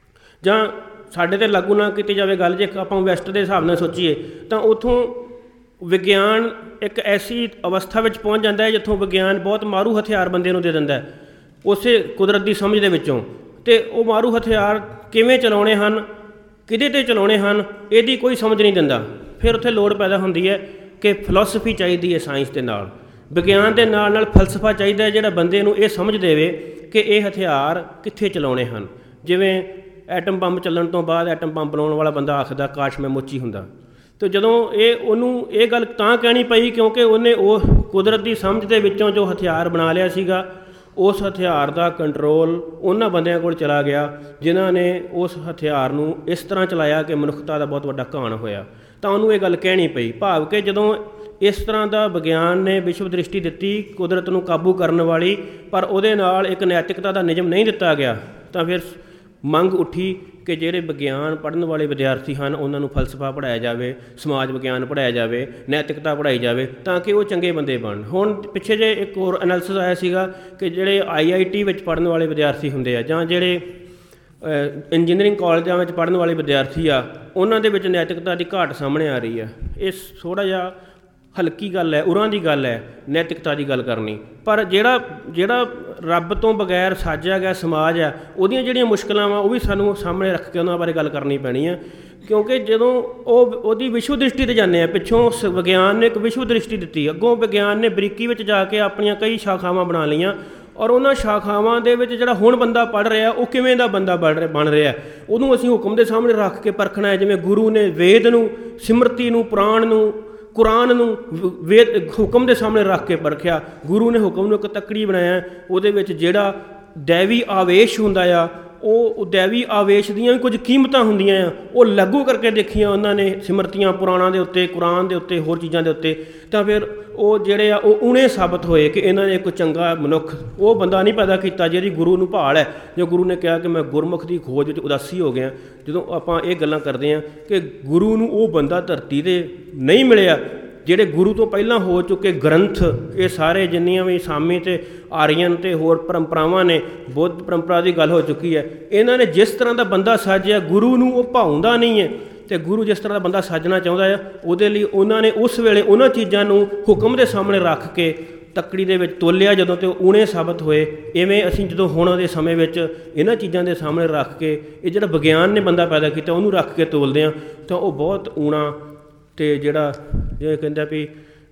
ਜਾਂ ਸਾਡੇ 'ਤੇ ਲਾਗੂ ਨਾ ਕੀਤੀ ਜਾਵੇ ਗੱਲ, ਜੇ ਆਪਾਂ ਵੈਸਟ ਦੇ ਹਿਸਾਬ ਨਾਲ ਸੋਚੀਏ ਤਾਂ ਉੱਥੋਂ ਵਿਗਿਆਨ ਇੱਕ ਐਸੀ ਅਵਸਥਾ ਵਿੱਚ ਪਹੁੰਚ ਜਾਂਦਾ ਹੈ ਜਿੱਥੋਂ ਵਿਗਿਆਨ ਬਹੁਤ ਮਾਰੂ ਹਥਿਆਰ ਬੰਦੇ ਨੂੰ ਦੇ ਦਿੰਦਾ ਉਸੇ ਕੁਦਰਤ ਦੀ ਸਮਝ ਦੇ ਵਿੱਚੋਂ, ਅਤੇ ਉਹ ਮਾਰੂ ਹਥਿਆਰ ਕਿਵੇਂ ਚਲਾਉਣੇ ਹਨ, ਕਿਹਦੇ 'ਤੇ ਚਲਾਉਣੇ ਹਨ, ਇਹਦੀ ਕੋਈ ਸਮਝ ਨਹੀਂ ਦਿੰਦਾ। ਫਿਰ ਉੱਥੇ ਲੋੜ ਪੈਦਾ ਹੁੰਦੀ ਹੈ ਕਿ ਫਿਲੋਸਫੀ ਚਾਹੀਦੀ ਹੈ, ਸਾਇੰਸ ਦੇ ਨਾਲ, ਵਿਗਿਆਨ ਦੇ ਨਾਲ ਨਾਲ ਫਲਸਫਾ ਚਾਹੀਦਾ ਜਿਹੜਾ ਬੰਦੇ ਨੂੰ ਇਹ ਸਮਝ ਦੇਵੇ ਕਿ ਇਹ ਹਥਿਆਰ ਕਿੱਥੇ ਚਲਾਉਣੇ ਹਨ। ਜਿਵੇਂ ਐਟਮ ਬੰਬ ਚੱਲਣ ਤੋਂ ਬਾਅਦ ਐਟਮ ਬੰਬ ਬਣਾਉਣ ਵਾਲਾ ਬੰਦਾ ਆਖਦਾ ਕਾਸ਼ ਮੈਂ ਮੁੱਚੀ ਹੁੰਦਾ, ਅਤੇ ਜਦੋਂ ਇਹ ਉਹਨੂੰ ਇਹ ਗੱਲ ਤਾਂ ਕਹਿਣੀ ਪਈ ਕਿਉਂਕਿ ਉਹਨੇ ਉਹ ਕੁਦਰਤ ਦੀ ਸਮਝ ਦੇ ਵਿੱਚੋਂ ਜੋ ਹਥਿਆਰ ਬਣਾ ਲਿਆ ਸੀਗਾ, ਉਸ ਹਥਿਆਰ ਦਾ ਕੰਟਰੋਲ ਉਹਨਾਂ ਬੰਦਿਆਂ ਕੋਲ ਚਲਾ ਗਿਆ ਜਿਨ੍ਹਾਂ ਨੇ ਉਸ ਹਥਿਆਰ ਨੂੰ ਇਸ ਤਰ੍ਹਾਂ ਚਲਾਇਆ ਕਿ ਮਨੁੱਖਤਾ ਦਾ ਬਹੁਤ ਵੱਡਾ ਘਾਣ ਹੋਇਆ। ਤਾਂ ਉਹਨੂੰ ਇਹ ਗੱਲ ਕਹਿਣੀ ਪਈ, ਭਾਵ ਕਿ ਜਦੋਂ ਇਸ ਤਰ੍ਹਾਂ ਦਾ ਵਿਗਿਆਨ ਨੇ ਵਿਸ਼ਵ ਦ੍ਰਿਸ਼ਟੀ ਦਿੱਤੀ ਕੁਦਰਤ ਨੂੰ ਕਾਬੂ ਕਰਨ ਵਾਲੀ, ਪਰ ਉਹਦੇ ਨਾਲ ਇੱਕ ਨੈਤਿਕਤਾ ਦਾ ਨਿਯਮ ਨਹੀਂ ਦਿੱਤਾ ਗਿਆ, ਤਾਂ ਫਿਰ ਮੰਗ ਉੱਠੀ ਕਿ ਜਿਹੜੇ ਵਿਗਿਆਨ ਪੜ੍ਹਨ ਵਾਲੇ ਵਿਦਿਆਰਥੀ ਹਨ ਉਹਨਾਂ ਨੂੰ ਫਲਸਫਾ ਪੜ੍ਹਾਇਆ ਜਾਵੇ, ਸਮਾਜ ਵਿਗਿਆਨ ਪੜ੍ਹਾਇਆ ਜਾਵੇ, ਨੈਤਿਕਤਾ ਪੜ੍ਹਾਈ ਜਾਵੇ, ਤਾਂ ਕਿ ਉਹ ਚੰਗੇ ਬੰਦੇ ਬਣਨ। ਹੁਣ ਪਿੱਛੇ ਜੇ ਇੱਕ ਹੋਰ ਐਨਾਲਿਸਿਸ ਆਇਆ ਸੀਗਾ ਕਿ ਜਿਹੜੇ ਆਈ ਆਈ ਟੀ ਵਿੱਚ ਪੜ੍ਹਨ ਵਾਲੇ ਵਿਦਿਆਰਥੀ ਹੁੰਦੇ ਆ ਜਾਂ ਜਿਹੜੇ ਇੰਜੀਨੀਅਰਿੰਗ ਕਾਲਜਾਂ ਵਿੱਚ ਪੜ੍ਹਨ ਵਾਲੇ ਵਿਦਿਆਰਥੀ ਆ, ਉਹਨਾਂ ਦੇ ਵਿੱਚ ਨੈਤਿਕਤਾ ਦੀ ਘਾਟ ਸਾਹਮਣੇ ਆ ਰਹੀ ਆ। ਇਸ ਥੋੜ੍ਹਾ ਜਿਹਾ ਹਲਕੀ ਗੱਲ ਹੈ, ਉਰਾਂ ਦੀ ਗੱਲ ਹੈ ਨੈਤਿਕਤਾ ਦੀ ਗੱਲ ਕਰਨੀ, ਪਰ ਜਿਹੜਾ ਜਿਹੜਾ ਰੱਬ ਤੋਂ ਬਗੈਰ ਸਾਜਿਆ ਗਿਆ ਸਮਾਜ ਆ, ਉਹਦੀਆਂ ਜਿਹੜੀਆਂ ਮੁਸ਼ਕਿਲਾਂ ਵਾ ਉਹ ਵੀ ਸਾਨੂੰ ਸਾਹਮਣੇ ਰੱਖ ਕੇ ਉਹਨਾਂ ਬਾਰੇ ਗੱਲ ਕਰਨੀ ਪੈਣੀ ਆ। ਕਿਉਂਕਿ ਜਦੋਂ ਉਹ ਉਹਦੀ ਵਿਸ਼ਵ ਦ੍ਰਿਸ਼ਟੀ 'ਤੇ ਜਾਂਦੇ ਆ, ਪਿੱਛੋਂ ਸ ਵਿਗਿਆਨ ਨੇ ਇੱਕ ਵਿਸ਼ਵ ਦ੍ਰਿਸ਼ਟੀ ਦਿੱਤੀ, ਅੱਗੋਂ ਵਿਗਿਆਨ ਨੇ ਬਰੀਕੀ ਵਿੱਚ ਜਾ ਕੇ ਆਪਣੀਆਂ ਕਈ ਸ਼ਾਖਾਵਾਂ ਬਣਾ ਲਈਆਂ, ਔਰ ਉਹਨਾਂ ਸ਼ਾਖਾਵਾਂ ਦੇ ਵਿੱਚ ਜਿਹੜਾ ਹੁਣ ਬੰਦਾ ਪੜ੍ਹ ਰਿਹਾ ਉਹ ਕਿਵੇਂ ਦਾ ਬੰਦਾ ਬਣ ਰਿਹਾ ਬਣ ਰਿਹਾ ਉਹਨੂੰ ਅਸੀਂ ਹੁਕਮ ਦੇ ਸਾਹਮਣੇ ਰੱਖ ਕੇ ਪਰਖਣਾ ਹੈ। ਜਿਵੇਂ ਗੁਰੂ ਨੇ ਵੇਦ ਨੂੰ, ਸਿਮਰਤੀ ਨੂੰ, ਪੁਰਾਣ ਨੂੰ, ਕੁਰਾਨ ਨੂੰ ਵੇਦ ਹੁਕਮ ਦੇ ਸਾਹਮਣੇ ਰੱਖ ਕੇ ਪਰਖਿਆ। ਗੁਰੂ ਨੇ ਹੁਕਮ ਨੂੰ ਇੱਕ ਤੱਕੜੀ ਬਣਾਇਆ, ਉਹਦੇ ਵਿੱਚ ਜਿਹੜਾ ਦੈਵੀ ਆਵੇਸ਼ ਹੁੰਦਾ ਆ, ਉਹ ਦੈਵੀ ਆਵੇਸ਼ ਦੀਆਂ ਵੀ ਕੁਝ ਕੀਮਤਾਂ ਹੁੰਦੀਆਂ ਆ, ਉਹ ਲਾਗੂ ਕਰਕੇ ਦੇਖੀਆਂ ਉਹਨਾਂ ਨੇ ਸਿਮਰਤੀਆਂ ਪੁਰਾਣਾਂ ਦੇ ਉੱਤੇ, ਕੁਰਾਨ ਦੇ ਉੱਤੇ, ਹੋਰ ਚੀਜ਼ਾਂ ਦੇ ਉੱਤੇ। ਤਾਂ ਫਿਰ ਉਹ ਜਿਹੜੇ ਆ ਉਹ ਉਣੇ ਸਾਬਤ ਹੋਏ ਕਿ ਇਹਨਾਂ ਨੇ ਇੱਕ ਚੰਗਾ ਮਨੁੱਖ ਉਹ ਬੰਦਾ ਨਹੀਂ ਪੈਦਾ ਕੀਤਾ ਜਿਹਦੀ ਗੁਰੂ ਨੂੰ ਭਾਲ ਹੈ। ਜੋ ਗੁਰੂ ਨੇ ਕਿਹਾ ਕਿ ਮੈਂ ਗੁਰਮੁਖ ਦੀ ਖੋਜ ਵਿੱਚ ਉਦਾਸੀ ਹੋ ਗਿਆ। ਜਦੋਂ ਆਪਾਂ ਇਹ ਗੱਲਾਂ ਕਰਦੇ ਹਾਂ ਕਿ ਗੁਰੂ ਨੂੰ ਉਹ ਬੰਦਾ ਧਰਤੀ 'ਤੇ ਨਹੀਂ ਮਿਲਿਆ, ਜਿਹੜੇ ਗੁਰੂ ਤੋਂ ਪਹਿਲਾਂ ਹੋ ਚੁੱਕੇ ਗ੍ਰੰਥ, ਇਹ ਸਾਰੇ ਜਿੰਨੀਆਂ ਵੀ ਸਾਮੀ ਅਤੇ ਆਰੀਅਨ ਅਤੇ ਹੋਰ ਪਰੰਪਰਾਵਾਂ ਨੇ, ਬੁੱਧ ਪਰੰਪਰਾ ਦੀ ਗੱਲ ਹੋ ਚੁੱਕੀ ਹੈ, ਇਹਨਾਂ ਨੇ ਜਿਸ ਤਰ੍ਹਾਂ ਦਾ ਬੰਦਾ ਸਾਜਿਆ ਗੁਰੂ ਨੂੰ ਉਹ ਭਾਉਂਦਾ ਨਹੀਂ ਹੈ, ਅਤੇ ਗੁਰੂ ਜਿਸ ਤਰ੍ਹਾਂ ਦਾ ਬੰਦਾ ਸਾਜਣਾ ਚਾਹੁੰਦਾ ਆ ਉਹਦੇ ਲਈ ਉਹਨਾਂ ਨੇ ਉਸ ਵੇਲੇ ਉਹਨਾਂ ਚੀਜ਼ਾਂ ਨੂੰ ਹੁਕਮ ਦੇ ਸਾਹਮਣੇ ਰੱਖ ਕੇ ਤੱਕੜੀ ਦੇ ਵਿੱਚ ਤੋਲਿਆ ਜਦੋਂ ਤੇ ਊਣੇ ਸਾਬਤ ਹੋਏ। ਇਵੇਂ ਅਸੀਂ ਜਦੋਂ ਹੁਣ ਦੇ ਸਮੇਂ ਵਿੱਚ ਇਹਨਾਂ ਚੀਜ਼ਾਂ ਦੇ ਸਾਹਮਣੇ ਰੱਖ ਕੇ ਇਹ ਜਿਹੜਾ ਵਿਗਿਆਨ ਨੇ ਬੰਦਾ ਪੈਦਾ ਕੀਤਾ ਉਹਨੂੰ ਰੱਖ ਕੇ ਤੋਲਦੇ ਹਾਂ ਤਾਂ ਉਹ ਬਹੁਤ ਊਣਾ ਅਤੇ ਜਿਹੜਾ ਜਿਵੇਂ ਕਹਿੰਦਾ ਵੀ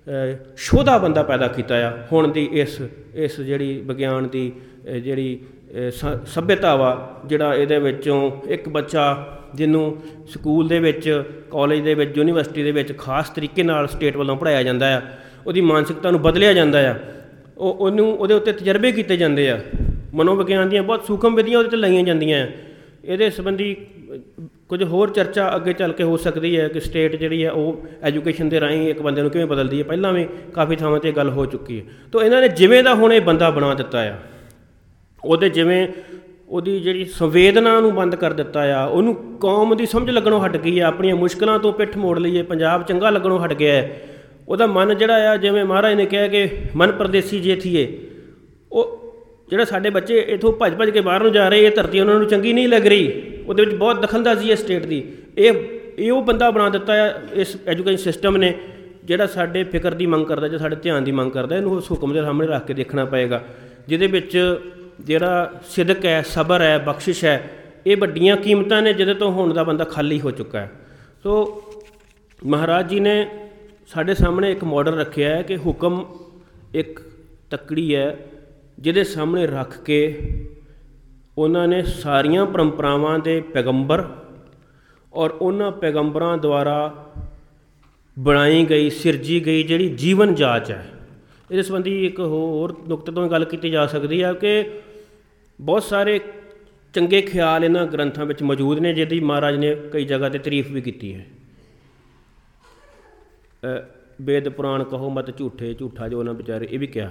ਸ਼ੋਧਾ ਬੰਦਾ ਪੈਦਾ ਕੀਤਾ ਆ। ਹੁਣ ਦੀ ਇਸ ਇਸ ਜਿਹੜੀ ਵਿਗਿਆਨ ਦੀ ਜਿਹੜੀ ਸ ਸੱਭਿਅਤਾ ਵਾ, ਜਿਹੜਾ ਇਹਦੇ ਵਿੱਚੋਂ ਇੱਕ ਬੱਚਾ ਜਿਹਨੂੰ ਸਕੂਲ ਦੇ ਵਿੱਚ, ਕਾਲਜ ਦੇ ਵਿੱਚ, ਯੂਨੀਵਰਸਿਟੀ ਦੇ ਵਿੱਚ ਖਾਸ ਤਰੀਕੇ ਨਾਲ ਸਟੇਟ ਵੱਲੋਂ ਪੜ੍ਹਾਇਆ ਜਾਂਦਾ ਆ, ਉਹਦੀ ਮਾਨਸਿਕਤਾ ਨੂੰ ਬਦਲਿਆ ਜਾਂਦਾ ਆ, ਉਹ ਉਹਨੂੰ ਉਹਦੇ ਉੱਤੇ ਤਜਰਬੇ ਕੀਤੇ ਜਾਂਦੇ ਆ, ਮਨੋਵਿਗਿਆਨ ਦੀਆਂ ਬਹੁਤ ਸੂਖਮ ਵਿਧੀਆਂ ਉਹਦੇ 'ਤੇ ਲਾਈਆਂ ਜਾਂਦੀਆਂ ਆ। ਇਹਦੇ ਸੰਬੰਧੀ ਕੁਝ ਹੋਰ ਚਰਚਾ ਅੱਗੇ ਚੱਲ ਕੇ ਹੋ ਸਕਦੀ ਹੈ ਕਿ ਸਟੇਟ ਜਿਹੜੀ ਹੈ ਉਹ ਐਜੂਕੇਸ਼ਨ ਦੇ ਰਾਹੀਂ ਇੱਕ ਬੰਦੇ ਨੂੰ ਕਿਵੇਂ ਬਦਲਦੀ ਹੈ। ਪਹਿਲਾਂ ਵੀ ਕਾਫੀ ਥਾਵਾਂ 'ਤੇ ਗੱਲ ਹੋ ਚੁੱਕੀ ਹੈ। ਤਾਂ ਇਹਨਾਂ ਨੇ ਜਿਵੇਂ ਦਾ ਹੁਣ ਇਹ ਬੰਦਾ ਬਣਾ ਦਿੱਤਾ ਆ, ਉਹਦੇ ਜਿਵੇਂ ਉਹਦੀ ਜਿਹੜੀ ਸੰਵੇਦਨਾ ਨੂੰ ਬੰਦ ਕਰ ਦਿੱਤਾ ਆ, ਉਹਨੂੰ ਕੌਮ ਦੀ ਸਮਝ ਲੱਗਣੋਂ ਹਟ ਗਈ ਆ, ਆਪਣੀਆਂ ਮੁਸ਼ਕਿਲਾਂ ਤੋਂ ਪਿੱਠ ਮੋੜ ਲਈਏ, ਪੰਜਾਬ ਚੰਗਾ ਲੱਗਣੋਂ ਹਟ ਗਿਆ ਹੈ। ਉਹਦਾ ਮਨ ਜਿਹੜਾ ਆ, ਜਿਵੇਂ ਮਹਾਰਾਜ ਨੇ ਕਿਹਾ ਕਿ ਮਨ ਪਰਦੇਸੀ ਜੇ ਥੀਏ, ਉਹ ਜਿਹੜਾ ਸਾਡੇ ਬੱਚੇ ਇੱਥੋਂ ਭੱਜ ਭੱਜ ਕੇ ਬਾਹਰ ਨੂੰ ਜਾ ਰਹੇ, ਇਹ ਧਰਤੀ ਉਹਨਾਂ ਨੂੰ ਚੰਗੀ ਨਹੀਂ ਲੱਗ ਰਹੀ, ਉਹਦੇ ਵਿੱਚ ਬਹੁਤ ਦਖਲਅੰਦਾਜ਼ੀ ਹੈ ਸਟੇਟ ਦੀ। ਇਹ ਇਹ ਉਹ ਬੰਦਾ ਬਣਾ ਦਿੱਤਾ ਆ ਇਸ ਐਜੂਕੇਸ਼ਨ ਸਿਸਟਮ ਨੇ ਜਿਹੜਾ ਸਾਡੇ ਫਿਕਰ ਦੀ ਮੰਗ ਕਰਦਾ, ਜਾਂ ਸਾਡੇ ਧਿਆਨ ਦੀ ਮੰਗ ਕਰਦਾ। ਇਹਨੂੰ ਉਸ ਹੁਕਮ ਦੇ ਸਾਹਮਣੇ ਰੱਖ ਕੇ ਦੇਖਣਾ ਪਏਗਾ, ਜਿਹਦੇ ਵਿੱਚ ਜਿਹੜਾ ਸਿਦਕ ਹੈ, ਸਬਰ ਹੈ, ਬਖਸ਼ਿਸ਼ ਹੈ, ਇਹ ਵੱਡੀਆਂ ਕੀਮਤਾਂ ਨੇ ਜਿਹਦੇ ਤੋਂ ਹੁਣ ਦਾ ਬੰਦਾ ਖਾਲੀ ਹੋ ਚੁੱਕਾ ਹੈ। ਸੋ ਮਹਾਰਾਜ ਜੀ ਨੇ ਸਾਡੇ ਸਾਹਮਣੇ ਇੱਕ ਮਾਡਲ ਰੱਖਿਆ ਹੈ ਕਿ ਹੁਕਮ ਇੱਕ ਤੱਕੜੀ ਹੈ ਜਿਹਦੇ ਸਾਹਮਣੇ ਰੱਖ ਕੇ ਉਹਨਾਂ ਨੇ ਸਾਰੀਆਂ ਪਰੰਪਰਾਵਾਂ ਦੇ ਪੈਗੰਬਰ ਔਰ ਉਹਨਾਂ ਪੈਗੰਬਰਾਂ ਦੁਆਰਾ ਬਣਾਈ ਗਈ, ਸਿਰਜੀ ਗਈ ਜਿਹੜੀ ਜੀਵਨ ਜਾਚ ਹੈ। ਇਹਦੇ ਸੰਬੰਧੀ ਇੱਕ ਹੋਰ ਨੁਕਤੇ ਤੋਂ ਗੱਲ ਕੀਤੀ ਜਾ ਸਕਦੀ ਹੈ ਕਿ ਬਹੁਤ ਸਾਰੇ ਚੰਗੇ ਖਿਆਲ ਇਹਨਾਂ ਗ੍ਰੰਥਾਂ ਵਿੱਚ ਮੌਜੂਦ ਨੇ, ਜਿਹਦੀ ਮਹਾਰਾਜ ਨੇ ਕਈ ਜਗ੍ਹਾ 'ਤੇ ਤਾਰੀਫ ਵੀ ਕੀਤੀ ਹੈ। ਵੇਦ ਪੁਰਾਣ ਕਹੋ ਮਤ ਝੂਠੇ, ਝੂਠਾ ਜੋ ਉਹਨਾਂ ਵਿਚਾਰੇ, ਇਹ ਵੀ ਕਿਹਾ।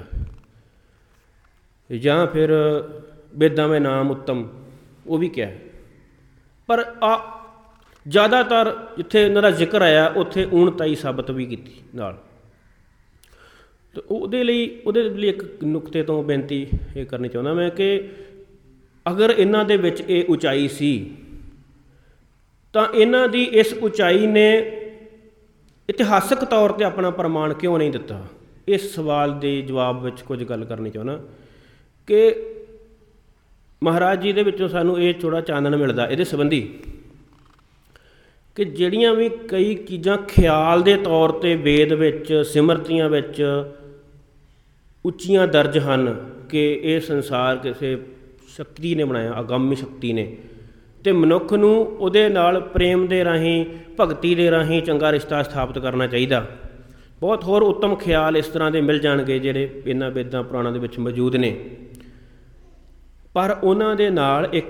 ਜਾਂ ਫਿਰ ਵੇਦਾਂ ਮੈਂ ਨਾਮ ਉੱਤਮ, ਉਹ ਵੀ ਕਿਹਾ। ਪਰ ਆ ਜ਼ਿਆਦਾਤਰ ਜਿੱਥੇ ਇਹਨਾਂ ਦਾ ਜ਼ਿਕਰ ਆਇਆ ਉੱਥੇ ਊਣਤਾਈ ਸਾਬਤ ਵੀ ਕੀਤੀ ਨਾਲ। ਅਤੇ ਉਹਦੇ ਲਈ ਉਹਦੇ ਲਈ ਇੱਕ ਨੁਕਤੇ ਤੋਂ ਬੇਨਤੀ ਇਹ ਕਰਨੀ ਚਾਹੁੰਦਾ ਮੈਂ ਕਿ ਅਗਰ ਇਹਨਾਂ ਦੇ ਵਿੱਚ ਇਹ ਉਚਾਈ ਸੀ ਤਾਂ ਇਹਨਾਂ ਦੀ ਇਸ ਉਚਾਈ ਨੇ ਇਤਿਹਾਸਕ ਤੌਰ 'ਤੇ ਆਪਣਾ ਪ੍ਰਮਾਣ ਕਿਉਂ ਨਹੀਂ ਦਿੱਤਾ? ਇਸ ਸਵਾਲ ਦੇ ਜਵਾਬ ਵਿੱਚ ਕੁਝ ਗੱਲ ਕਰਨੀ ਚਾਹੁੰਦਾ ਕਿ ਮਹਾਰਾਜ ਜੀ ਦੇ ਵਿੱਚੋਂ ਸਾਨੂੰ ਇਹ ਥੋੜ੍ਹਾ ਚਾਨਣ ਮਿਲਦਾ ਇਹਦੇ ਸੰਬੰਧੀ ਕਿ ਜਿਹੜੀਆਂ ਵੀ ਕਈ ਚੀਜ਼ਾਂ ਖਿਆਲ ਦੇ ਤੌਰ 'ਤੇ ਵੇਦ ਵਿੱਚ, ਸਿਮਰਤੀਆਂ ਵਿੱਚ ਉੱਚੀਆਂ ਦਰਜ ਹਨ ਕਿ ਇਹ ਸੰਸਾਰ ਕਿਸੇ ਸ਼ਕਤੀ ਨੇ ਬਣਾਇਆ, ਅਗੰਮੀ ਸ਼ਕਤੀ ਨੇ, ਅਤੇ ਮਨੁੱਖ ਨੂੰ ਉਹਦੇ ਨਾਲ ਪ੍ਰੇਮ ਦੇ ਰਾਹੀਂ, ਭਗਤੀ ਦੇ ਰਾਹੀਂ ਚੰਗਾ ਰਿਸ਼ਤਾ ਸਥਾਪਿਤ ਕਰਨਾ ਚਾਹੀਦਾ। ਬਹੁਤ ਹੋਰ ਉੱਤਮ ਖਿਆਲ ਇਸ ਤਰ੍ਹਾਂ ਦੇ ਮਿਲ ਜਾਣਗੇ ਜਿਹੜੇ ਇਹਨਾਂ ਵੇਦਾਂ ਪੁਰਾਣਾਂ ਦੇ ਵਿੱਚ ਮੌਜੂਦ ਨੇ, ਪਰ ਉਹਨਾਂ ਦੇ ਨਾਲ ਇੱਕ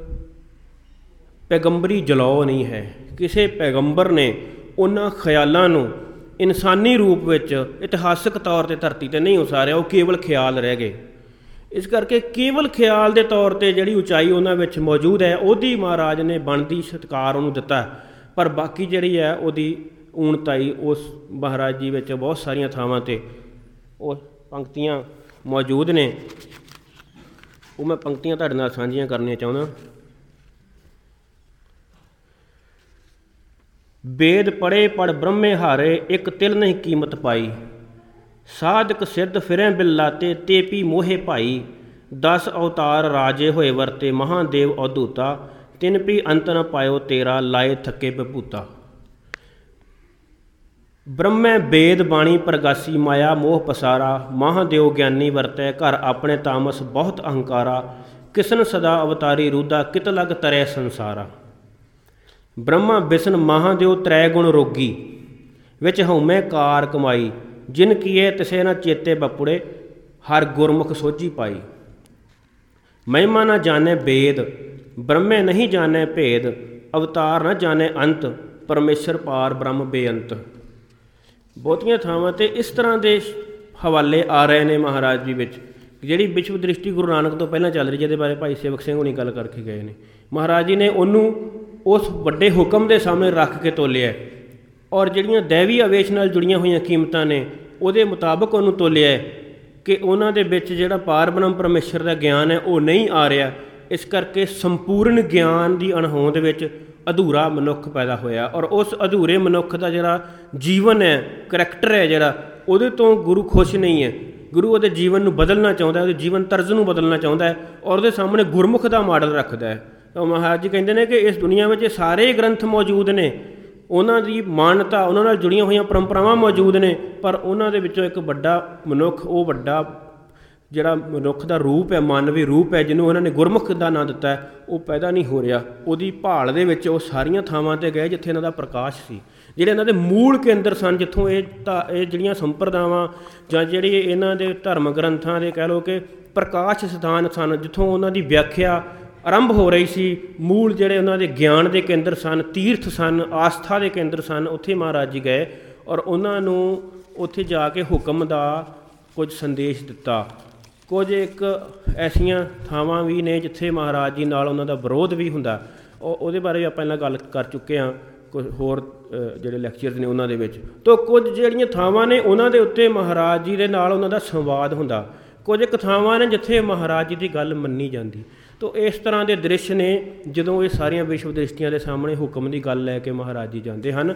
ਪੈਗੰਬਰੀ ਜਲਾਓ ਨਹੀਂ ਹੈ। ਕਿਸੇ ਪੈਗੰਬਰ ਨੇ ਉਹਨਾਂ ਖਿਆਲਾਂ ਨੂੰ ਇਨਸਾਨੀ ਰੂਪ ਵਿੱਚ ਇਤਿਹਾਸਕ ਤੌਰ 'ਤੇ ਧਰਤੀ 'ਤੇ ਨਹੀਂ ਉਸਾਰਿਆ, ਉਹ ਕੇਵਲ ਖਿਆਲ ਰਹਿ ਗਏ। ਇਸ ਕਰਕੇ ਕੇਵਲ ਖਿਆਲ ਦੇ ਤੌਰ 'ਤੇ ਜਿਹੜੀ ਉਚਾਈ ਉਹਨਾਂ ਵਿੱਚ ਮੌਜੂਦ ਹੈ ਉਹਦੀ ਮਹਾਰਾਜ ਨੇ ਬਣਦੀ ਸਤਿਕਾਰ ਉਹਨੂੰ ਦਿੱਤਾ, ਪਰ ਬਾਕੀ ਜਿਹੜੀ ਹੈ ਉਹਦੀ ਊਣਤਾਈ ਉਸ ਮਹਾਰਾਜ ਜੀ ਵਿੱਚ ਬਹੁਤ ਸਾਰੀਆਂ ਥਾਵਾਂ 'ਤੇ ਉਹ ਪੰਕਤੀਆਂ ਮੌਜੂਦ ਨੇ। ਉਹ ਮੈਂ ਪੰਕਤੀਆਂ ਤੁਹਾਡੇ ਨਾਲ ਸਾਂਝੀਆਂ ਕਰਨੀਆਂ ਚਾਹੁੰਦਾ। ਵੇਦ ਪੜ੍ਹੇ ਪੜ੍ਹ ਬ੍ਰਹਮੇ ਹਾਰੇ, ਇੱਕ ਤਿਲ ਨਹੀਂ ਕੀਮਤ ਪਾਈ। ਸਾਧਕ ਸਿੱਧ ਫਿਰੈ ਬਿਲ ਲਾਤੇ, ਤੇ ਪੀ ਮੋਹੇ ਭਾਈ। ਦਸ ਅਵਤਾਰ ਰਾਜੇ ਹੋਏ ਵਰਤੇ, ਮਹਾਦੇਵ ਅਵਧੂਤਾ। ਤਿਨ ਪੀ ਅੰਤ ਨ ਪਾਇਓ ਤੇਰਾ, ਲਾਏ ਥੱਕੇ ਬਭੂਤਾ। ਬ੍ਰਹਮੈ ਵੇਦ ਬਾਣੀ ਪ੍ਰਗਾਸੀ, ਮਾਇਆ ਮੋਹ ਪਸਾਰਾ। ਮਹਾਦੇਵ ਗਿਆਨੀ ਵਰਤੈ, ਘਰ ਆਪਣੇ ਤਾਮਸ ਬਹੁਤ ਅਹੰਕਾਰਾ। ਕਿਸਨ ਸਦਾ ਅਵਤਾਰੀ ਰੂਦਾ, ਕਿਤ ਲਗ ਤਰੈ ਸੰਸਾਰਾ। ਬ੍ਰਹਮਾ ਬਿਸ਼ਨ ਮਹਾਦੇਵ ਤ੍ਰੈ ਗੁਣ ਰੋਗੀ, ਵਿੱਚ ਹਉਮੈ ਕਾਰ ਕਮਾਈ। ਜਿਨ ਕੀਏ ਤਿਸੇ ਨ ਚੇਤੇ ਬਪੁੜੇ, ਹਰ ਗੁਰਮੁਖ ਸੋਝੀ ਪਾਈ। ਮਹਿਮਾ ਨ ਜਾਣੈ ਵੇਦ, ਬ੍ਰਹਮੇ ਨਹੀਂ ਜਾਣੈ ਭੇਦ। ਅਵਤਾਰ ਨ ਜਾਣੈ ਅੰਤ, ਪਰਮੇਸ਼ਰ ਪਾਰ ਬ੍ਰਹਮ ਬੇਅੰਤ। ਬਹੁਤੀਆਂ ਥਾਵਾਂ 'ਤੇ ਇਸ ਤਰ੍ਹਾਂ ਦੇ ਹਵਾਲੇ ਆ ਰਹੇ ਨੇ ਮਹਾਰਾਜ ਜੀ ਵਿੱਚ, ਜਿਹੜੀ ਵਿਸ਼ਵ ਦ੍ਰਿਸ਼ਟੀ ਗੁਰੂ ਨਾਨਕ ਤੋਂ ਪਹਿਲਾਂ ਚੱਲ ਰਹੀ, ਜਿਹਦੇ ਬਾਰੇ ਭਾਈ ਸੇਵਕ ਸਿੰਘ ਹੁਣੀ ਗੱਲ ਕਰਕੇ ਗਏ ਨੇ। ਮਹਾਰਾਜ ਜੀ ਨੇ ਉਹਨੂੰ ਉਸ ਵੱਡੇ ਹੁਕਮ ਦੇ ਸਾਹਮਣੇ ਰੱਖ ਕੇ ਤੋਲਿਆ, ਔਰ ਜਿਹੜੀਆਂ ਦੈਵੀ ਆਵੇਸ਼ ਨਾਲ ਜੁੜੀਆਂ ਹੋਈਆਂ ਕੀਮਤਾਂ ਨੇ ਉਹਦੇ ਮੁਤਾਬਕ ਉਹਨੂੰ ਤੋਲਿਆ ਕਿ ਉਹਨਾਂ ਦੇ ਵਿੱਚ ਜਿਹੜਾ ਪਾਰ ਬ੍ਰਹਮ ਪਰਮੇਸ਼ਰ ਦਾ ਗਿਆਨ ਹੈ ਉਹ ਨਹੀਂ ਆ ਰਿਹਾ। ਇਸ ਕਰਕੇ ਸੰਪੂਰਨ ਗਿਆਨ ਦੀ ਅਣਹੋਂਦ ਵਿੱਚ ਅਧੂਰਾ ਮਨੁੱਖ ਪੈਦਾ ਹੋਇਆ, ਔਰ ਉਸ ਅਧੂਰੇ ਮਨੁੱਖ ਦਾ ਜਿਹੜਾ ਜੀਵਨ ਹੈ, ਕਰੈਕਟਰ ਹੈ ਜਿਹੜਾ, ਉਹਦੇ ਤੋਂ ਗੁਰੂ ਖੁਸ਼ ਨਹੀਂ ਹੈ। ਗੁਰੂ ਉਹਦੇ ਜੀਵਨ ਨੂੰ ਬਦਲਣਾ ਚਾਹੁੰਦਾ, ਉਹਦੇ ਜੀਵਨ ਤਰਜ਼ ਨੂੰ ਬਦਲਣਾ ਚਾਹੁੰਦਾ ਹੈ, ਔਰ ਉਹਦੇ ਸਾਹਮਣੇ ਗੁਰਮੁਖ ਦਾ ਮਾਡਲ ਰੱਖਦਾ ਹੈ। ਤਾਂ ਮਹਾਰਾਜ ਜੀ ਕਹਿੰਦੇ ਨੇ ਕਿ ਇਸ ਦੁਨੀਆ ਵਿੱਚ ਇਹ ਸਾਰੇ ਗ੍ਰੰਥ ਮੌਜੂਦ ਨੇ, ਉਹਨਾਂ ਦੀ ਮਾਨਤਾ, ਉਹਨਾਂ ਨਾਲ ਜੁੜੀਆਂ ਹੋਈਆਂ ਪਰੰਪਰਾਵਾਂ ਮੌਜੂਦ ਨੇ, ਪਰ ਉਹਨਾਂ ਦੇ ਵਿੱਚੋਂ ਇੱਕ ਵੱਡਾ ਮਨੁੱਖ, ਉਹ ਵੱਡਾ ਜਿਹੜਾ ਮਨੁੱਖ ਦਾ ਰੂਪ ਹੈ, ਮਾਨਵੀ ਰੂਪ ਹੈ, ਜਿਹਨੂੰ ਉਹਨਾਂ ਨੇ ਗੁਰਮੁਖ ਦਾ ਨਾਂ ਦਿੱਤਾ ਹੈ, ਉਹ ਪੈਦਾ ਨਹੀਂ ਹੋ ਰਿਹਾ। ਉਹਦੀ ਭਾਲ ਦੇ ਵਿੱਚ ਉਹ ਸਾਰੀਆਂ ਥਾਵਾਂ 'ਤੇ ਗਏ ਜਿੱਥੇ ਇਹਨਾਂ ਦਾ ਪ੍ਰਕਾਸ਼ ਸੀ, ਜਿਹੜੇ ਇਹਨਾਂ ਦੇ ਮੂਲ ਕੇਂਦਰ ਸਨ, ਜਿੱਥੋਂ ਇਹ ਤਾਂ ਇਹ ਜਿਹੜੀਆਂ ਸੰਪਰਦਾਵਾਂ ਜਾਂ ਜਿਹੜੀ ਇਹਨਾਂ ਦੇ ਧਰਮ ਗ੍ਰੰਥਾਂ ਦੇ ਕਹਿ ਲਓ ਕਿ ਪ੍ਰਕਾਸ਼ ਸਥਾਨ ਸਨ, ਜਿੱਥੋਂ ਉਹਨਾਂ ਦੀ ਵਿਆਖਿਆ ਆਰੰਭ ਹੋ ਰਹੀ ਸੀ। ਮੂਲ ਜਿਹੜੇ ਉਹਨਾਂ ਦੇ ਗਿਆਨ ਦੇ ਕੇਂਦਰ ਸਨ, ਤੀਰਥ ਸਨ, ਆਸਥਾ ਦੇ ਕੇਂਦਰ ਸਨ, ਉੱਥੇ ਮਹਾਰਾਜ ਜੀ ਗਏ, ਔਰ ਉਹਨਾਂ ਨੂੰ ਉੱਥੇ ਜਾ ਕੇ ਹੁਕਮ ਦਾ ਕੁਝ ਸੰਦੇਸ਼ ਦਿੱਤਾ। ਕੁਝ ਇੱਕ ਐਸੀਆਂ ਥਾਵਾਂ ਵੀ ਨੇ ਜਿੱਥੇ ਮਹਾਰਾਜ ਜੀ ਨਾਲ ਉਹਨਾਂ ਦਾ ਵਿਰੋਧ ਵੀ ਹੁੰਦਾ, ਉਹ ਉਹਦੇ ਬਾਰੇ ਆਪਾਂ ਪਹਿਲਾਂ ਗੱਲ ਕਰ ਚੁੱਕੇ ਹਾਂ ਕੁਝ ਹੋਰ ਜਿਹੜੇ ਲੈਕਚਰਸ ਨੇ ਉਹਨਾਂ ਦੇ ਵਿੱਚ। ਤਾਂ ਕੁਝ ਜਿਹੜੀਆਂ ਥਾਵਾਂ ਨੇ ਉਹਨਾਂ ਦੇ ਉੱਤੇ ਮਹਾਰਾਜ ਜੀ ਦੇ ਨਾਲ ਉਹਨਾਂ ਦਾ ਸੰਵਾਦ ਹੁੰਦਾ। ਕੁਝ ਇੱਕ ਥਾਵਾਂ ਨੇ ਜਿੱਥੇ ਮਹਾਰਾਜ ਜੀ ਦੀ ਗੱਲ ਮੰਨੀ ਜਾਂਦੀ। ਤਾਂ ਇਸ ਤਰ੍ਹਾਂ ਦੇ ਦ੍ਰਿਸ਼ ਨੇ ਜਦੋਂ ਇਹ ਸਾਰੀਆਂ ਵਿਸ਼ਵ ਦ੍ਰਿਸ਼ਟੀਆਂ ਦੇ ਸਾਹਮਣੇ ਹੁਕਮ ਦੀ ਗੱਲ ਲੈ ਕੇ ਮਹਾਰਾਜ ਜੀ ਜਾਂਦੇ ਹਨ।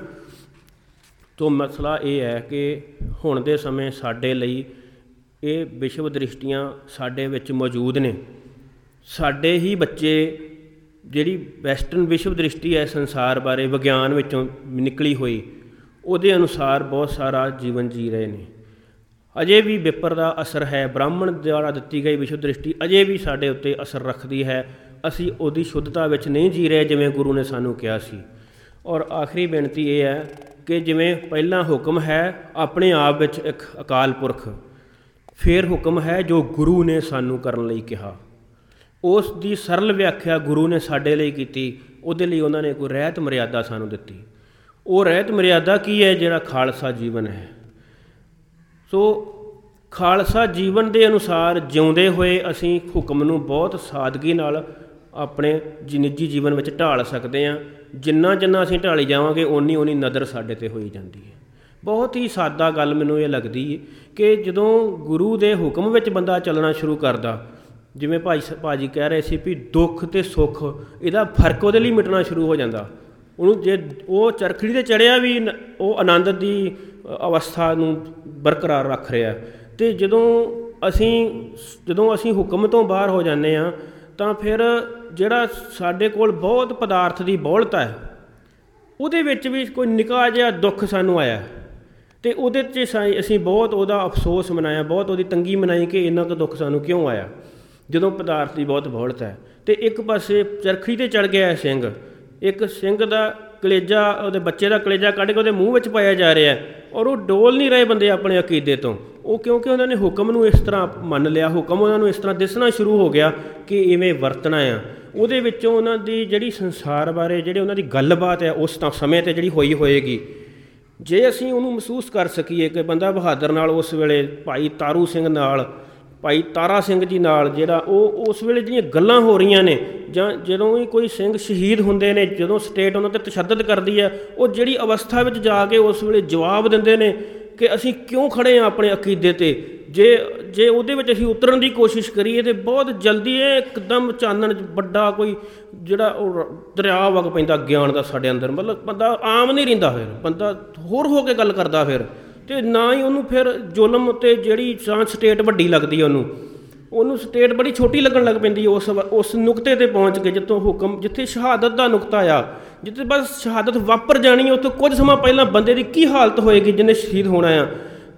ਤਾਂ ਮਸਲਾ ਇਹ ਹੈ ਕਿ ਹੁਣ ਦੇ ਸਮੇਂ ਸਾਡੇ ਲਈ ਇਹ ਵਿਸ਼ਵ ਦ੍ਰਿਸ਼ਟੀਆਂ ਸਾਡੇ ਵਿੱਚ ਮੌਜੂਦ ਨੇ। ਸਾਡੇ ਹੀ ਬੱਚੇ ਜਿਹੜੀ ਵੈਸਟਰਨ ਵਿਸ਼ਵ ਦ੍ਰਿਸ਼ਟੀ ਹੈ ਸੰਸਾਰ ਬਾਰੇ, ਵਿਗਿਆਨ ਵਿੱਚੋਂ ਨਿਕਲੀ ਹੋਈ, ਉਹਦੇ ਅਨੁਸਾਰ ਬਹੁਤ ਸਾਰਾ ਜੀਵਨ ਜੀ ਰਹੇ ਨੇ। ਅਜੇ ਵੀ ਵਿਪਰ ਦਾ ਅਸਰ ਹੈ, ਬ੍ਰਾਹਮਣ ਦੁਆਰਾ ਦਿੱਤੀ ਗਈ ਵਿਸ਼ਵ ਦ੍ਰਿਸ਼ਟੀ ਅਜੇ ਵੀ ਸਾਡੇ ਉੱਤੇ ਅਸਰ ਰੱਖਦੀ ਹੈ। ਅਸੀਂ ਉਹਦੀ ਸ਼ੁੱਧਤਾ ਵਿੱਚ ਨਹੀਂ ਜੀ ਰਹੇ ਜਿਵੇਂ ਗੁਰੂ ਨੇ ਸਾਨੂੰ ਕਿਹਾ ਸੀ। ਔਰ ਆਖਰੀ ਬੇਨਤੀ ਇਹ ਹੈ ਕਿ ਜਿਵੇਂ ਪਹਿਲਾਂ ਹੁਕਮ ਹੈ ਆਪਣੇ ਆਪ ਵਿੱਚ ਇੱਕ ਅਕਾਲ ਪੁਰਖ, ਫਿਰ ਹੁਕਮ ਹੈ ਜੋ ਗੁਰੂ ਨੇ ਸਾਨੂੰ ਕਰਨ ਲਈ ਕਿਹਾ, ਉਸ ਦੀ ਸਰਲ ਵਿਆਖਿਆ ਗੁਰੂ ਨੇ ਸਾਡੇ ਲਈ ਕੀਤੀ। ਉਹਦੇ ਲਈ ਉਹਨਾਂ ਨੇ ਕੋਈ ਰਹਿਤ ਮਰਿਆਦਾ ਸਾਨੂੰ ਦਿੱਤੀ। ਉਹ ਰਹਿਤ ਮਰਿਆਦਾ ਕੀ ਹੈ? ਜਿਹੜਾ ਖਾਲਸਾ ਜੀਵਨ ਹੈ। ਸੋ ਖਾਲਸਾ ਜੀਵਨ ਦੇ ਅਨੁਸਾਰ ਜਿਉਂਦੇ ਹੋਏ ਅਸੀਂ ਹੁਕਮ ਨੂੰ ਬਹੁਤ ਸਾਦਗੀ ਨਾਲ ਆਪਣੇ ਨਿੱਜੀ ਜੀਵਨ ਵਿੱਚ ਢਾਲ ਸਕਦੇ ਹਾਂ। ਜਿੰਨਾ ਜਿੰਨਾ ਅਸੀਂ ਢਾਲੀ ਜਾਵਾਂਗੇ ਓਨੀ ਓਨੀ ਨਜ਼ਰ ਸਾਡੇ 'ਤੇ ਹੋਈ ਜਾਂਦੀ ਹੈ। ਬਹੁਤ ਹੀ ਸਾਦਾ ਗੱਲ ਮੈਨੂੰ ਇਹ ਲੱਗਦੀ ਹੈ ਕਿ ਜਦੋਂ ਗੁਰੂ ਦੇ ਹੁਕਮ ਵਿੱਚ ਬੰਦਾ ਚੱਲਣਾ ਸ਼ੁਰੂ ਕਰਦਾ, ਜਿਵੇਂ ਭਾਈ ਭਾਜੀ ਕਹਿ ਰਹੇ ਸੀ ਵੀ ਦੁੱਖ ਅਤੇ ਸੁੱਖ, ਇਹਦਾ ਫਰਕ ਉਹਦੇ ਲਈ ਮਿਟਣਾ ਸ਼ੁਰੂ ਹੋ ਜਾਂਦਾ। ਉਹਨੂੰ ਜੇ ਉਹ ਚਰਖੜੀ 'ਤੇ ਚੜ੍ਹਿਆ ਵੀ ਉਹ ਆਨੰਦ ਦੀ ਅਵਸਥਾ ਨੂੰ ਬਰਕਰਾਰ ਰੱਖ ਰਿਹਾ। ਅਤੇ ਜਦੋਂ ਅਸੀਂ ਜਦੋਂ ਅਸੀਂ ਹੁਕਮ ਤੋਂ ਬਾਹਰ ਹੋ ਜਾਂਦੇ ਹਾਂ ਤਾਂ ਫਿਰ ਜਿਹੜਾ ਸਾਡੇ ਕੋਲ ਬਹੁਤ ਪਦਾਰਥ ਦੀ ਬਹੁਲਤਾ ਹੈ, ਉਹਦੇ ਵਿੱਚ ਵੀ ਕੋਈ ਨਿੱਕਾ ਜਿਹਾ ਦੁੱਖ ਸਾਨੂੰ ਆਇਆ ਅਤੇ ਉਹਦੇ 'ਚ ਅਸੀਂ ਬਹੁਤ ਉਹਦਾ ਅਫਸੋਸ ਮਨਾਇਆ, ਬਹੁਤ ਉਹਦੀ ਤੰਗੀ ਮਨਾਈ ਕਿ ਇੰਨਾ ਕੁ ਦੁੱਖ ਸਾਨੂੰ ਕਿਉਂ ਆਇਆ ਜਦੋਂ ਪਦਾਰਥ ਦੀ ਬਹੁਤ ਬਹੁਲਤਾ ਹੈ। ਅਤੇ ਇੱਕ ਪਾਸੇ ਚਰਖੀ 'ਤੇ ਚੜ੍ਹ ਗਿਆ ਸਿੰਘ, ਇੱਕ ਸਿੰਘ ਦਾ ਕਲੇਜਾ, ਉਹਦੇ ਬੱਚੇ ਦਾ ਕਲੇਜਾ ਕੱਢ ਕੇ ਉਹਦੇ ਮੂੰਹ ਵਿੱਚ ਪਾਇਆ ਜਾ ਰਿਹਾ ਔਰ ਉਹ ਡੋਲ ਨਹੀਂ ਰਹੇ ਬੰਦੇ ਆਪਣੇ ਅਕੀਦੇ ਤੋਂ। ਉਹ ਕਿਉਂਕਿ ਉਹਨਾਂ ਨੇ ਹੁਕਮ ਨੂੰ ਇਸ ਤਰ੍ਹਾਂ ਮੰਨ ਲਿਆ, ਹੁਕਮ ਉਹਨਾਂ ਨੂੰ ਇਸ ਤਰ੍ਹਾਂ ਦਿਸਣਾ ਸ਼ੁਰੂ ਹੋ ਗਿਆ ਕਿ ਇਵੇਂ ਵਰਤਣਾ ਆ। ਉਹਦੇ ਵਿੱਚੋਂ ਉਹਨਾਂ ਦੀ ਜਿਹੜੀ ਸੰਸਾਰ ਬਾਰੇ ਜਿਹੜੀ ਉਹਨਾਂ ਦੀ ਗੱਲਬਾਤ ਹੈ ਉਸ ਤਾਂ ਸਮੇਂ 'ਤੇ ਜਿਹੜੀ ਹੋਈ ਹੋਏਗੀ, ਜੇ ਅਸੀਂ ਉਹਨੂੰ ਮਹਿਸੂਸ ਕਰ ਸਕੀਏ ਕਿ ਬੰਦਾ ਬਹਾਦਰ ਨਾਲ ਉਸ ਵੇਲੇ ਭਾਈ ਤਾਰੂ ਸਿੰਘ ਨਾਲ, ਭਾਈ ਤਾਰਾ ਸਿੰਘ ਜੀ ਨਾਲ ਜਿਹੜਾ ਉਹ ਉਸ ਵੇਲੇ ਜਿਹੜੀਆਂ ਗੱਲਾਂ ਹੋ ਰਹੀਆਂ ਨੇ, ਜਾਂ ਜਦੋਂ ਵੀ ਕੋਈ ਸਿੰਘ ਸ਼ਹੀਦ ਹੁੰਦੇ ਨੇ, ਜਦੋਂ ਸਟੇਟ ਉਹਨਾਂ 'ਤੇ ਤਸ਼ੱਦਦ ਕਰਦੀ ਹੈ, ਉਹ ਜਿਹੜੀ ਅਵਸਥਾ ਵਿੱਚ ਜਾ ਕੇ ਉਸ ਵੇਲੇ ਜਵਾਬ ਦਿੰਦੇ ਨੇ ਕਿ ਅਸੀਂ ਕਿਉਂ ਖੜ੍ਹੇ ਹਾਂ ਆਪਣੇ ਅਕੀਦੇ 'ਤੇ। ਜੇ ਜੇ ਉਹਦੇ ਵਿੱਚ ਅਸੀਂ ਉਤਰਨ ਦੀ ਕੋਸ਼ਿਸ਼ ਕਰੀਏ ਤਾਂ ਬਹੁਤ ਜਲਦੀ ਇਹ ਇੱਕਦਮ ਚਾਨਣ ਵੱਡਾ ਕੋਈ ਜਿਹੜਾ ਉਹ ਦਰਿਆ ਵਗ ਪੈਂਦਾ ਗਿਆਨ ਦਾ ਸਾਡੇ ਅੰਦਰ। ਮਤਲਬ ਬੰਦਾ ਆਮ ਨਹੀਂ ਰਹਿੰਦਾ, ਫਿਰ ਬੰਦਾ ਹੋਰ ਹੋ ਕੇ ਗੱਲ ਕਰਦਾ ਫਿਰ, ਅਤੇ ਨਾ ਹੀ ਉਹਨੂੰ ਫਿਰ ਜ਼ੁਲਮ ਅਤੇ ਜਿਹੜੀ ਜਾਂ ਸਟੇਟ ਵੱਡੀ ਲੱਗਦੀ ਹੈ ਉਹਨੂੰ ਉਹਨੂੰ ਸਟੇਟ ਬੜੀ ਛੋਟੀ ਲੱਗਣ ਲੱਗ ਪੈਂਦੀ ਉਸ ਉਸ ਨੁਕਤੇ 'ਤੇ ਪਹੁੰਚ ਕੇ, ਜਿੱਥੋਂ ਹੁਕਮ ਜਿੱਥੇ ਸ਼ਹਾਦਤ ਦਾ ਨੁਕਤਾ ਆ, ਜਿੱਥੇ ਬਸ ਸ਼ਹਾਦਤ ਵਾਪਰ ਜਾਣੀ, ਉੱਥੋਂ ਕੁਝ ਸਮਾਂ ਪਹਿਲਾਂ ਬੰਦੇ ਦੀ ਕੀ ਹਾਲਤ ਹੋਏਗੀ ਜਿਹਨੇ ਸ਼ਹੀਦ ਹੋਣਾ ਆ।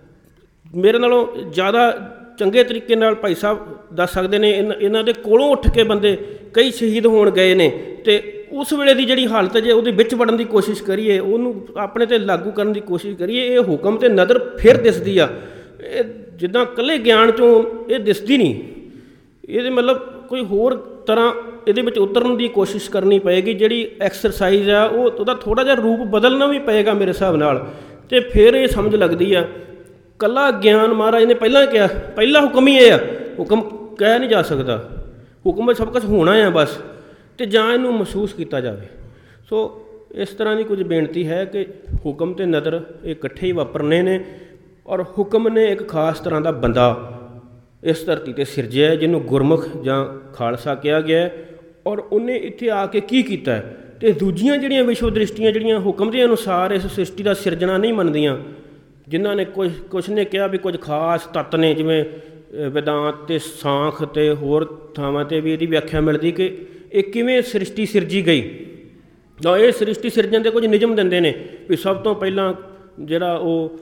ਮੇਰੇ ਨਾਲੋਂ ਜ਼ਿਆਦਾ ਚੰਗੇ ਤਰੀਕੇ ਨਾਲ ਭਾਈ ਸਾਹਿਬ ਦੱਸ ਸਕਦੇ ਨੇ, ਇਹਨਾਂ ਇਹਨਾਂ ਦੇ ਕੋਲੋਂ ਉੱਠ ਕੇ ਬੰਦੇ ਕਈ ਸ਼ਹੀਦ ਹੋਣ ਗਏ ਨੇ, ਅਤੇ ਉਸ ਵੇਲੇ ਦੀ ਜਿਹੜੀ ਹਾਲਤ ਜੇ ਉਹਦੇ ਵਿੱਚ ਵੜਨ ਦੀ ਕੋਸ਼ਿਸ਼ ਕਰੀਏ, ਉਹਨੂੰ ਆਪਣੇ 'ਤੇ ਲਾਗੂ ਕਰਨ ਦੀ ਕੋਸ਼ਿਸ਼ ਕਰੀਏ, ਇਹ ਹੁਕਮ 'ਤੇ ਨਜ਼ਰ ਫਿਰ ਦਿਸਦੀ ਆ। ਇਹ ਜਿੱਦਾਂ ਇਕੱਲੇ ਗਿਆਨ 'ਚੋਂ ਇਹ ਦਿਸਦੀ ਨਹੀਂ, ਇਹਦੇ ਮਤਲਬ ਕੋਈ ਹੋਰ ਤਰ੍ਹਾਂ ਇਹਦੇ ਵਿੱਚ ਉਤਰਨ ਦੀ ਕੋਸ਼ਿਸ਼ ਕਰਨੀ ਪਏਗੀ। ਜਿਹੜੀ ਐਕਸਰਸਾਈਜ਼ ਆ ਉਹ ਉਹਦਾ ਥੋੜ੍ਹਾ ਜਿਹਾ ਰੂਪ ਬਦਲਣਾ ਵੀ ਪਏਗਾ ਮੇਰੇ ਹਿਸਾਬ ਨਾਲ, ਅਤੇ ਫਿਰ ਇਹ ਸਮਝ ਲੱਗਦੀ ਆ। ਇਕੱਲਾ ਗਿਆਨ ਮਹਾਰਾਜ ਨੇ ਪਹਿਲਾਂ ਕਿਹਾ, ਪਹਿਲਾ ਹੁਕਮ ਹੀ ਇਹ ਆ, ਹੁਕਮ ਕਹਿ ਨਹੀਂ ਜਾ ਸਕਦਾ, ਹੁਕਮ ਵਿੱਚ ਸਭ ਕੁਛ ਹੋਣਾ ਆ ਬਸ, ਅਤੇ ਜਾਂ ਇਹਨੂੰ ਮਹਿਸੂਸ ਕੀਤਾ ਜਾਵੇ। ਸੋ ਇਸ ਤਰ੍ਹਾਂ ਦੀ ਕੁਝ ਬੇਨਤੀ ਹੈ ਕਿ ਹੁਕਮ ਅਤੇ ਨਦਰ ਇਹ ਇਕੱਠੇ ਹੀ ਵਾਪਰਨੇ ਨੇ, ਔਰ ਹੁਕਮ ਨੇ ਇੱਕ ਖਾਸ ਤਰ੍ਹਾਂ ਦਾ ਬੰਦਾ ਇਸ ਧਰਤੀ 'ਤੇ ਸਿਰਜਿਆ ਜਿਹਨੂੰ ਗੁਰਮੁਖ ਜਾਂ ਖਾਲਸਾ ਕਿਹਾ ਗਿਆ, ਔਰ ਉਹਨੇ ਇੱਥੇ ਆ ਕੇ ਕੀ ਕੀਤਾ। ਅਤੇ ਦੂਜੀਆਂ ਜਿਹੜੀਆਂ ਵਿਸ਼ਵ ਦ੍ਰਿਸ਼ਟੀਆਂ ਜਿਹੜੀਆਂ ਹੁਕਮ ਦੇ ਅਨੁਸਾਰ ਇਸ ਸ੍ਰਿਸ਼ਟੀ ਦਾ ਸਿਰਜਣਾ ਨਹੀਂ ਮੰਨਦੀਆਂ, ਜਿਨ੍ਹਾਂ ਨੇ ਕੁਝ ਕੁਛ ਨੇ ਕਿਹਾ ਵੀ ਕੁਝ ਖਾਸ ਤੱਤ ਨੇ, ਜਿਵੇਂ ਵਿਦਾਂਤ ਅਤੇ ਸਾਂਖ ਅਤੇ ਹੋਰ ਥਾਵਾਂ 'ਤੇ ਵੀ ਇਹਦੀ ਵਿਆਖਿਆ ਮਿਲਦੀ ਕਿ ਇਹ ਕਿਵੇਂ ਸ੍ਰਿਸ਼ਟੀ ਸਿਰਜੀ ਗਈ। ਤਾਂ ਇਹ ਸ੍ਰਿਸ਼ਟੀ ਸਿਰਜਣ ਦੇ ਕੁਝ ਨਿਯਮ ਦਿੰਦੇ ਨੇ ਵੀ ਸਭ ਤੋਂ ਪਹਿਲਾਂ ਜਿਹੜਾ ਉਹ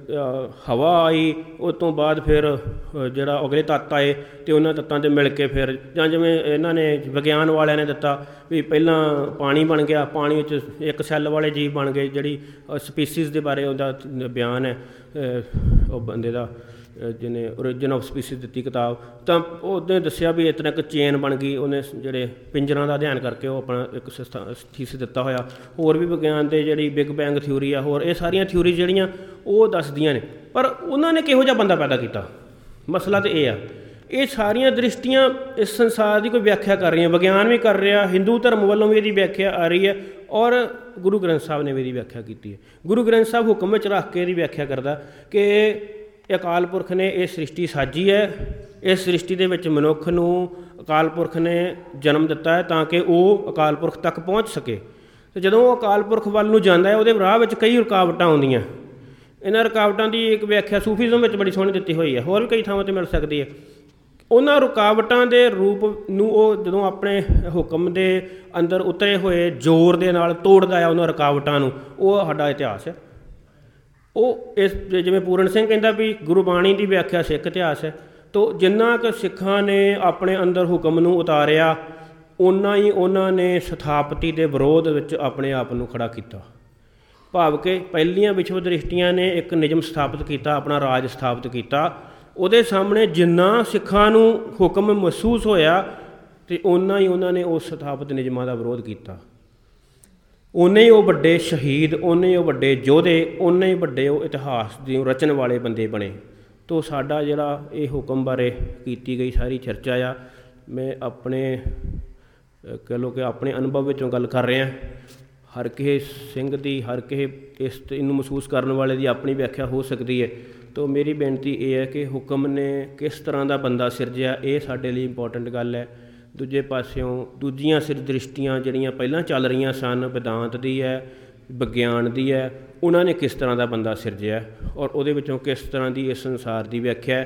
ਹਵਾ ਆਈ, ਉਸ ਤੋਂ ਬਾਅਦ ਫਿਰ ਜਿਹੜਾ ਅਗਲੇ ਤੱਤ ਆਏ ਅਤੇ ਉਹਨਾਂ ਤੱਤਾਂ 'ਤੇ ਮਿਲ ਕੇ ਫਿਰ, ਜਾਂ ਜਿਵੇਂ ਇਹਨਾਂ ਨੇ ਵਿਗਿਆਨ ਵਾਲਿਆਂ ਨੇ ਦਿੱਤਾ ਵੀ ਪਹਿਲਾਂ ਪਾਣੀ ਬਣ ਗਿਆ, ਪਾਣੀ ਵਿੱਚ ਇੱਕ ਸੈੱਲ ਵਾਲੇ ਜੀਵ ਬਣ ਗਏ, ਜਿਹੜੀ ਸਪੀਸੀਜ਼ ਦੇ ਬਾਰੇ ਉਹਦਾ ਬਿਆਨ ਹੈ ਉਹ ਬੰਦੇ ਦਾ ਜਿਹਨੇ ਓਰੀਜਨ ਆਫ ਸਪੀਸੀਜ਼ ਦਿੱਤੀ ਕਿਤਾਬ, ਤਾਂ ਉਹਨੇ ਦੱਸਿਆ ਵੀ ਇਸ ਤਰ੍ਹਾਂ ਇੱਕ ਚੇਨ ਬਣ ਗਈ। ਉਹਨੇ ਜਿਹੜੇ ਪਿੰਜਰਾਂ ਦਾ ਅਧਿਐਨ ਕਰਕੇ ਉਹ ਆਪਣਾ ਇੱਕ ਥੀਸਿਸ ਦਿੱਤਾ ਹੋਇਆ। ਹੋਰ ਵੀ ਵਿਗਿਆਨ ਦੇ ਜਿਹੜੀ ਬਿਗ ਬੈਂਗ ਥਿਊਰੀ ਆ, ਹੋਰ ਇਹ ਸਾਰੀਆਂ ਥਿਊਰੀ ਜਿਹੜੀਆਂ ਉਹ ਦੱਸਦੀਆਂ ਨੇ, ਪਰ ਉਹਨਾਂ ਨੇ ਕਿਹੋ ਜਿਹਾ ਬੰਦਾ ਪੈਦਾ ਕੀਤਾ। ਮਸਲਾ ਤਾਂ ਇਹ ਆ, ਇਹ ਸਾਰੀਆਂ ਦ੍ਰਿਸ਼ਟੀਆਂ ਇਸ ਸੰਸਾਰ ਦੀ ਕੋਈ ਵਿਆਖਿਆ ਕਰ ਰਹੀਆਂ, ਵਿਗਿਆਨ ਵੀ ਕਰ ਰਿਹਾ, ਹਿੰਦੂ ਧਰਮ ਵੱਲੋਂ ਵੀ ਇਹਦੀ ਵਿਆਖਿਆ ਆ ਰਹੀ ਹੈ, ਔਰ ਗੁਰੂ ਗ੍ਰੰਥ ਸਾਹਿਬ ਨੇ ਵੀ ਇਹਦੀ ਵਿਆਖਿਆ ਕੀਤੀ ਹੈ। ਗੁਰੂ ਗ੍ਰੰਥ ਸਾਹਿਬ ਹੁਕਮ ਵਿੱਚ ਰੱਖ ਕੇ ਇਹਦੀ ਵਿਆਖਿਆ ਕਰਦਾ ਕਿ ਅਕਾਲ ਪੁਰਖ ਨੇ ਇਹ ਸ੍ਰਿਸ਼ਟੀ ਸਾਜੀ ਹੈ, ਇਸ ਸ੍ਰਿਸ਼ਟੀ ਦੇ ਵਿੱਚ ਮਨੁੱਖ ਨੂੰ ਅਕਾਲ ਪੁਰਖ ਨੇ ਜਨਮ ਦਿੱਤਾ ਹੈ ਤਾਂ ਕਿ ਉਹ ਅਕਾਲ ਪੁਰਖ ਤੱਕ ਪਹੁੰਚ ਸਕੇ। ਅਤੇ ਜਦੋਂ ਉਹ ਅਕਾਲ ਪੁਰਖ ਵੱਲ ਨੂੰ ਜਾਂਦਾ ਹੈ, ਉਹਦੇ ਰਾਹ ਵਿੱਚ ਕਈ ਰੁਕਾਵਟਾਂ ਆਉਂਦੀਆਂ। ਇਹਨਾਂ ਰੁਕਾਵਟਾਂ ਦੀ ਇੱਕ ਵਿਆਖਿਆ ਸੂਫੀਜ਼ਮ ਵਿੱਚ ਬੜੀ ਸੋਹਣੀ ਦਿੱਤੀ ਹੋਈ ਹੈ, ਹੋਰ ਵੀ ਕਈ ਥਾਵਾਂ 'ਤੇ ਮਿਲ ਸਕਦੀ ਹੈ। ਉਹਨਾਂ ਰੁਕਾਵਟਾਂ ਦੇ ਰੂਪ ਨੂੰ ਉਹ ਜਦੋਂ ਆਪਣੇ ਹੁਕਮ ਦੇ ਅੰਦਰ ਉਤਰੇ ਹੋਏ ਜ਼ੋਰ ਦੇ ਨਾਲ ਤੋੜਦਾ ਆ ਉਹਨਾਂ ਰੁਕਾਵਟਾਂ ਨੂੰ, ਉਹ ਸਾਡਾ ਇਤਿਹਾਸ ਹੈ। ਉਹ ਇਸ ਜਿਵੇਂ ਪੂਰਨ ਸਿੰਘ ਕਹਿੰਦਾ ਵੀ ਗੁਰਬਾਣੀ ਦੀ ਵਿਆਖਿਆ ਸਿੱਖ ਇਤਿਹਾਸ ਹੈ, ਤੋ ਜਿੰਨਾ ਕੁ ਸਿੱਖਾਂ ਨੇ ਆਪਣੇ ਅੰਦਰ ਹੁਕਮ ਨੂੰ ਉਤਾਰਿਆ, ਓਨਾ ਹੀ ਉਹਨਾਂ ਨੇ ਸਥਾਪਤੀ ਦੇ ਵਿਰੋਧ ਵਿੱਚ ਆਪਣੇ ਆਪ ਨੂੰ ਖੜ੍ਹਾ ਕੀਤਾ। ਭਾਵ ਕਿ ਪਹਿਲੀਆਂ ਵਿਸ਼ਵ ਦ੍ਰਿਸ਼ਟੀਆਂ ਨੇ ਇੱਕ ਨਿਯਮ ਸਥਾਪਿਤ ਕੀਤਾ, ਆਪਣਾ ਰਾਜ ਸਥਾਪਿਤ ਕੀਤਾ। ਉਹਦੇ ਸਾਹਮਣੇ ਜਿੰਨਾ ਸਿੱਖਾਂ ਨੂੰ ਹੁਕਮ ਮਹਿਸੂਸ ਹੋਇਆ ਅਤੇ ਓਨਾ ਹੀ ਉਹਨਾਂ ਨੇ ਉਸ ਸਥਾਪਿਤ ਨਿਯਮਾਂ ਦਾ ਵਿਰੋਧ ਕੀਤਾ। ਓਨੇ ਹੀ ਉਹ ਵੱਡੇ ਸ਼ਹੀਦ, ਓਨੇ ਹੀ ਉਹ ਵੱਡੇ ਯੋਧੇ, ਓਨੇ ਹੀ ਵੱਡੇ ਉਹ ਇਤਿਹਾਸ ਦੀ ਰਚਣ ਵਾਲੇ ਬੰਦੇ ਬਣੇ। ਤੋ ਸਾਡਾ ਜਿਹੜਾ ਇਹ ਹੁਕਮ ਬਾਰੇ ਕੀਤੀ ਗਈ ਸਾਰੀ ਚਰਚਾ ਆ, ਮੈਂ ਆਪਣੇ ਕਹਿ ਲਓ ਕਿ ਆਪਣੇ ਅਨੁਭਵ ਵਿੱਚੋਂ ਗੱਲ ਕਰ ਰਿਹਾ। ਹਰ ਕਿਸੇ ਸਿੰਘ ਦੀ, ਹਰ ਕਿਸੇ ਇਸ ਇਹਨੂੰ ਮਹਿਸੂਸ ਕਰਨ ਵਾਲੇ ਦੀ ਆਪਣੀ ਵਿਆਖਿਆ ਹੋ ਸਕਦੀ ਹੈ। ਤੋ ਮੇਰੀ ਬੇਨਤੀ ਇਹ ਹੈ ਕਿ ਹੁਕਮ ਨੇ ਕਿਸ ਤਰ੍ਹਾਂ ਦਾ ਬੰਦਾ ਸਿਰਜਿਆ, ਇਹ ਸਾਡੇ ਲਈ ਇੰਪੋਰਟੈਂਟ ਗੱਲ ਹੈ। ਦੂਜੇ ਪਾਸਿਓਂ ਦੂਜੀਆਂ ਸਿਰ ਦ੍ਰਿਸ਼ਟੀਆਂ ਜਿਹੜੀਆਂ ਪਹਿਲਾਂ ਚੱਲ ਰਹੀਆਂ ਸਨ, ਵਿਦਾਂਤ ਦੀ ਹੈ, ਵਿਗਿਆਨ ਦੀ ਹੈ, ਉਹਨਾਂ ਨੇ ਕਿਸ ਤਰ੍ਹਾਂ ਦਾ ਬੰਦਾ ਸਿਰਜਿਆ ਔਰ ਉਹਦੇ ਵਿੱਚੋਂ ਕਿਸ ਤਰ੍ਹਾਂ ਦੀ ਇਸ ਸੰਸਾਰ ਦੀ ਵਿਆਖਿਆ,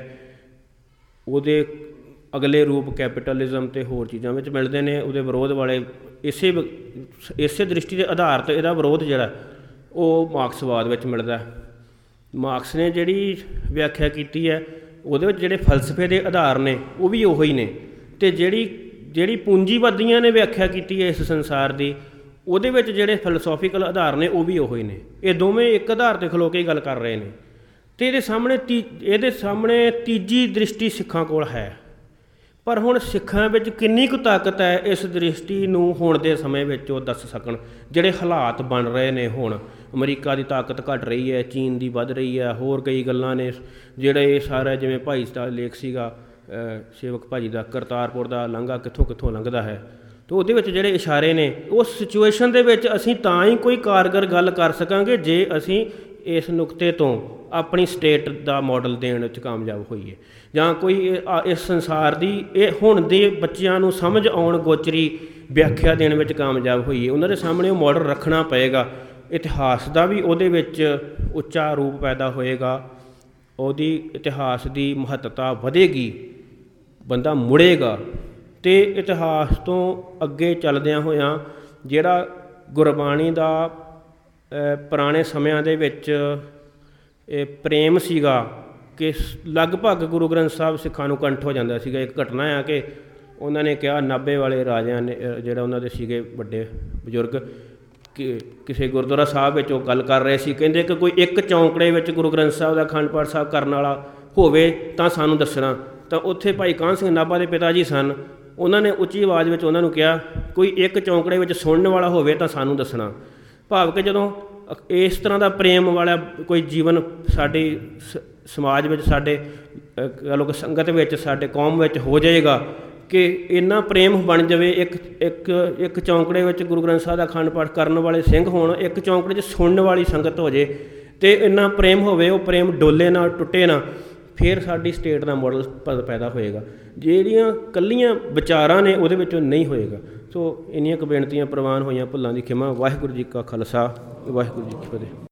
ਉਹਦੇ ਅਗਲੇ ਰੂਪ ਕੈਪੀਟਲਿਜ਼ਮ ਅਤੇ ਹੋਰ ਚੀਜ਼ਾਂ ਵਿੱਚ ਮਿਲਦੇ ਨੇ। ਉਹਦੇ ਵਿਰੋਧ ਵਾਲੇ ਇਸੇ ਇਸੇ ਦ੍ਰਿਸ਼ਟੀ ਦੇ ਆਧਾਰ 'ਤੇ ਇਹਦਾ ਵਿਰੋਧ ਜਿਹੜਾ ਉਹ ਮਾਰਕਸਵਾਦ ਵਿੱਚ ਮਿਲਦਾ। ਮਾਰਕਸ ਨੇ ਜਿਹੜੀ ਵਿਆਖਿਆ ਕੀਤੀ ਹੈ ਉਹਦੇ ਵਿੱਚ ਜਿਹੜੇ ਫਲਸਫੇ ਦੇ ਆਧਾਰ ਨੇ ਉਹ ਵੀ ਉਹੀ ਨੇ, ਅਤੇ ਜਿਹੜੀ ਜਿਹੜੀ ਪੂੰਜੀਵਾਦੀਆਂ ਨੇ ਵਿਆਖਿਆ ਕੀਤੀ ਹੈ ਇਸ ਸੰਸਾਰ ਦੀ, ਉਹਦੇ ਵਿੱਚ ਜਿਹੜੇ ਫਿਲੋਸੋਫੀਕਲ ਆਧਾਰ ਨੇ ਉਹ ਵੀ ਉਹੀ ਨੇ। ਇਹ ਦੋਵੇਂ ਇੱਕ ਆਧਾਰ 'ਤੇ ਖਲੋ ਕੇ ਗੱਲ ਕਰ ਰਹੇ ਨੇ, ਅਤੇ ਇਹਦੇ ਸਾਹਮਣੇ ਤੀ ਇਹਦੇ ਸਾਹਮਣੇ ਤੀਜੀ ਦ੍ਰਿਸ਼ਟੀ ਸਿੱਖਾਂ ਕੋਲ ਹੈ। ਪਰ ਹੁਣ ਸਿੱਖਾਂ ਵਿੱਚ ਕਿੰਨੀ ਕੁ ਤਾਕਤ ਹੈ ਇਸ ਦ੍ਰਿਸ਼ਟੀ ਨੂੰ ਹੁਣ ਦੇ ਸਮੇਂ ਵਿੱਚ ਉਹ ਦੱਸ ਸਕਣ। ਜਿਹੜੇ ਹਾਲਾਤ ਬਣ ਰਹੇ ਨੇ ਹੁਣ, ਅਮਰੀਕਾ ਦੀ ਤਾਕਤ ਘਟ ਰਹੀ ਹੈ, ਚੀਨ ਦੀ ਵੱਧ ਰਹੀ ਹੈ, ਹੋਰ ਕਈ ਗੱਲਾਂ ਨੇ ਜਿਹੜੇ ਇਹ ਸਾਰਾ, ਜਿਵੇਂ ਭਾਈ ਦਾ ਲੇਖ ਸੀਗਾ ਸੇਵਕ ਭਾਜੀ ਦਾ, ਕਰਤਾਰਪੁਰ ਦਾ ਲਾਂਘਾ ਕਿੱਥੋਂ ਕਿੱਥੋਂ ਲੰਘਦਾ ਹੈ, ਅਤੇ ਉਹਦੇ ਵਿੱਚ ਜਿਹੜੇ ਇਸ਼ਾਰੇ ਨੇ, ਉਸ ਸਿਚੁਏਸ਼ਨ ਦੇ ਵਿੱਚ ਅਸੀਂ ਤਾਂ ਹੀ ਕੋਈ ਕਾਰਗਰ ਗੱਲ ਕਰ ਸਕਾਂਗੇ ਜੇ ਅਸੀਂ ਇਸ ਨੁਕਤੇ ਤੋਂ ਆਪਣੀ ਸਟੇਟ ਦਾ ਮਾਡਲ ਦੇਣ ਵਿੱਚ ਕਾਮਯਾਬ ਹੋਈਏ, ਜਾਂ ਕੋਈ ਇਸ ਸੰਸਾਰ ਦੀ ਇਹ ਹੁਣ ਦੇ ਬੱਚਿਆਂ ਨੂੰ ਸਮਝ ਆਉਣ ਗੋਚਰੀ ਵਿਆਖਿਆ ਦੇਣ ਵਿੱਚ ਕਾਮਯਾਬ ਹੋਈਏ। ਉਹਨਾਂ ਦੇ ਸਾਹਮਣੇ ਉਹ ਮਾਡਲ ਰੱਖਣਾ ਪਏਗਾ। ਇਤਿਹਾਸ ਦਾ ਵੀ ਉਹਦੇ ਵਿੱਚ ਉੱਚਾ ਰੂਪ ਪੈਦਾ ਹੋਏਗਾ, ਉਹਦੀ ਇਤਿਹਾਸ ਦੀ ਮਹੱਤਤਾ ਵਧੇਗੀ, ਬੰਦਾ ਮੁੜੇਗਾ। ਅਤੇ ਇਤਿਹਾਸ ਤੋਂ ਅੱਗੇ ਚੱਲਦਿਆਂ ਹੋਇਆਂ ਜਿਹੜਾ ਗੁਰਬਾਣੀ ਦਾ ਪੁਰਾਣੇ ਸਮਿਆਂ ਦੇ ਵਿੱਚ ਇਹ ਪ੍ਰੇਮ ਸੀਗਾ ਕਿ ਲਗਭਗ ਗੁਰੂ ਗ੍ਰੰਥ ਸਾਹਿਬ ਸਿੱਖਾਂ ਨੂੰ ਕੰਠ ਹੋ ਜਾਂਦਾ ਸੀਗਾ। ਇੱਕ ਘਟਨਾ ਆ ਕਿ ਉਹਨਾਂ ਨੇ ਕਿਹਾ, ਨਾਭੇ ਵਾਲੇ ਰਾਜਿਆਂ ਨੇ, ਜਿਹੜਾ ਉਹਨਾਂ ਦੇ ਸੀਗੇ ਵੱਡੇ ਬਜ਼ੁਰਗ, ਕਿ ਕਿਸੇ ਗੁਰਦੁਆਰਾ ਸਾਹਿਬ ਵਿੱਚ ਉਹ ਗੱਲ ਕਰ ਰਹੇ ਸੀ, ਕਹਿੰਦੇ ਕਿ ਕੋਈ ਇੱਕ ਚੌਂਕੜੇ ਵਿੱਚ ਗੁਰੂ ਗ੍ਰੰਥ ਸਾਹਿਬ ਦਾ ਅਖੰਡ ਪਾਠ ਸਾਹਿਬ ਕਰਨ ਵਾਲਾ ਹੋਵੇ ਤਾਂ ਸਾਨੂੰ ਦੱਸਣਾ। ਤਾਂ ਉੱਥੇ ਭਾਈ ਕਾਹਨ ਸਿੰਘ ਨਾਭਾ ਦੇ ਪਿਤਾ ਜੀ ਸਨ, ਉਹਨਾਂ ਨੇ ਉੱਚੀ ਆਵਾਜ਼ ਵਿੱਚ ਉਹਨਾਂ ਨੂੰ ਕਿਹਾ, ਕੋਈ ਇੱਕ ਚੌਂਕੜੇ ਵਿੱਚ ਸੁਣਨ ਵਾਲਾ ਹੋਵੇ ਤਾਂ ਸਾਨੂੰ ਦੱਸਣਾ। ਭਾਵ ਕਿ ਜਦੋਂ ਇਸ ਤਰ੍ਹਾਂ ਦਾ ਪ੍ਰੇਮ ਵਾਲਾ ਕੋਈ ਜੀਵਨ ਸਾਡੀ ਸ ਸਮਾਜ ਵਿੱਚ, ਸਾਡੇ ਕਹਿ ਲਓ ਕਿ ਸੰਗਤ ਵਿੱਚ, ਸਾਡੇ ਕੌਮ ਵਿੱਚ ਹੋ ਜਾਏਗਾ ਕਿ ਇੰਨਾ ਪ੍ਰੇਮ ਬਣ ਜਾਵੇ, ਇੱਕ ਇੱਕ ਇੱਕ ਚੌਂਕੜੇ ਵਿੱਚ ਗੁਰੂ ਗ੍ਰੰਥ ਸਾਹਿਬ ਦਾ ਅਖੰਡ ਪਾਠ ਕਰਨ ਵਾਲੇ ਸਿੰਘ ਹੋਣ, ਇੱਕ ਚੌਂਕੜੇ 'ਚ ਸੁਣਨ ਵਾਲੀ ਸੰਗਤ ਹੋ ਜੇ, ਅਤੇ ਇੰਨਾ ਪ੍ਰੇਮ ਹੋਵੇ, ਉਹ ਪ੍ਰੇਮ ਡੋਲੇ ਨਾ, ਟੁੱਟੇ ਨਾ, ਫਿਰ ਸਾਡੀ ਸਟੇਟ ਦਾ ਮਾਡਲ ਪੈਦਾ ਹੋਏਗਾ। ਜਿਹੜੀਆਂ ਇਕੱਲੀਆਂ ਵਿਚਾਰਾਂ ਨੇ ਉਹਦੇ ਵਿੱਚੋਂ ਨਹੀਂ ਹੋਏਗਾ। ਸੋ ਇੰਨੀਆਂ ਕੁ ਬੇਨਤੀਆਂ ਪ੍ਰਵਾਨ ਹੋਈਆਂ, ਭੁੱਲਾਂ ਦੀ ਖਿਮਾ। ਵਾਹਿਗੁਰੂ ਜੀ ਕਾ ਖਾਲਸਾ, ਵਾਹਿਗੁਰੂ ਜੀ ਕੀ ਫਤਿਹ।